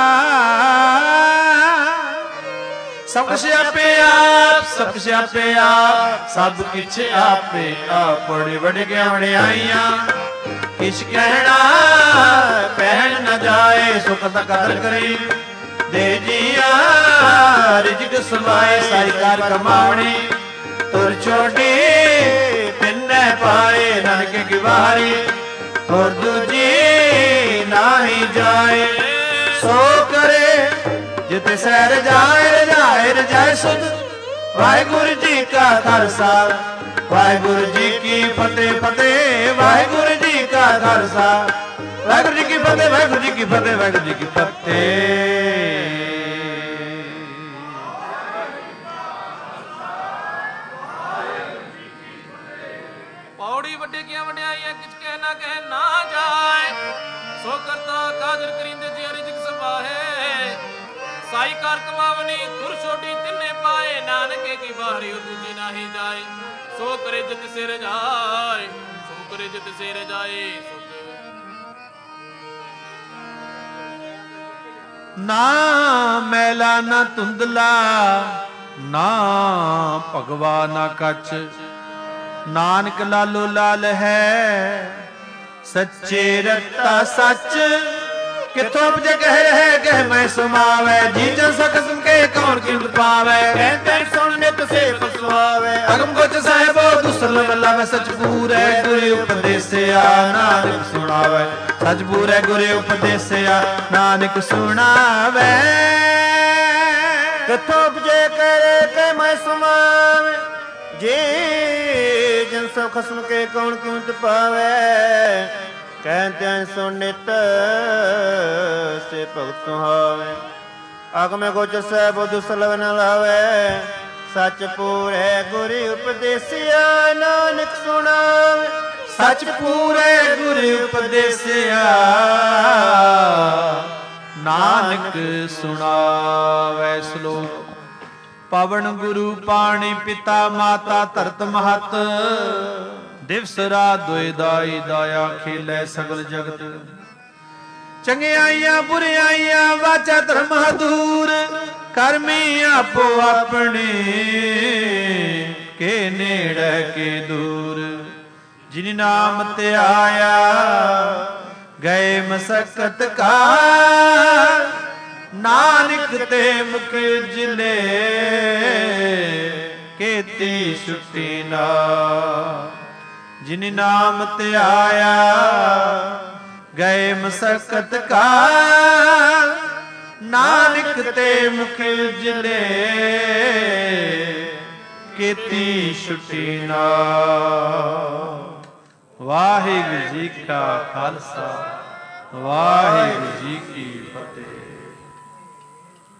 ਸਭ ਕੁਛ ਆਪੇ ਆਪ ਸਭ ਕੁਛ ਆਪੇ ਆਪ ਸਭ ਕਿਛ ਆਪੇ ਆਪ ਬੜੇ ਬੜੇ ਵਡਿਆਈਆਂ ਕਿਛ ਕਹਿਣਾ ਪਹਿਣ ਨਾ ਜਾਏ ਸੁਖ ਦਾ ਕਦਰ ਕਰੀ ਦੇ ਜੀਆ ਰਿਜਕ ਸਮਾਏ ਸਾਈ ਕਾਰ ਕਮਾਵਣੀ ਤੁਰ ਛੋਟੀ ਤਿੰਨੇ ਪਾਏ ਨਾਨਕੇ ਕੀ ਵਾਰੀ ਹੋਰ ਦੂਜੀ ਨਾਹੀ ਜਾਏ ਸੋ ਕਰੇ ਜਿਤੇ ਸਹਿ ਰਜਾਏ ਰਜਾਏ ਰਜਾਏ ਸੁਧ ਵਾਹਿਗੁਰੂ ਜੀ ਕਾ ਖਾਲਸਾ ਵਾਹਿਗੁਰੂ ਜੀ ਕੀ ਫਤਿਹ ਫਤਿਹ ਵਾਹਿਗੁਰੂ ਜੀ ਕਾ ਖਾਲਸਾ ਵਾਹਿਗੁਰੂ ਜੀ ਕੀ ਫਤਿਹ ਵਾਹਿਗੁਰੂ ਜੀ ਕੀ ਫਤਿਹ ਵਾਹਿਗੁਰੂ ਜੀ ਕੀ ਫਤਿਹ। ਪੌੜੀ ਵੱਡੇ ਕੀਆਂ ਵਡਿਆਈਆਂ ਕਿਛ ਕਹਿ ਨਾ ਕਹਿ ਨਾ ਜਾਏ ਸੋ ਕਰਤਾ ਕਾਦਰ ਕਰਿੰਦੇ ਜੀ ਰਿਜਕ ਸਬਾਹੇ ਸਾਈ ਕਾਰ ਕਮਾਵਨੀ ਤੁਰ ਛੋਟੀ ਤਿੰਨੇ ਪਾਏ ਨਾਨਕੇ ਕੀ ਬਾਹਰੀ ਦੂਜੀ ਨਾਹੀ ਜਾਏ ਸੋ ਕਰੇ ਜਿਤ ਸਿਰ ਜਾਏ ਸੋ ਕਰੇ ਜਿਤ ਸਿਰ ਜਾਏ ਨਾ ਮੈਲਾ ਨਾ ਧੁੰਦਲਾ ਨਾ ਭਗਵਾ ਨਾ ਕੱਚ ਨਾਨਕ ਲਾਲੋ ਲਾਲ ਹੈ ਸੱਚੇ ਰਤਾ ਸੱਚ ਕਿਥੋਂ ਉਪਜ ਕਹਿ ਰਹਿ ਕਹਿ ਮੈਂ ਸਮਾਵੈ ਜੀ ਜਨ ਸਕਸਮ ਕੇ ਕੌਣ ਕਿੰਦ ਪਾਵੈ ਕਹਿੰਦੇ ਸੁਣ ਨਿਤ ਸੇਵ ਸੁਆਵੈ ਅਗਮ ਗੋਚ ਸਾਹਿਬੋ ਦੁਸਰਲ ਮੱਲਾਵੈ ਸਚ ਪੂਰੈ ਗੁਰੇ ਉਪਦੇਸਿਆ ਨਾਨਕ ਸੁਣਾਵੈ ਸਚ ਪੂਰੈ ਗੁਰੇ ਉਪਦੇਸਿਆ ਨਾਨਕ ਸੁਣਾਵੈ ਕਿਥੋਂ ਉਪਜੇ ਕਰੇ ਕਹਿ ਮੈਂ ਸਮਾਵੈ ਜੇ ਜਨ ਸਭ ਖਸਮ ਕੇ ਕੌਣ ਕਿੰਦ ਪਾਵੈ ਕਹਿੰਦੇ ਸੁਣ ਨਿਤ ਸੇ ਭਗਤ ਸੁਹਾਵੇ ਅਗਮੇ ਗੋਚਰ ਸਾਹਿਬ ਦੁਸਲਵ ਨ ਲਾਵੇ ਸੱਚ ਪੂਰੇ ਗੁਰੂ ਉਪਦੇਸਿਆ ਨਾਨਕ ਸੁਣਾਵੇ ਸੱਚ ਪੂਰੇ ਗੁਰੂ ਉਪਦੇਸਿਆ ਨਾਨਕ ਸੁਣਾਵੇ। ਸ਼ਲੋਕ ਪਵਨ ਗੁਰੂ ਪਾਣੀ ਪਿਤਾ ਮਾਤਾ ਧਰਤ ਮਹਤ ਦਿਵਸ ਰਾਤ ਦੁਇ ਦਾਈ ਦਾਇਆ ਖੇਲੇ ਸਗਲ ਜਗਤ ਚੰਗਿਆਈਆਂ ਬੁਰਿਆਈਆਂ ਵਾਚਾ ਧਰਮ ਦੂਰ ਕਰਮੀ ਆਪੋ ਆਪਣੇ ਕੇ ਨੇੜੇ ਕੇ ਦੂਰ ਜਿਨ ਨਾਮ ਤੇ ਆਇਆ ਗਏ ਮਸਕਤ ਕਾ ਨਾਨਕ ਤੇ ਮੁਖ ਉਜਲੇ ਕੀਤੀ ਛੁੱਟੀ ਨਾ ਜਿਨ ਨਾਮ ਤੇ ਆਇਆ ਗਏ ਮਸਕਤ ਕਾ ਨਾਨਕ ਤੇ ਮੁਖ ਉਜਲੇ ਕੀਤੀ ਛੁੱਟੀ ਨਾ। ਵਾਹਿਗੁਰੂ ਜੀ ਕਾ ਖਾਲਸਾ ਵਾਹਿਗੁਰੂ ਜੀ ਕੀ ਫਤਿਹ।